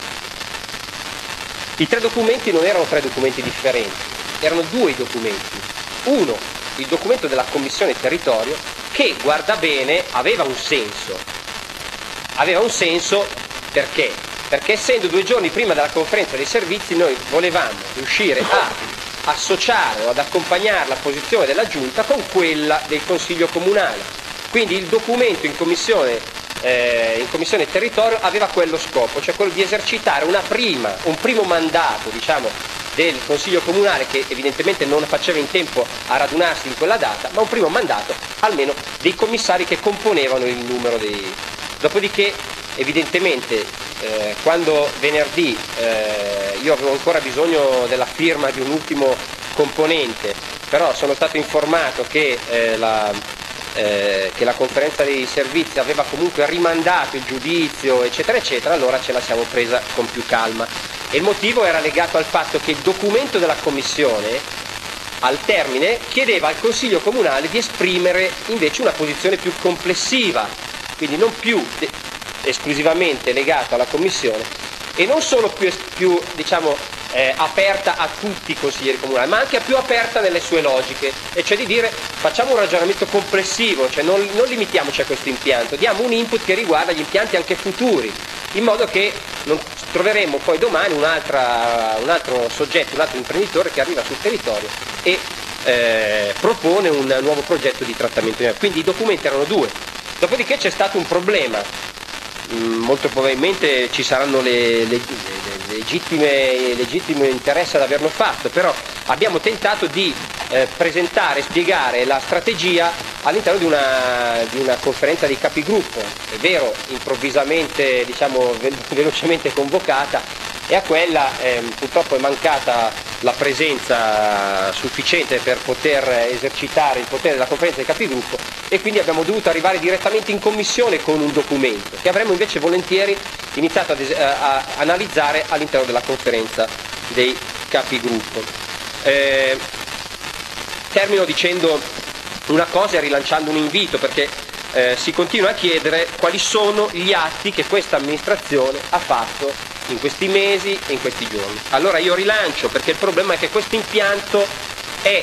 I tre documenti non erano tre documenti differenti, erano due i documenti. Uno, il documento della Commissione Territorio, che, guarda bene, aveva un senso. Aveva un senso perché? Perché essendo due giorni prima della conferenza dei servizi noi volevamo riuscire a associare o ad accompagnare la posizione della Giunta con quella del Consiglio Comunale. Quindi il documento in Commissione, eh, in Commissione Territorio aveva quello scopo, cioè quello di esercitare una prima, un primo mandato, diciamo, del Consiglio Comunale, che evidentemente non faceva in tempo a radunarsi in quella data, ma un primo mandato almeno dei commissari che componevano il numero dei... Dopodiché evidentemente eh, quando venerdì eh, io avevo ancora bisogno della firma di un ultimo componente, però sono stato informato che, eh, la, eh, che la conferenza dei servizi aveva comunque rimandato il giudizio eccetera eccetera, allora ce la siamo presa con più calma. E il motivo era legato al fatto che il documento della Commissione al termine chiedeva al Consiglio Comunale di esprimere invece una posizione più complessiva, quindi non più esclusivamente legato alla Commissione e non solo più, più diciamo, eh, aperta a tutti i consiglieri comunali, ma anche più aperta nelle sue logiche, e cioè di dire facciamo un ragionamento complessivo, cioè non, non limitiamoci a questo impianto, diamo un input che riguarda gli impianti anche futuri, in modo che non troveremo poi domani un'altra, un altro soggetto, un altro imprenditore che arriva sul territorio e eh, propone un nuovo progetto di trattamento. Quindi i documenti erano due. Dopodiché c'è stato un problema, mm, molto probabilmente ci saranno le, le, le legittime, legittimo interesse ad averlo fatto, però abbiamo tentato di eh, presentare, spiegare la strategia all'interno di una, di una conferenza dei capigruppo, è vero, improvvisamente, diciamo, ve- velocemente convocata, e a quella eh, purtroppo è mancata la presenza sufficiente per poter esercitare il potere della conferenza dei capigruppo e quindi abbiamo dovuto arrivare direttamente in commissione con un documento che avremmo invece volentieri iniziato ad es- a, a analizzare all'interno della conferenza dei capigruppo. Eh, termino dicendo una cosa e rilanciando un invito, perché eh, si continua a chiedere quali sono gli atti che questa amministrazione ha fatto in questi mesi e in questi giorni. Allora io rilancio, perché il problema è che questo impianto è,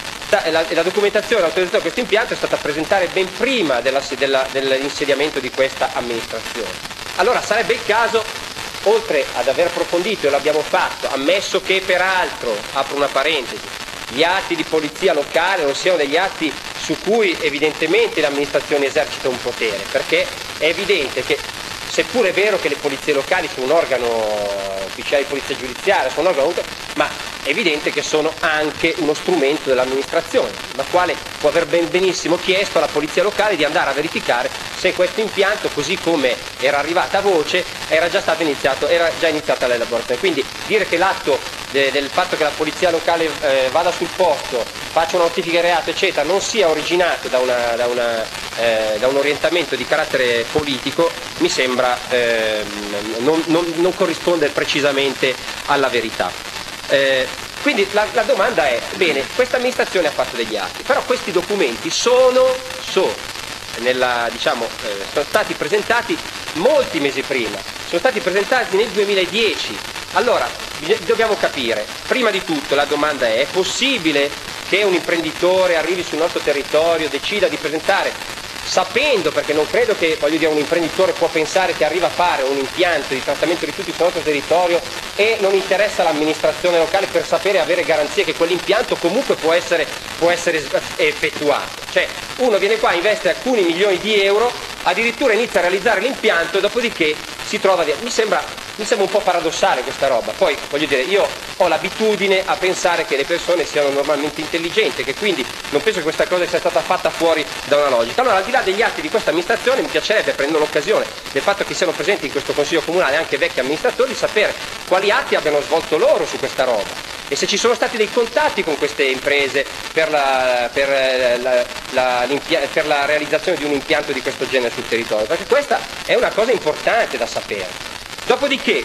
la, la documentazione, l'autorizzazione di questo impianto è stata presentata ben prima della, della, dell'insediamento di questa amministrazione. Allora sarebbe il caso, oltre ad aver approfondito, e l'abbiamo fatto, ammesso che peraltro, apro una parentesi, gli atti di polizia locale non siano degli atti su cui evidentemente l'amministrazione esercita un potere, perché è evidente che seppure è vero che le polizie locali sono un organo ufficiale di polizia giudiziaria, sono un organo, ma è evidente che sono anche uno strumento dell'amministrazione, la quale può aver ben benissimo chiesto alla polizia locale di andare a verificare se questo impianto, così come era arrivata a voce, era già stato iniziato, era già iniziata l'elaborazione. Quindi dire che l'atto de, del fatto che la polizia locale eh, vada sul posto, faccia una notifica di reato, eccetera, non sia originato da, una, da, una, eh, da un orientamento di carattere politico, mi sembra eh, non, non, non corrispondere precisamente alla verità. Eh, quindi la, la domanda è, bene, questa amministrazione ha fatto degli atti, però questi documenti sono, sono, nella, diciamo, eh, sono stati presentati molti mesi prima, sono stati presentati nel duemiladieci. Allora dobbiamo capire, prima di tutto la domanda è: è possibile che un imprenditore arrivi sul nostro territorio, decida di presentare, sapendo, perché non credo che, voglio dire, un imprenditore può pensare che arriva a fare un impianto di trattamento di rifiuti sul nostro territorio e non interessa l'amministrazione locale per sapere e avere garanzie che quell'impianto comunque può essere, può essere effettuato. Cioè uno viene qua, investe alcuni milioni di euro, addirittura inizia a realizzare l'impianto, dopodiché si trova di... mi sembra Mi sembra un po' paradossale questa roba. Poi, voglio dire, io ho l'abitudine a pensare che le persone siano normalmente intelligenti, che quindi non penso che questa cosa sia stata fatta fuori da una logica. Allora, al di là degli atti di questa amministrazione, mi piacerebbe, prendendo l'occasione del fatto che siano presenti in questo Consiglio Comunale anche vecchi amministratori, sapere quali atti abbiano svolto loro su questa roba e se ci sono stati dei contatti con queste imprese per la, per la, la, per la realizzazione di un impianto di questo genere sul territorio, perché questa è una cosa importante da sapere. Dopodiché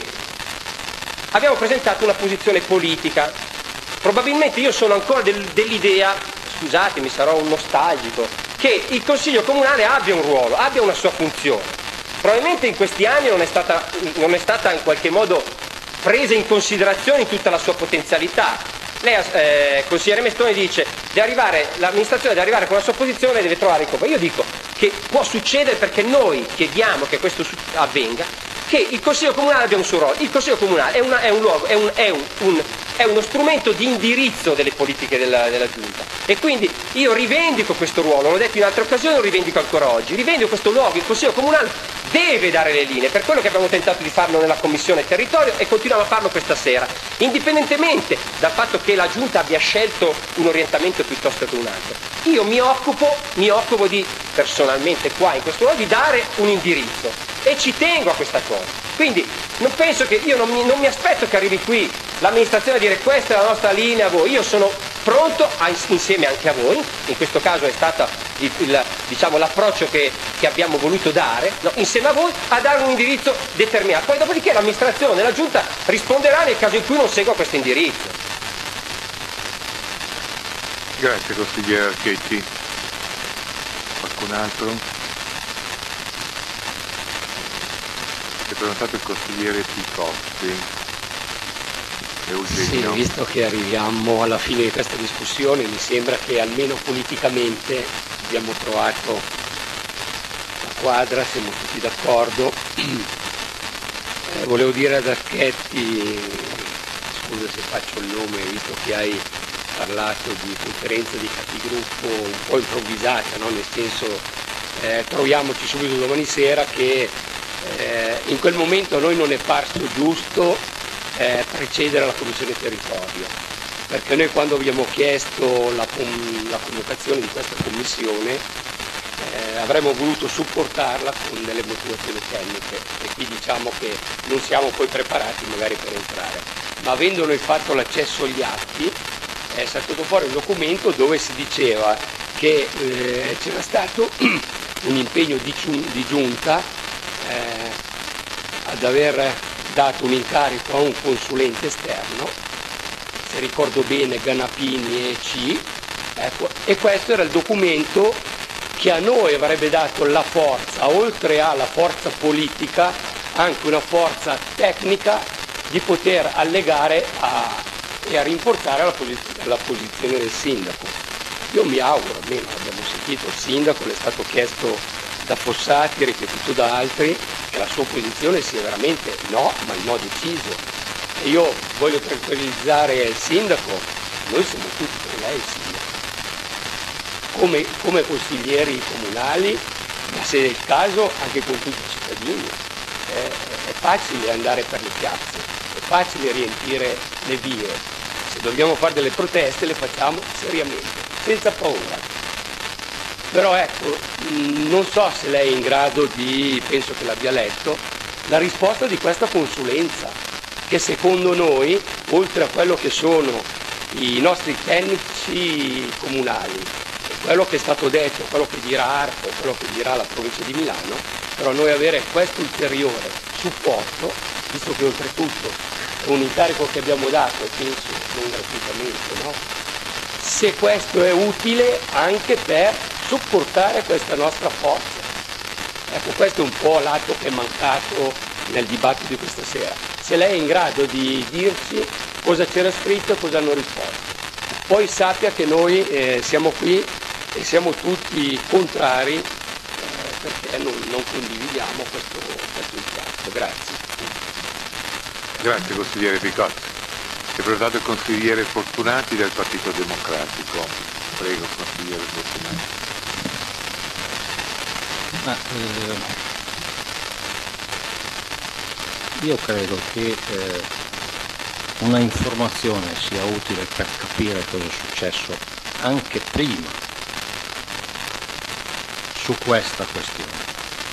abbiamo presentato una posizione politica. Probabilmente io sono ancora del, dell'idea, scusatemi, sarò un nostalgico, che il Consiglio Comunale abbia un ruolo, abbia una sua funzione. Probabilmente in questi anni non è stata, non è stata in qualche modo presa in considerazione in tutta la sua potenzialità. Lei, eh, consigliere Mestone, dice di arrivare, l'amministrazione deve arrivare con la sua posizione, deve trovare il colpo. Io dico che può succedere, perché noi chiediamo che questo avvenga, che il Consiglio Comunale abbia un suo ruolo. Il Consiglio Comunale è, una, è un luogo, è, un, è un, un è uno strumento di indirizzo delle politiche della, della Giunta, e quindi io rivendico questo ruolo, l'ho detto in altre occasioni, lo rivendico ancora oggi, rivendico questo luogo. Il Consiglio Comunale deve dare le linee, per quello che abbiamo tentato di farlo nella Commissione Territorio e continuiamo a farlo questa sera, indipendentemente dal fatto che la Giunta abbia scelto un orientamento piuttosto che un altro. Io mi occupo, mi occupo di, personalmente qua in questo luogo, di dare un indirizzo e ci tengo a questa cosa. Quindi non penso che io non mi, non mi aspetto che arrivi qui l'amministrazione a dire questa è la nostra linea a voi. Io sono pronto a, insieme anche a voi, in questo caso è stato il, il, diciamo, l'approccio che, che abbiamo voluto dare, no? Insieme a voi a dare un indirizzo determinato. Poi dopodiché l'amministrazione e la Giunta risponderà nel caso in cui non segua questo indirizzo. Grazie consigliere Archetti. Qualcun altro? È prenotato il consigliere Picozzi. Sì, visto che arriviamo alla fine di questa discussione, mi sembra che almeno politicamente abbiamo trovato la quadra, siamo tutti d'accordo. Eh, volevo dire ad Archetti, scusa se faccio il nome, visto che hai parlato di conferenza di capigruppo un po' improvvisata, no? Nel senso eh, troviamoci subito domani sera, che eh, in quel momento a noi non è parso giusto eh, precedere la Commissione Territorio, perché noi quando abbiamo chiesto la, la convocazione di questa Commissione eh, avremmo voluto supportarla con delle motivazioni tecniche, e qui diciamo che non siamo poi preparati magari per entrare, ma avendo noi fatto l'accesso agli atti è saltato fuori un documento dove si diceva che eh, c'era stato un impegno di, di giunta eh, ad aver dato un incarico a un consulente esterno, se ricordo bene Ganapini e C, ecco, e questo era il documento che a noi avrebbe dato la forza, oltre alla forza politica, anche una forza tecnica di poter allegare a, e a rinforzare la, posiz- la posizione del sindaco. Io mi auguro, almeno abbiamo sentito il sindaco, le è stato chiesto da Fossati, ripetuto da altri, che la sua posizione sia veramente no, ma il no deciso. E io voglio tranquillizzare il sindaco, noi siamo tutti con lei il sindaco, come, come consiglieri comunali, ma se è il caso anche con tutti i cittadini. È, è facile andare per le piazze, è facile riempire le vie, se dobbiamo fare delle proteste le facciamo seriamente, senza paura. Però ecco, non so se lei è in grado di, penso che l'abbia letto, la risposta di questa consulenza, che secondo noi, oltre a quello che sono i nostri tecnici comunali, e quello che è stato detto, quello che dirà Arco, quello che dirà la provincia di Milano, però noi avere questo ulteriore supporto, visto che oltretutto è un incarico che abbiamo dato, e penso non gratuitamente, no? Se questo è utile anche per supportare questa nostra forza. Ecco, questo è un po' l'atto che è mancato nel dibattito di questa sera. Se lei è in grado di dirci cosa c'era scritto e cosa hanno risposto. Poi sappia che noi eh, siamo qui e siamo tutti contrari eh, perché non, non condividiamo questo, questo impianto. Grazie. Grazie consigliere Picozzi. È prenotato il consigliere Fortunati del Partito Democratico. Prego consigliere Fortunati. Ma, eh, io credo che eh, una informazione sia utile per capire cosa è successo anche prima su questa questione.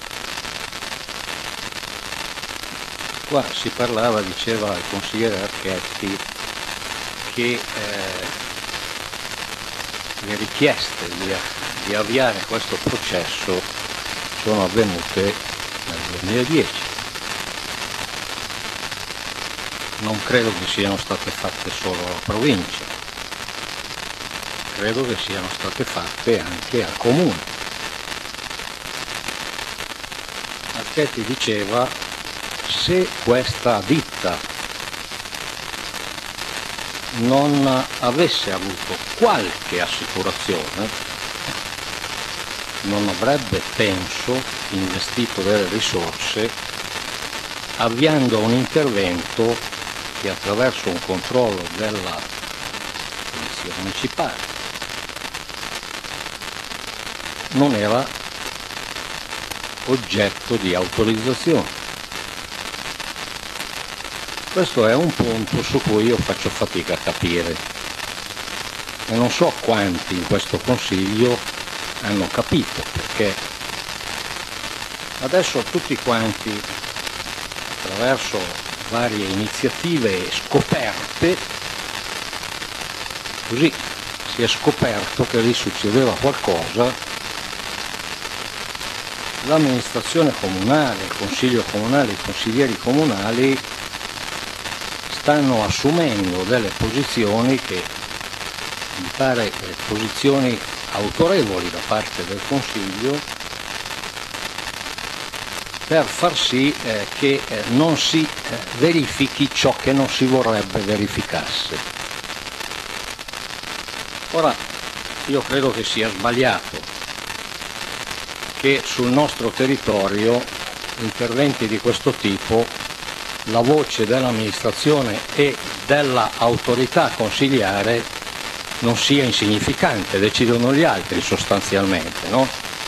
Qua si parlava, diceva il consigliere Archetti, che eh, le richieste di, di avviare questo processo sono avvenute nel duemiladieci. Non credo che siano state fatte solo alla provincia, credo che siano state fatte anche al comune. Archetti diceva: se questa ditta non avesse avuto qualche assicurazione, non avrebbe, penso, investito delle risorse avviando un intervento che attraverso un controllo della Polizia Municipale non era oggetto di autorizzazione. Questo è un punto su cui io faccio fatica a capire e non so quanti in questo Consiglio hanno capito, perché adesso tutti quanti attraverso varie iniziative e scoperte, così si è scoperto che lì succedeva qualcosa, l'amministrazione comunale, il consiglio comunale, i consiglieri comunali stanno assumendo delle posizioni che mi pare posizioni autorevoli da parte del Consiglio per far sì eh, che eh, non si eh, verifichi ciò che non si vorrebbe verificasse. Ora, io credo che sia sbagliato che sul nostro territorio interventi di questo tipo la voce dell'amministrazione e dell'autorità consiliare non sia insignificante, decidono gli altri sostanzialmente, no?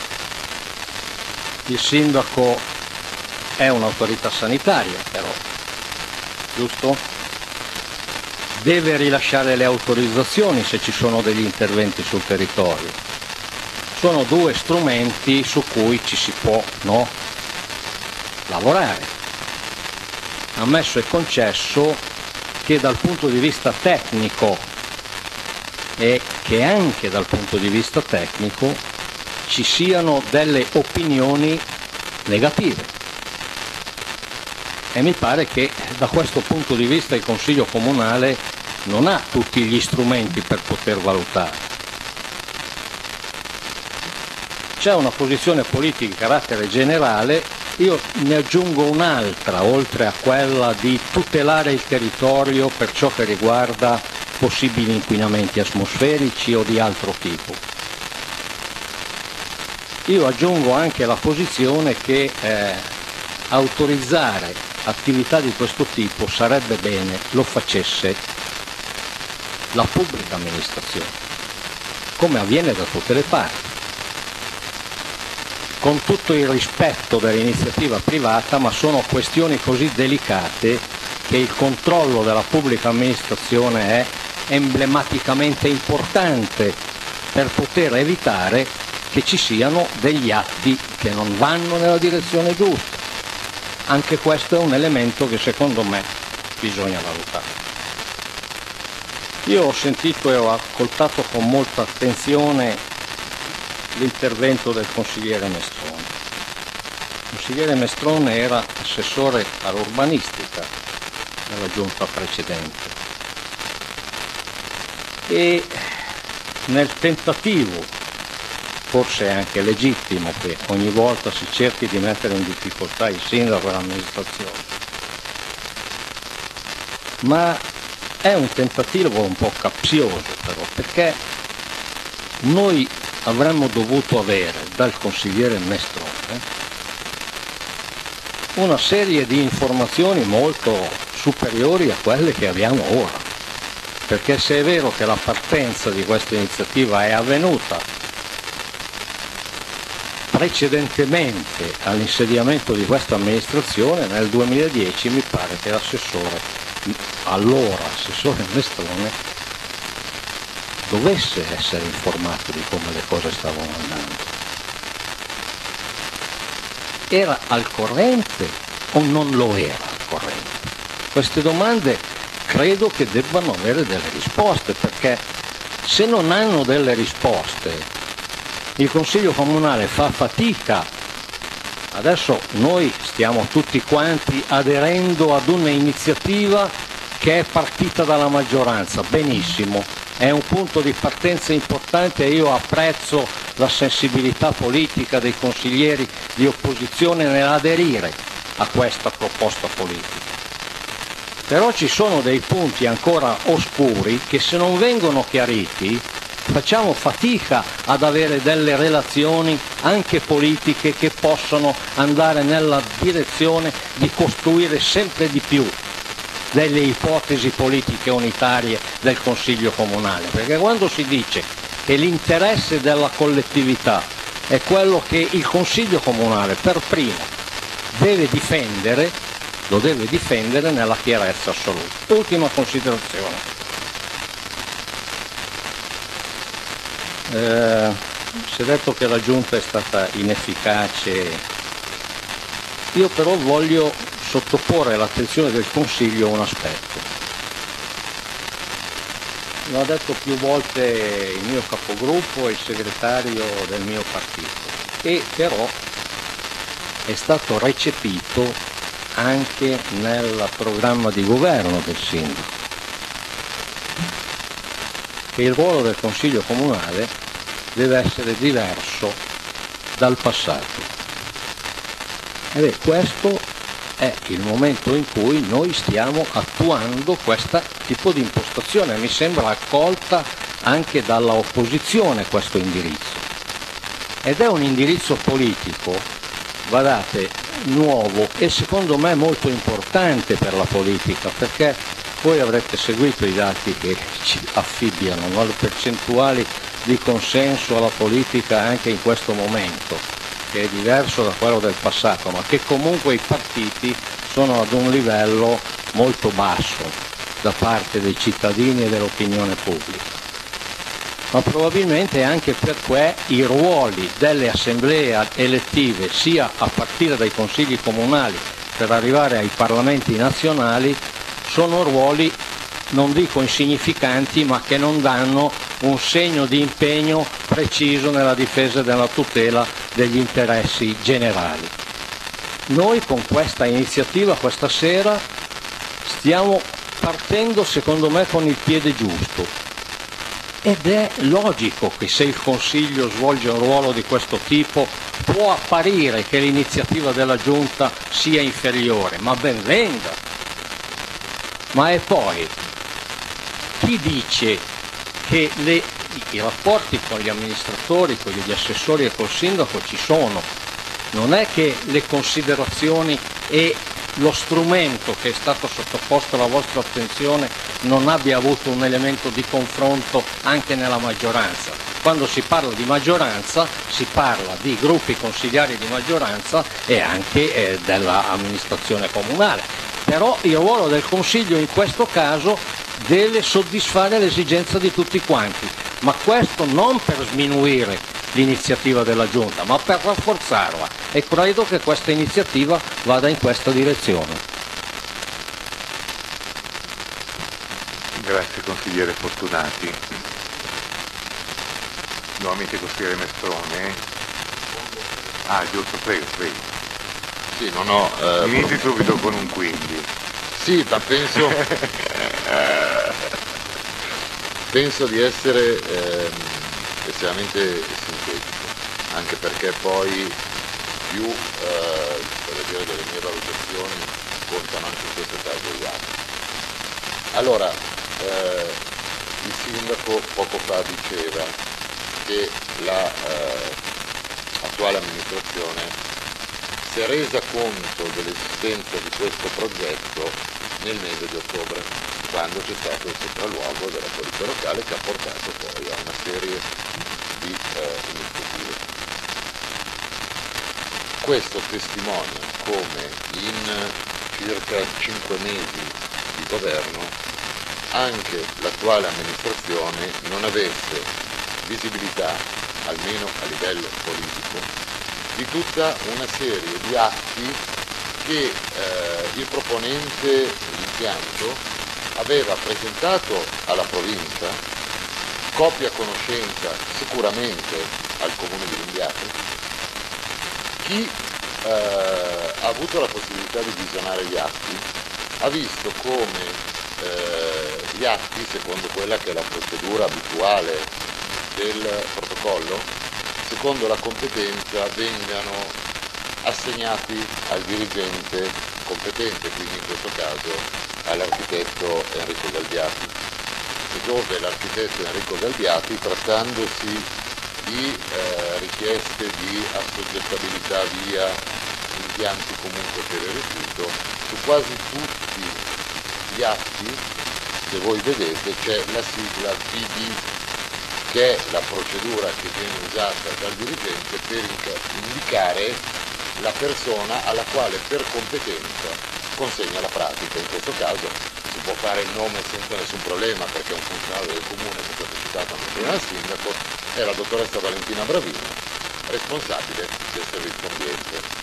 Il sindaco è un'autorità sanitaria, però, giusto? Deve rilasciare le autorizzazioni se ci sono degli interventi sul territorio. Sono due strumenti su cui ci si può, no, lavorare. Ammesso e concesso che dal punto di vista tecnico e che anche dal punto di vista tecnico ci siano delle opinioni negative. E mi pare che da questo punto di vista il Consiglio Comunale non ha tutti gli strumenti per poter valutare. C'è una posizione politica di carattere generale, io ne aggiungo un'altra, oltre a quella di tutelare il territorio per ciò che riguarda possibili inquinamenti atmosferici o di altro tipo. Io aggiungo anche la posizione che eh, autorizzare attività di questo tipo sarebbe bene lo facesse la pubblica amministrazione, come avviene da tutte le parti, con tutto il rispetto dell'iniziativa privata, ma sono questioni così delicate che il controllo della pubblica amministrazione è emblematicamente importante per poter evitare che ci siano degli atti che non vanno nella direzione giusta. Anche questo è un elemento che secondo me bisogna valutare. Io ho sentito e ho ascoltato con molta attenzione l'intervento del consigliere Mestrone. Il consigliere Mestrone era assessore all'urbanistica nella giunta precedente e nel tentativo, forse anche legittimo, che ogni volta si cerchi di mettere in difficoltà il sindaco e l'amministrazione, ma è un tentativo un po' capzioso però, perché noi avremmo dovuto avere dal consigliere Mestrone una serie di informazioni molto superiori a quelle che abbiamo ora, perché se è vero che la partenza di questa iniziativa è avvenuta precedentemente all'insediamento di questa amministrazione, nel duemiladieci mi pare che l'assessore, allora assessore Mestrone, dovesse essere informato di come le cose stavano andando. Era al corrente o non lo era al corrente? Queste domande credo che debbano avere delle risposte, perché se non hanno delle risposte il Consiglio Comunale fa fatica. Adesso noi stiamo tutti quanti aderendo ad un'iniziativa che è partita dalla maggioranza, benissimo, è un punto di partenza importante e io apprezzo la sensibilità politica dei consiglieri di opposizione nell'aderire a questa proposta politica. Però ci sono dei punti ancora oscuri che se non vengono chiariti facciamo fatica ad avere delle relazioni anche politiche che possono andare nella direzione di costruire sempre di più delle ipotesi politiche unitarie del Consiglio Comunale, perché quando si dice che l'interesse della collettività è quello che il Consiglio Comunale per primo deve difendere, lo deve difendere nella chiarezza assoluta. Ultima considerazione. Eh, si è detto che la Giunta è stata inefficace, io però voglio sottoporre all'attenzione del Consiglio un aspetto. L'ha detto più volte il mio capogruppo e il segretario del mio partito, e però è stato recepito anche nel programma di governo del sindaco, che il ruolo del Consiglio Comunale deve essere diverso dal passato. E beh, questo è il momento in cui noi stiamo attuando questo tipo di impostazione. Mi sembra accolta anche dalla opposizione questo indirizzo. Ed è un indirizzo politico, guardate, nuovo e secondo me molto importante per la politica, perché voi avrete seguito i dati che ci affibbiano, no? Le percentuali di consenso alla politica anche in questo momento, che è diverso da quello del passato, ma che comunque i partiti sono ad un livello molto basso da parte dei cittadini e dell'opinione pubblica. Ma probabilmente anche perché i ruoli delle assemblee elettive, sia a partire dai consigli comunali per arrivare ai parlamenti nazionali, sono ruoli, non dico insignificanti, ma che non danno un segno di impegno preciso nella difesa e nella tutela degli interessi generali. Noi con questa iniziativa questa sera stiamo partendo secondo me con il piede giusto, ed è logico che se il Consiglio svolge un ruolo di questo tipo può apparire che l'iniziativa della Giunta sia inferiore, ma ben venga. Ma è poi chi dice che le, i rapporti con gli amministratori, con gli assessori e col sindaco ci sono, non è che le considerazioni e lo strumento che è stato sottoposto alla vostra attenzione non abbia avuto un elemento di confronto anche nella maggioranza. Quando si parla di maggioranza si parla di gruppi consigliari di maggioranza e anche eh, dell'amministrazione comunale. Però il ruolo del Consiglio in questo caso deve soddisfare l'esigenza di tutti quanti, ma questo non per sminuire l'iniziativa della Giunta, ma per rafforzarla, e credo che questa iniziativa vada in questa direzione. Grazie consigliere Fortunati. Nuovamente consigliere Mestrone. Ah, giusto, prego, prego. Sì, non ho... Eh, Inizi subito con un quindi. Sì, ma penso... penso di essere eh, estremamente sintetico, anche perché poi più eh, per dire delle mie valutazioni contano anche in questo caso gli altri. Allora, eh, il sindaco poco fa diceva che la eh, attuale amministrazione si è resa conto dell'esistenza di questo progetto nel mese di ottobre, quando c'è stato il sopralluogo della polizia locale che ha portato poi a una serie di eh, iniziative. Questo testimonia come in circa cinque mesi di governo anche l'attuale amministrazione non avesse visibilità, almeno a livello politico, di tutta una serie di atti che eh, il proponente l'impianto aveva presentato alla provincia, copia conoscenza sicuramente al comune di Limbiate. Chi eh, ha avuto la possibilità di visionare gli atti ha visto come eh, gli atti, secondo quella che è la procedura abituale del protocollo, secondo la competenza vengano assegnati al dirigente competente, quindi in questo caso all'architetto Enrico Galbiati, e dove l'architetto Enrico Galbiati, trattandosi di eh, richieste di assoggettabilità via impianti comunque per il rifiuto, su quasi tutti gli atti, se voi vedete, c'è la sigla P D, che è la procedura che viene usata dal dirigente per indicare la persona alla quale per competenza consegna la pratica. In questo caso si può fare il nome senza nessun problema, perché un funzionario del comune, che è stato citato anche prima dal sindaco, è la dottoressa Valentina Bravini, responsabile del servizio ambiente.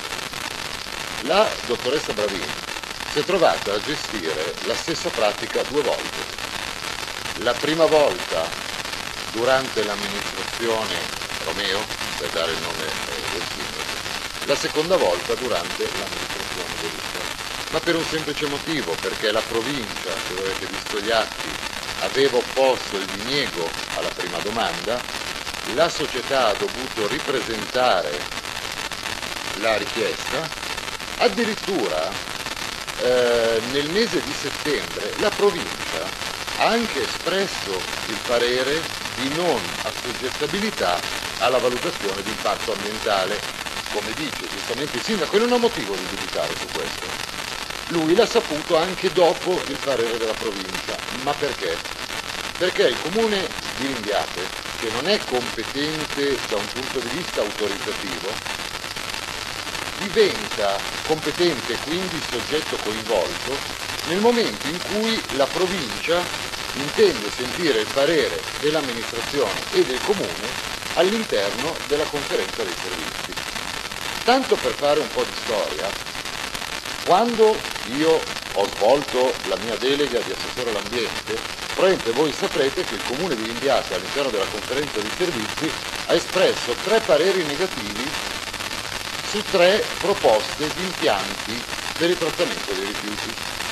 La dottoressa Bravini si è trovata a gestire la stessa pratica due volte. La prima volta durante l'amministrazione Romeo, per dare il nome del sindaco, la seconda volta durante l'amministrazione Delitto, ma per un semplice motivo, perché la provincia, se voi avete visto gli atti, aveva opposto il diniego alla prima domanda, la società ha dovuto ripresentare la richiesta, addirittura eh, nel mese di settembre la provincia ha anche espresso il parere di non assoggettabilità alla valutazione di impatto ambientale, come dice giustamente il sindaco, e non ha motivo di dubitare su questo. Lui l'ha saputo anche dopo il parere della provincia. Ma perché? Perché il comune di Ringhiate, che non è competente da un punto di vista autorizzativo, diventa competente, quindi soggetto coinvolto, nel momento in cui la provincia intende sentire il parere dell'amministrazione e del comune all'interno della conferenza dei servizi. Tanto per fare un po' di storia, quando io ho svolto la mia delega di assessore all'ambiente, probabilmente voi saprete che il comune di Ringhiate all'interno della conferenza dei servizi ha espresso tre pareri negativi su tre proposte di impianti per il trattamento dei rifiuti.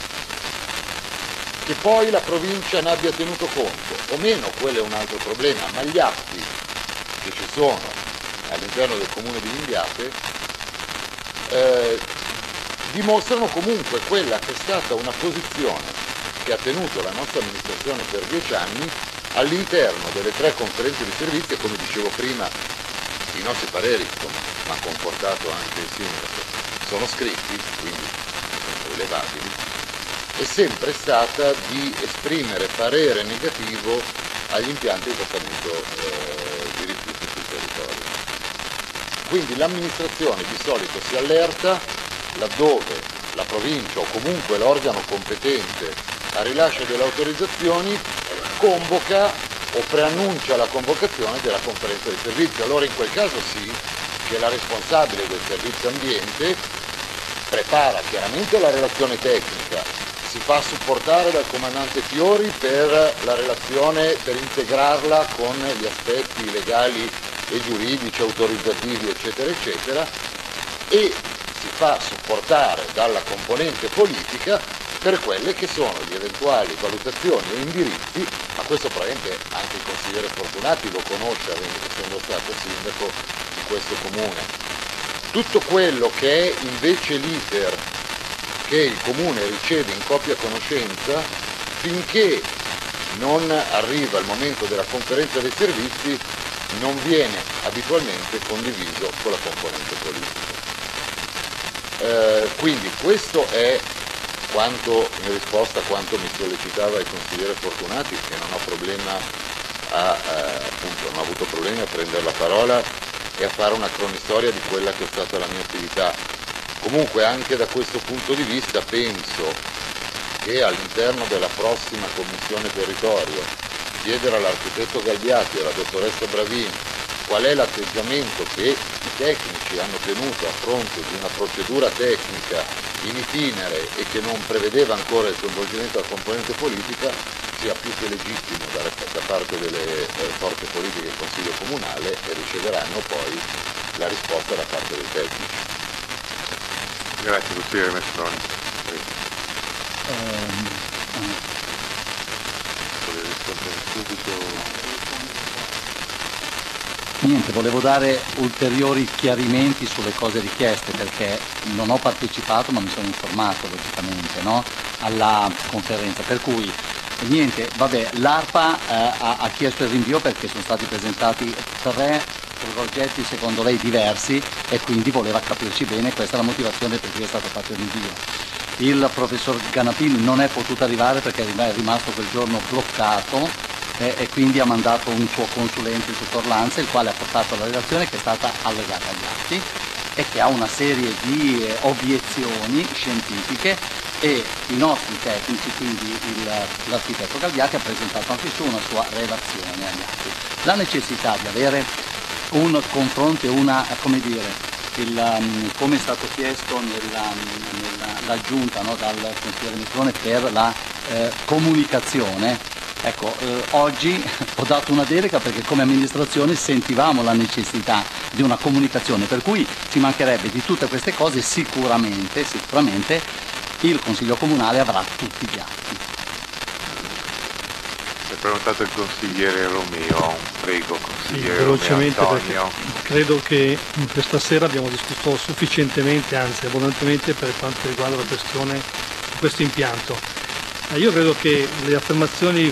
Che poi la provincia ne abbia tenuto conto o meno, quello è un altro problema, ma gli atti che ci sono all'interno del comune di Ringhiate eh, dimostrano comunque quella che è stata una posizione che ha tenuto la nostra amministrazione per dieci anni all'interno delle tre conferenze di servizi, e come dicevo prima i nostri pareri, come mi ha confortato anche il sindaco, sono scritti, quindi sono rilevabili, è sempre stata di esprimere parere negativo agli impianti di trattamento eh, di rifiuti sul territorio. Quindi l'amministrazione di solito si allerta laddove la provincia o comunque l'organo competente al rilascio delle autorizzazioni convoca o preannuncia la convocazione della conferenza dei servizi. Allora in quel caso sì che la responsabile del servizio ambiente prepara chiaramente la relazione tecnica, si fa supportare dal comandante Fiori per la relazione, per integrarla con gli aspetti legali e giuridici, autorizzativi, eccetera, eccetera, e si fa supportare dalla componente politica per quelle che sono le eventuali valutazioni o indirizzi, ma questo probabilmente anche il consigliere Fortunati lo conosce, essendo stato sindaco di questo comune. Tutto quello che è invece l'iter che il comune riceve in copia conoscenza, finché non arriva il momento della conferenza dei servizi, non viene abitualmente condiviso con la componente politica. Eh, quindi questo è quanto, in risposta a quanto mi sollecitava il consigliere Fortunati, che non ho problema a, eh, appunto, non ho avuto problemi a prendere la parola e a fare una cronistoria di quella che è stata la mia attività. Comunque anche da questo punto di vista penso che all'interno della prossima Commissione Territorio chiedere all'architetto Galbiati e alla dottoressa Bravini qual è l'atteggiamento che i tecnici hanno tenuto a fronte di una procedura tecnica in itinere e che non prevedeva ancora il coinvolgimento della componente politica sia più che legittimo da, da parte delle eh, forze politiche del Consiglio Comunale, e riceveranno poi la risposta da parte dei tecnici. Grazie consigliere Mestroni. Um, Volevo rispondere subito. Niente, volevo dare ulteriori chiarimenti sulle cose richieste, perché non ho partecipato ma mi sono informato logicamente, no? Alla conferenza, per cui niente, vabbè, l'ARPA eh, ha, ha chiesto il rinvio perché sono stati presentati tre progetti secondo lei diversi e quindi voleva capirci bene, questa è la motivazione per cui è stato fatto il rinvio. il professor Ganapini non è potuto arrivare perché è rimasto quel giorno bloccato eh, e quindi ha mandato un suo consulente, il dottor Lanza, il quale ha portato la relazione che è stata allegata agli atti e che ha una serie di eh, obiezioni scientifiche, e i nostri tecnici, quindi il, l'architetto Galdiati, ha presentato anche su una sua relazione agli atti. La necessità di avere un confronto e una, come dire, il, um, come è stato chiesto nella, nella, l'aggiunta no, dal consigliere Mestrone per la eh, comunicazione. Ecco, eh, oggi ho dato una delega perché come amministrazione sentivamo la necessità di una comunicazione, per cui ci mancherebbe di tutte queste cose, sicuramente, sicuramente il Consiglio Comunale avrà tutti gli atti. È prenotato il consigliere Romeo, prego consigliere sì, velocemente Romeo Antonio. Perché credo che questa sera abbiamo discusso sufficientemente, anzi abbondantemente, per quanto riguarda la questione di questo impianto. Io credo che le affermazioni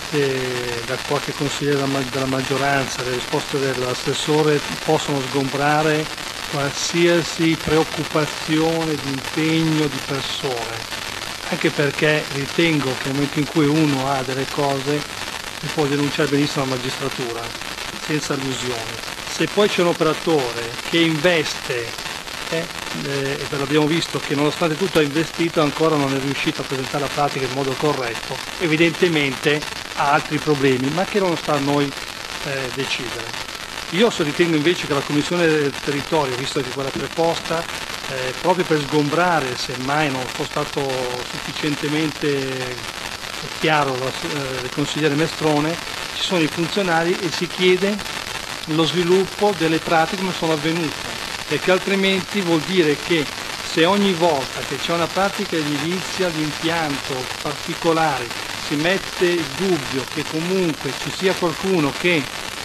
fatte da qualche consigliere della maggioranza, le risposte dell'assessore possono sgombrare qualsiasi preoccupazione di impegno di persone, anche perché ritengo che nel momento in cui uno ha delle cose si può denunciare benissimo la magistratura, senza illusioni. Se poi c'è un operatore che investe, eh, eh, l'abbiamo visto che nonostante tutto ha investito ancora non è riuscito a presentare la pratica in modo corretto, evidentemente ha altri problemi, ma che non sta a noi eh, decidere. Io ritengo invece che la Commissione del Territorio, visto che quella preposta, eh, proprio per sgombrare, se mai non fosse stato sufficientemente chiaro eh, il consigliere Mestrone, ci sono i funzionari e si chiede lo sviluppo delle pratiche come sono avvenute, perché altrimenti vuol dire che se ogni volta che c'è una pratica edilizia di impianto particolare si mette il dubbio che comunque ci sia qualcuno che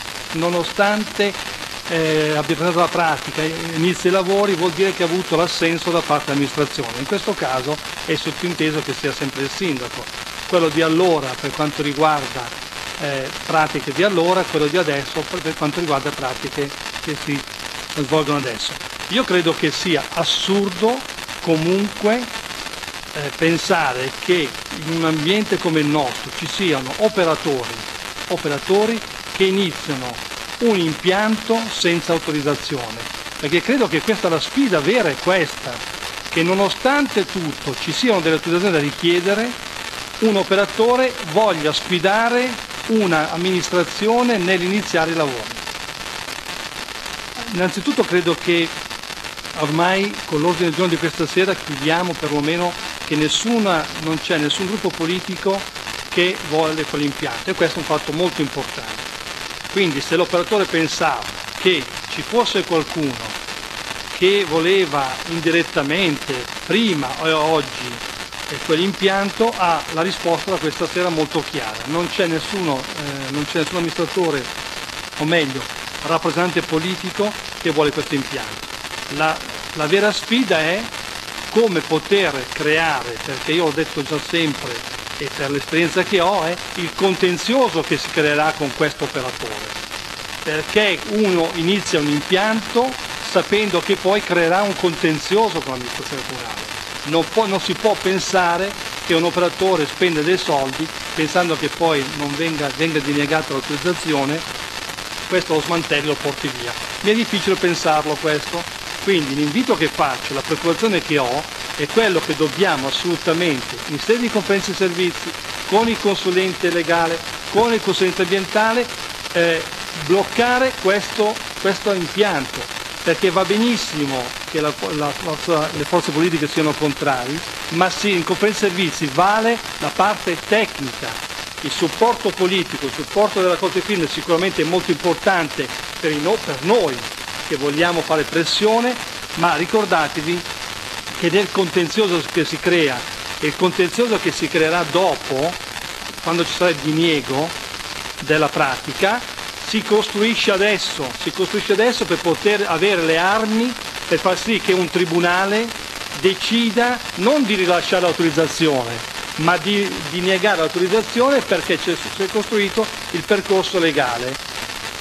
nonostante eh, abbia presentato la pratica inizia i lavori, vuol dire che ha avuto l'assenso da parte dell'amministrazione. In questo caso è sottinteso che sia sempre il sindaco, quello di allora per quanto riguarda eh, pratiche di allora, quello di adesso per quanto riguarda pratiche che si svolgono adesso. Io credo che sia assurdo comunque eh, pensare che in un ambiente come il nostro ci siano operatori, operatori che iniziano un impianto senza autorizzazione, perché credo che questa la sfida vera è questa, che nonostante tutto ci siano delle autorizzazioni da richiedere, un operatore voglia sfidare un'amministrazione nell'iniziare i lavori. Innanzitutto credo che ormai con l'ordine del giorno di questa sera chiudiamo perlomeno che nessuna, non c'è nessun gruppo politico che vuole quell'impianto, e questo è un fatto molto importante. Quindi se l'operatore pensava che ci fosse qualcuno che voleva indirettamente, prima o oggi, quell'impianto, ha la risposta da questa sera molto chiara. Non c'è nessuno, eh, non c'è nessun amministratore, o meglio, rappresentante politico che vuole questo impianto. La, la vera sfida è come poter creare, perché io ho detto già sempre, e per l'esperienza che ho, è il contenzioso che si creerà con questo operatore, perché uno inizia un impianto sapendo che poi creerà un contenzioso con l'amministrazione comunale. Non, può, non si può pensare che un operatore spende dei soldi pensando che poi non venga, venga denegata l'autorizzazione, questo lo smantelli, lo porti via. Mi è difficile pensarlo questo, quindi l'invito che faccio, la preoccupazione che ho, è quello che dobbiamo assolutamente, in sede di conferenze di servizi, con il consulente legale, con il consulente ambientale, eh, bloccare questo, questo impianto, perché va benissimo che la, la forza, le forze politiche siano contrarie, ma sì, in conferenza di servizi vale la parte tecnica, il supporto politico, il supporto della Corte Firme sicuramente è molto importante per, i no, per noi che vogliamo fare pressione, ma ricordatevi che nel contenzioso che si crea e il contenzioso che si creerà dopo, quando ci sarà il diniego della pratica, si costruisce adesso, si costruisce adesso per poter avere le armi per far sì che un tribunale decida non di rilasciare l'autorizzazione, ma di, di negare l'autorizzazione perché c'è, c'è costruito il percorso legale.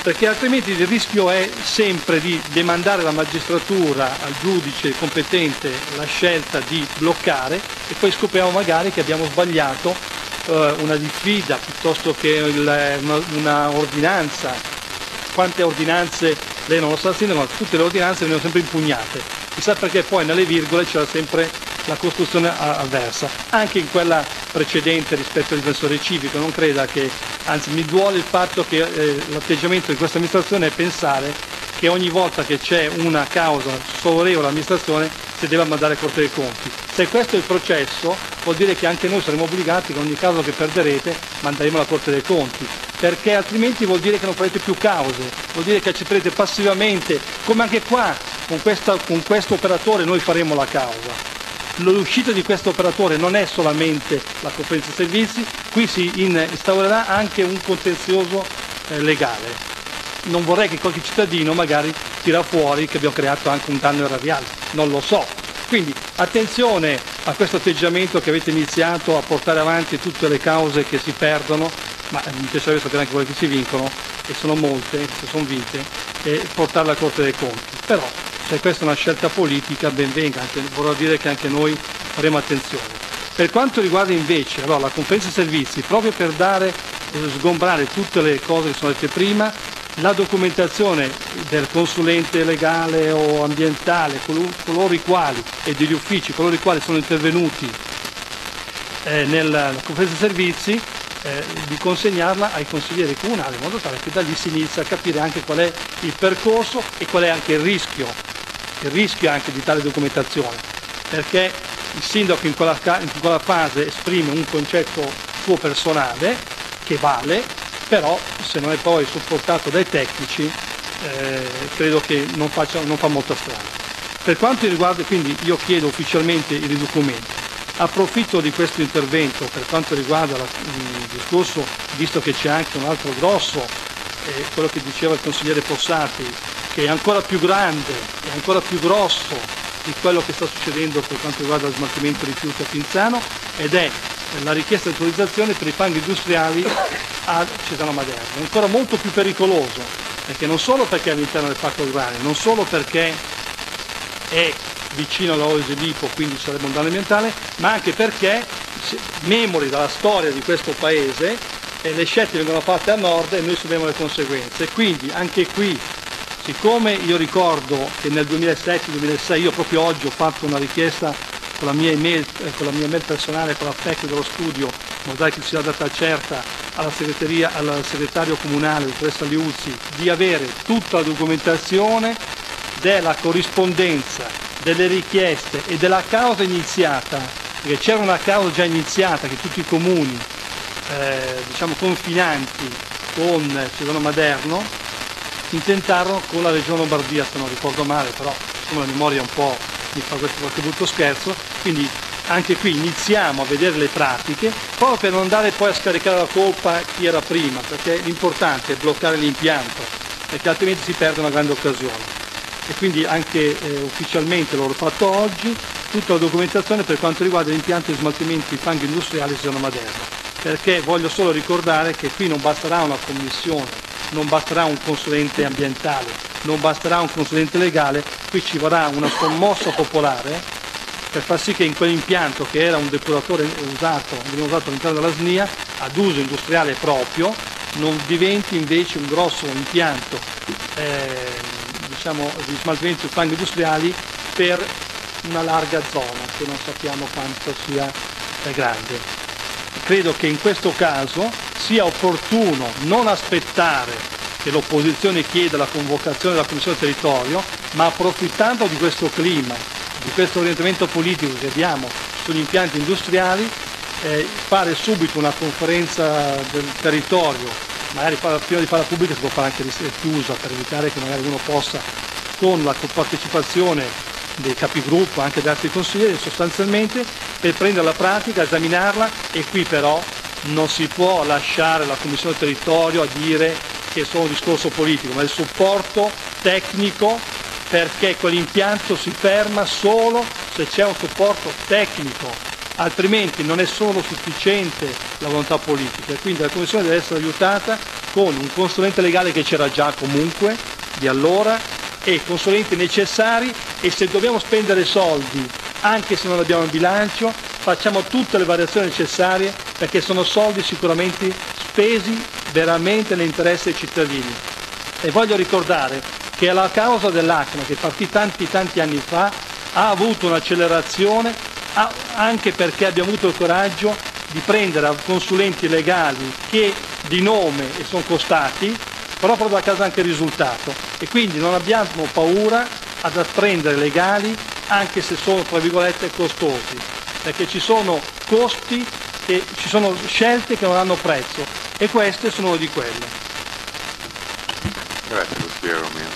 perché altrimenti il rischio è sempre di demandare alla magistratura, al giudice competente, la scelta di bloccare e poi scopriamo magari che abbiamo sbagliato eh, una diffida piuttosto che il, una, una ordinanza. Quante ordinanze lei non lo sa, ma tutte le ordinanze vengono sempre impugnate. Chissà perché poi nelle virgole c'era sempre la costruzione avversa, anche in quella precedente rispetto al difensore civico. Non creda che, anzi mi duole il fatto che eh, l'atteggiamento di questa amministrazione è pensare che ogni volta che c'è una causa favorevole all'amministrazione si deve mandare a Corte dei Conti. Se questo è il processo vuol dire che anche noi saremo obbligati, che ogni caso che perderete manderemo alla Corte dei Conti, perché altrimenti vuol dire che non farete più cause, vuol dire che accetterete passivamente, come anche qua con, questa, con questo operatore noi faremo la causa. L'uscita di questo operatore non è solamente la conferenza servizi, qui si instaurerà anche un contenzioso eh, legale. Non vorrei che qualche cittadino magari tira fuori che abbiamo creato anche un danno erariale, non lo so. Quindi attenzione a questo atteggiamento che avete iniziato a portare avanti tutte le cause che si perdono, ma mi piacerebbe sapere anche quelle che si vincono, e sono molte, se sono vinte, e portarle alla Corte dei Conti. Però se questa è una scelta politica, ben venga, anche, vorrà dire che anche noi faremo attenzione. Per quanto riguarda invece allora, la conferenza servizi, proprio per dare, eh, sgombrare tutte le cose che sono dette prima, la documentazione del consulente legale o ambientale, coloro i quali, e degli uffici, coloro i quali sono intervenuti eh, nella conferenza servizi, eh, di consegnarla ai consiglieri comunali, in modo tale che da lì si inizia a capire anche qual è il percorso e qual è anche il rischio, il rischio anche di tale documentazione, perché il sindaco in quella, in quella fase esprime un concetto suo personale che vale, però se non è poi supportato dai tecnici eh, credo che non, faccia, non fa molta strada. Per quanto riguarda, quindi io chiedo ufficialmente i documenti, approfitto di questo intervento per quanto riguarda la, il discorso, visto che c'è anche un altro grosso, eh, quello che diceva il consigliere Fossati, che è ancora più grande, è ancora più grosso di quello che sta succedendo per quanto riguarda lo smaltimento rifiuti a Pinzano, ed è la richiesta di autorizzazione per i fanghi industriali a Cesano Maderno. È ancora molto più pericoloso, perché non solo perché è all'interno del parco urbano, non solo perché è vicino alla O S D I P O, quindi sarebbe un danno ambientale, ma anche perché, memori della storia di questo paese, eh, le scelte vengono fatte a nord e noi subiamo le conseguenze. Quindi anche qui, siccome io ricordo che nel duemilasette duemilasei io proprio oggi ho fatto una richiesta con la mia email, eh, con la mia email personale, con la F E C dello studio, in modo tale che sia data certa alla segreteria, al segretario comunale, dottoressa Liuzzi, di avere tutta la documentazione della corrispondenza, delle richieste e della causa iniziata, perché c'era una causa già iniziata che tutti i comuni eh, diciamo confinanti con Cesano Maderno intentarono con la Regione Lombardia, se non ricordo male, però insomma la memoria un po' mi fa questo qualche brutto scherzo, quindi anche qui iniziamo a vedere le pratiche, proprio per non andare poi a scaricare la colpa a chi era prima, perché l'importante è bloccare l'impianto, perché altrimenti si perde una grande occasione. E quindi anche eh, ufficialmente l'ho fatto oggi, tutta la documentazione per quanto riguarda l'impianto di smaltimento di fanghi industriali Cesano Maderno, perché voglio solo ricordare che qui non basterà una commissione, non basterà un consulente ambientale, non basterà un consulente legale, qui ci vorrà una commossa popolare per far sì che in quell'impianto, che era un depuratore usato, veniva usato all'interno della S N I A ad uso industriale proprio, non diventi invece un grosso impianto eh, diciamo, di smaltimento di fanghi industriali per una larga zona che non sappiamo quanto sia grande. Credo che in questo caso sia opportuno non aspettare che l'opposizione chieda la convocazione della Commissione Territorio, ma approfittando di questo clima, di questo orientamento politico che abbiamo sugli impianti industriali, eh, fare subito una conferenza del territorio, magari prima di farla pubblica si può fare anche chiusa per evitare che magari uno possa, con la partecipazione dei capigruppo, anche di altri consiglieri, sostanzialmente per prendere la pratica, esaminarla, e qui però non si può lasciare la Commissione Territorio a dire che è solo un discorso politico, ma il supporto tecnico, perché quell'impianto si ferma solo se c'è un supporto tecnico, altrimenti non è solo sufficiente la volontà politica, e quindi la Commissione deve essere aiutata con un consulente legale che c'era già comunque di allora e consulenti necessari, e se dobbiamo spendere soldi anche se non abbiamo il bilancio facciamo tutte le variazioni necessarie, perché sono soldi sicuramente spesi veramente nell'interesse dei cittadini. E voglio ricordare che la causa dell'Acna, che partì tanti tanti anni fa, ha avuto un'accelerazione anche perché abbiamo avuto il coraggio di prendere consulenti legali che di nome e sono costati, però proprio a casa anche il risultato, e quindi non abbiamo paura ad prendere legali anche se sono tra virgolette costosi, perché ci sono costi e ci sono scelte che non hanno prezzo, e queste sono una di quelle. Grazie, consigliere Romeo.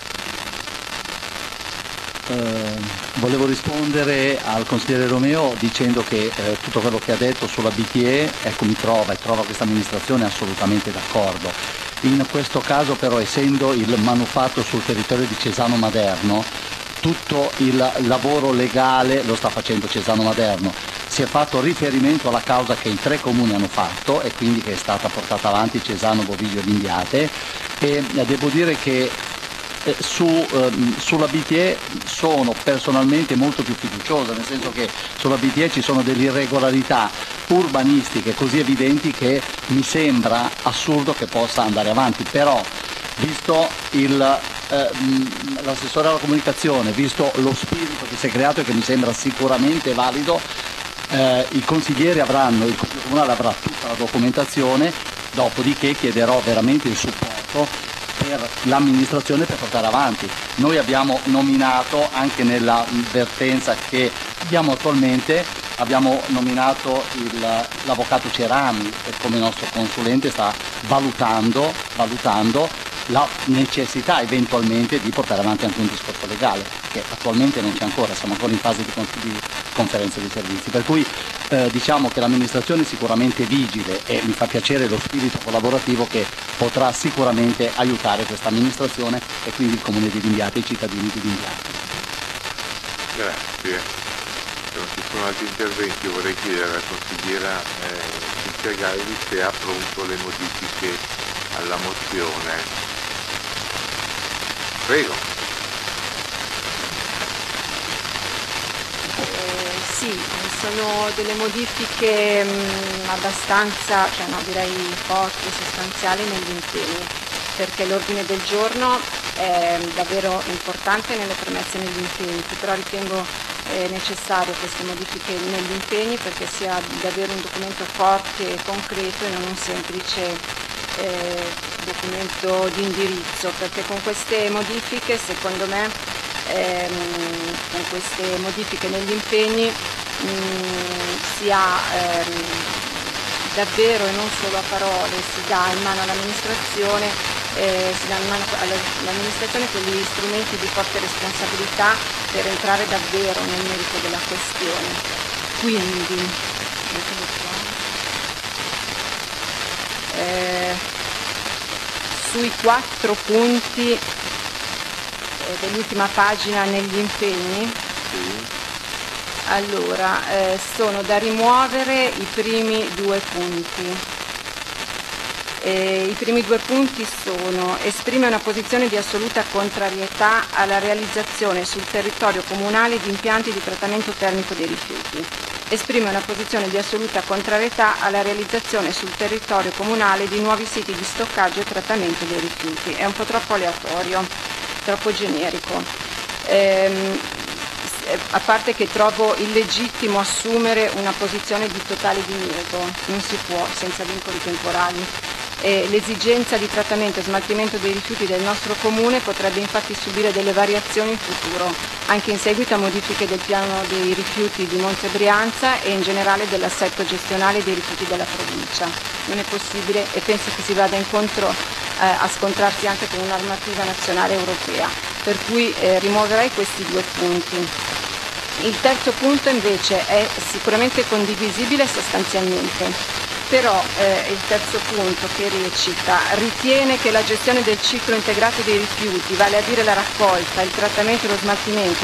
Eh, volevo rispondere al consigliere Romeo dicendo che eh, tutto quello che ha detto sulla B T E, ecco, mi trova e trova questa amministrazione assolutamente d'accordo. In questo caso però, essendo il manufatto sul territorio di Cesano Maderno, tutto il lavoro legale lo sta facendo Cesano Maderno. Si è fatto riferimento alla causa che i tre comuni hanno fatto e quindi che è stata portata avanti Cesano, Boviglio e Vimbiate, e devo dire che Eh, su, ehm, sulla B T E sono personalmente molto più fiduciosa, nel senso che sulla B T E ci sono delle irregolarità urbanistiche così evidenti che mi sembra assurdo che possa andare avanti, però visto il, eh, l'assessore alla comunicazione, visto lo spirito che si è creato e che mi sembra sicuramente valido, eh, i consiglieri avranno, il Consiglio Comunale avrà tutta la documentazione, dopodiché chiederò veramente il supporto per l'amministrazione per portare avanti. Noi abbiamo nominato, anche nella vertenza che abbiamo attualmente, abbiamo nominato il, l'avvocato Cerami come nostro consulente, sta valutando, valutando la necessità eventualmente di portare avanti anche un discorso legale, che attualmente non c'è ancora, siamo ancora in fase di, di conferenza di servizi, per cui eh, diciamo che l'amministrazione è sicuramente vigile e mi fa piacere lo spirito collaborativo che potrà sicuramente aiutare questa amministrazione e quindi il comune di Vimbiate e i cittadini di Vimbiate. Grazie. Se non ci sono altri interventi, io vorrei chiedere alla consigliera eh, Cinzia Galli se ha pronto le modifiche alla mozione. Prego. Eh, sì, sono delle modifiche mh, abbastanza, cioè no, direi forti e sostanziali negli impegni, perché l'ordine del giorno è davvero importante nelle premesse e negli impegni, però ritengo eh, necessario queste modifiche negli impegni perché sia davvero un documento forte e concreto e non un semplice Eh, documento di indirizzo, perché con queste modifiche, secondo me, ehm, con queste modifiche negli impegni mh, si ha ehm, davvero e non solo a parole, si dà in mano all'amministrazione, eh, si dà in mano all'amministrazione quegli strumenti di forte responsabilità per entrare davvero nel merito della questione. Quindi Eh, sui quattro punti eh, dell'ultima pagina negli impegni, allora eh, sono da rimuovere i primi due punti. Eh, I primi due punti sono: esprime una posizione di assoluta contrarietà alla realizzazione sul territorio comunale di impianti di trattamento termico dei rifiuti. Esprime una posizione di assoluta contrarietà alla realizzazione sul territorio comunale di nuovi siti di stoccaggio e trattamento dei rifiuti. È un po' troppo aleatorio, troppo generico. Ehm, a parte che trovo illegittimo assumere una posizione di totale diniego, non si può senza vincoli temporali. E l'esigenza di trattamento e smaltimento dei rifiuti del nostro comune potrebbe infatti subire delle variazioni in futuro, anche in seguito a modifiche del piano dei rifiuti di Monte Brianza e in generale dell'assetto gestionale dei rifiuti della provincia. Non è possibile e penso che si vada incontro eh, a scontrarsi anche con una normativa nazionale europea, per cui eh, rimuoverei questi due punti. Il terzo punto invece è sicuramente condivisibile sostanzialmente. Però eh, il terzo punto, che recita: ritiene che la gestione del ciclo integrato dei rifiuti, vale a dire la raccolta, il trattamento e lo smaltimento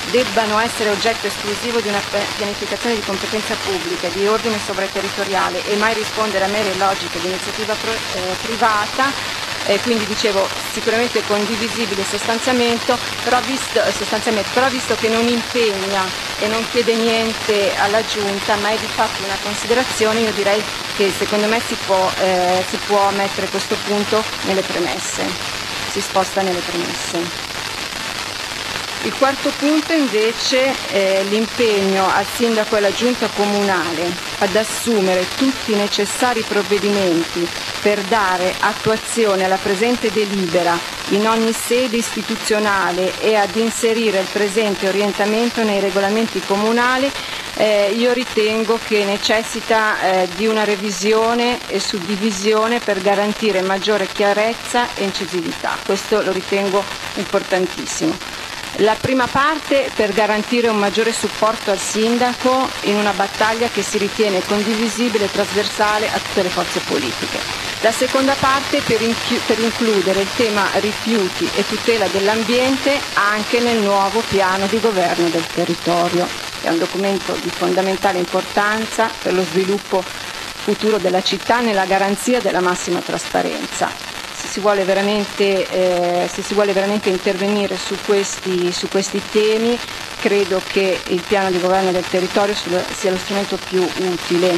debbano essere oggetto esclusivo di una pianificazione di competenza pubblica, di ordine sovraterritoriale e mai rispondere a mere logiche di iniziativa pro, eh, privata. Eh, quindi dicevo sicuramente condivisibile sostanziamento, però visto, sostanzialmente, però visto che non impegna e non chiede niente alla Giunta, ma è di fatto una considerazione, io direi che secondo me si può, eh, si può mettere questo punto nelle premesse, si sposta nelle premesse. Il quarto punto invece è l'impegno al Sindaco e alla Giunta Comunale ad assumere tutti i necessari provvedimenti per dare attuazione alla presente delibera in ogni sede istituzionale e ad inserire il presente orientamento nei regolamenti comunali. Eh, io ritengo che necessita eh, di una revisione e suddivisione per garantire maggiore chiarezza e incisività. Questo lo ritengo importantissimo. La prima parte per garantire un maggiore supporto al Sindaco in una battaglia che si ritiene condivisibile e trasversale a tutte le forze politiche. La seconda parte per, inchi- per includere il tema rifiuti e tutela dell'ambiente anche nel nuovo piano di governo del territorio. È un documento di fondamentale importanza per lo sviluppo futuro della città nella garanzia della massima trasparenza. Se si vuole veramente, eh, se si vuole veramente intervenire su questi, su questi temi, credo che il piano di governo del territorio sia lo strumento più utile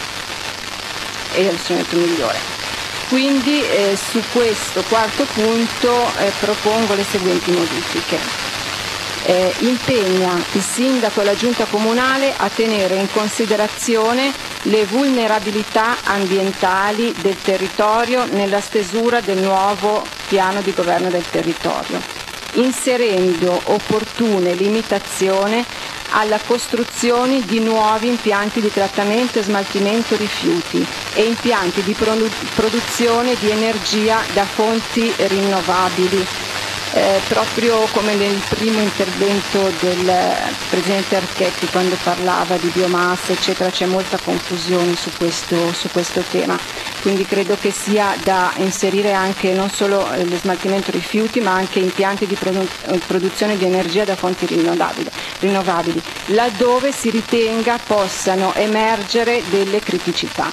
e lo strumento migliore. Quindi eh, su questo quarto punto eh, propongo le seguenti modifiche. Eh, impegna il Sindaco e la Giunta Comunale a tenere in considerazione le vulnerabilità ambientali del territorio nella stesura del nuovo piano di governo del territorio, inserendo opportune limitazioni alla costruzione di nuovi impianti di trattamento e smaltimento rifiuti e impianti di produ- produzione di energia da fonti rinnovabili. Eh, proprio come nel primo intervento del Presidente Archetti quando parlava di biomassa eccetera, c'è molta confusione su questo, su questo tema, quindi credo che sia da inserire anche non solo lo smaltimento rifiuti ma anche impianti di produ- produzione di energia da fonti rinnovabili, rinnovabili, laddove si ritenga possano emergere delle criticità.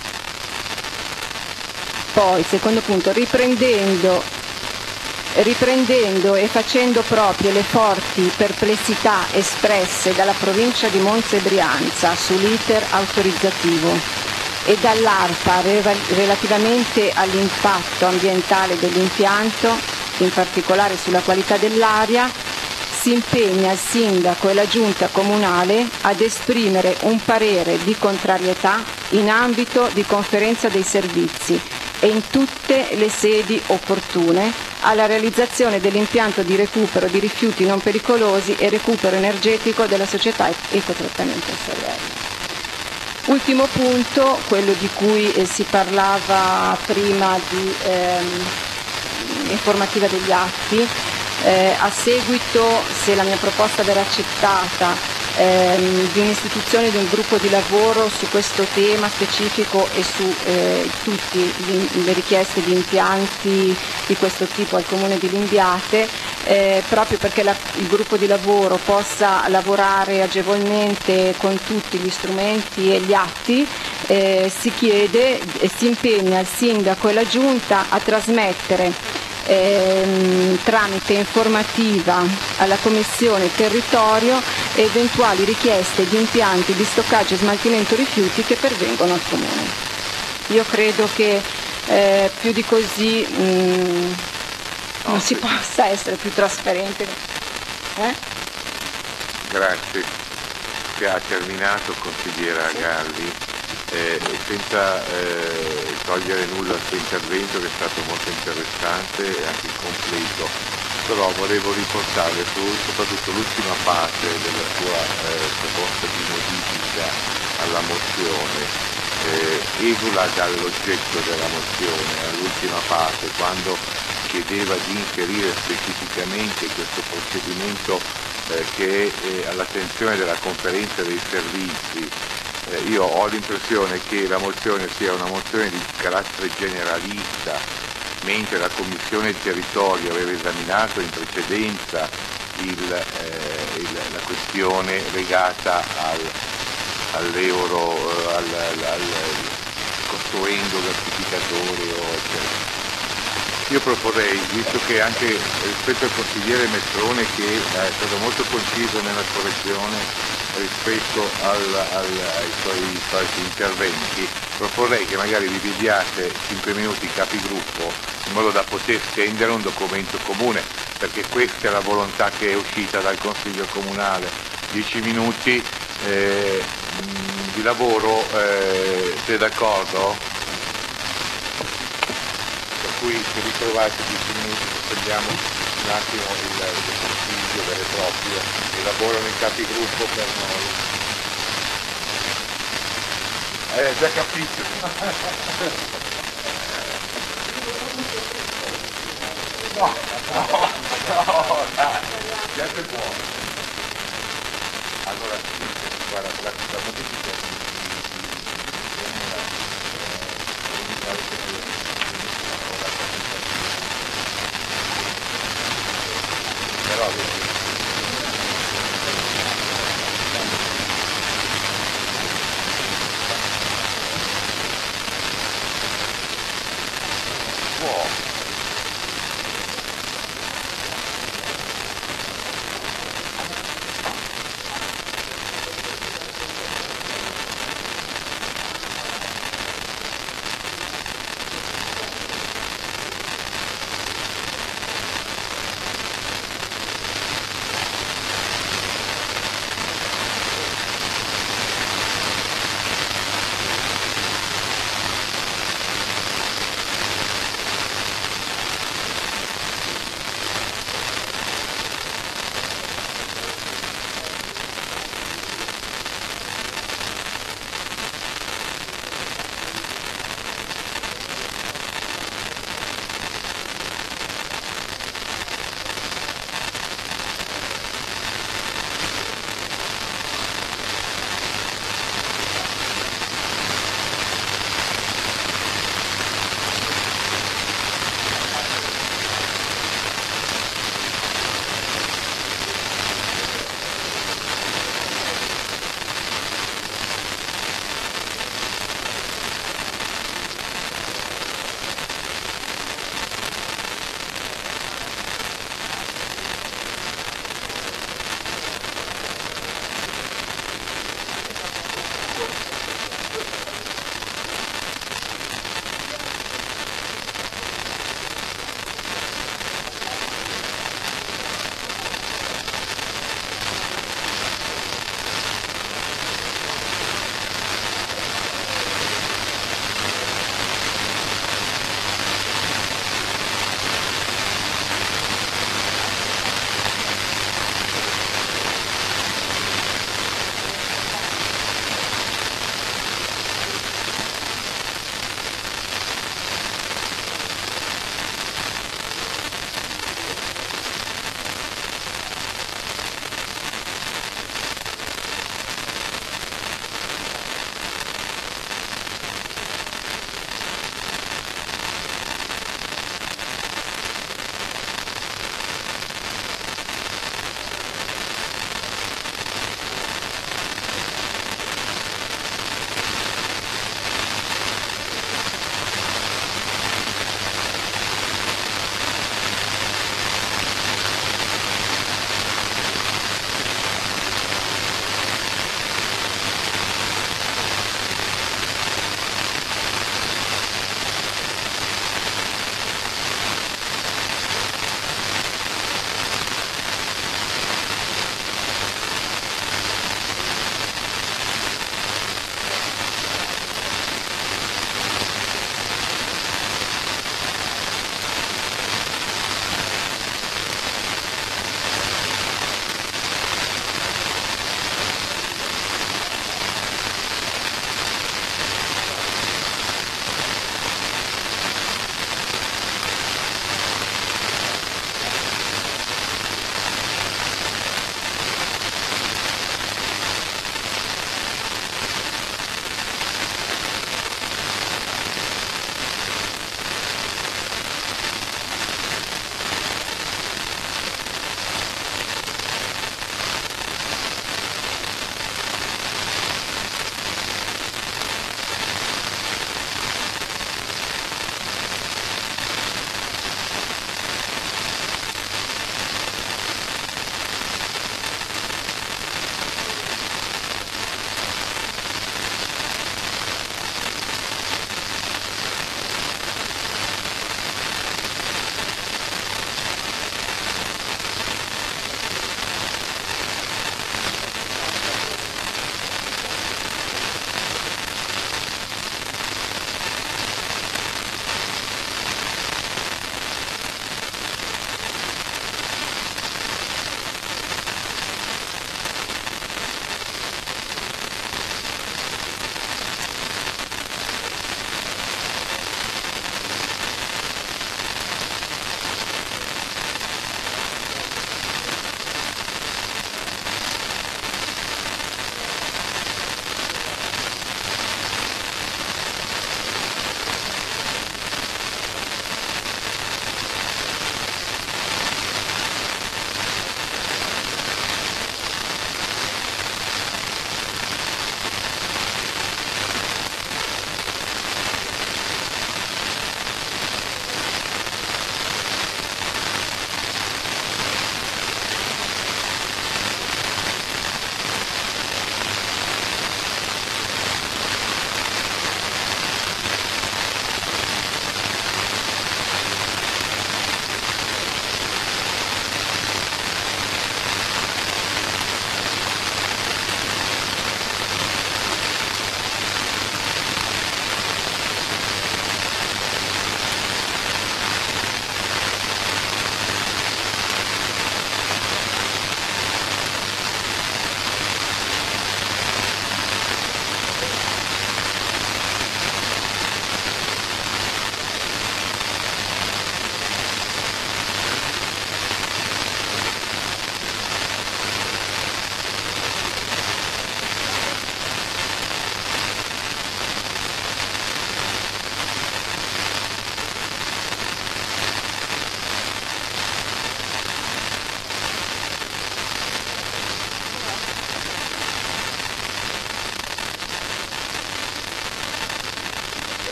Poi, secondo punto, riprendendo Riprendendo e facendo proprie le forti perplessità espresse dalla provincia di Monza e Brianza sull'iter autorizzativo e dall'ARPA relativamente all'impatto ambientale dell'impianto, in particolare sulla qualità dell'aria, si impegna il Sindaco e la Giunta Comunale ad esprimere un parere di contrarietà in ambito di conferenza dei servizi e in tutte le sedi opportune alla realizzazione dell'impianto di recupero di rifiuti non pericolosi e recupero energetico della società Ecotrattamento S R L. Ultimo punto, quello di cui eh, si parlava prima di ehm, informativa degli atti, eh, a seguito, se la mia proposta verrà accettata, ehm, di un'istituzione di un gruppo di lavoro su questo tema specifico e su eh, tutte le richieste di impianti di questo tipo al Comune di Limbiate, eh, proprio perché la, il gruppo di lavoro possa lavorare agevolmente con tutti gli strumenti e gli atti, eh, si chiede e si impegna il Sindaco e la Giunta a trasmettere Ehm, tramite informativa alla Commissione Territorio eventuali richieste di impianti di stoccaggio e smaltimento rifiuti che pervengono al Comune. Io credo che eh, più di così mh, non si possa essere più trasparente. Eh? Grazie. Che ha terminato, consigliera Galli. Eh, senza eh, togliere nulla al suo intervento che è stato molto interessante e anche completo, però volevo riportare su, soprattutto l'ultima parte della sua eh, proposta di modifica alla mozione, eh, esula dall'oggetto della mozione all'ultima parte, quando chiedeva di inserire specificamente questo procedimento eh, che è eh, all'attenzione della conferenza dei servizi. Eh, io ho l'impressione che la mozione sia una mozione di carattere generalista, mentre la Commissione Territorio aveva esaminato in precedenza il, eh, il, la questione legata al, all'euro, eh, al, al, al, costruendo gratificatori o eccetera. Io proporrei, visto che anche rispetto al consigliere Mestrone che è stato molto conciso nella correzione rispetto al, al, ai suoi, suoi interventi, proporrei che magari dividiate cinque minuti capigruppo in modo da poter stendere un documento comune, perché questa è la volontà che è uscita dal Consiglio Comunale. dieci minuti eh, di lavoro, eh, siete d'accordo? Per cui se ritrovate dieci minuti sospendiamo un attimo il, il consiglio vero e proprio, elaborano i capigruppo per noi. Eh, già capito. No, no, no, dai, siete buoni. Allora, guarda, la, la modifica di, però può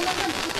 Grazie.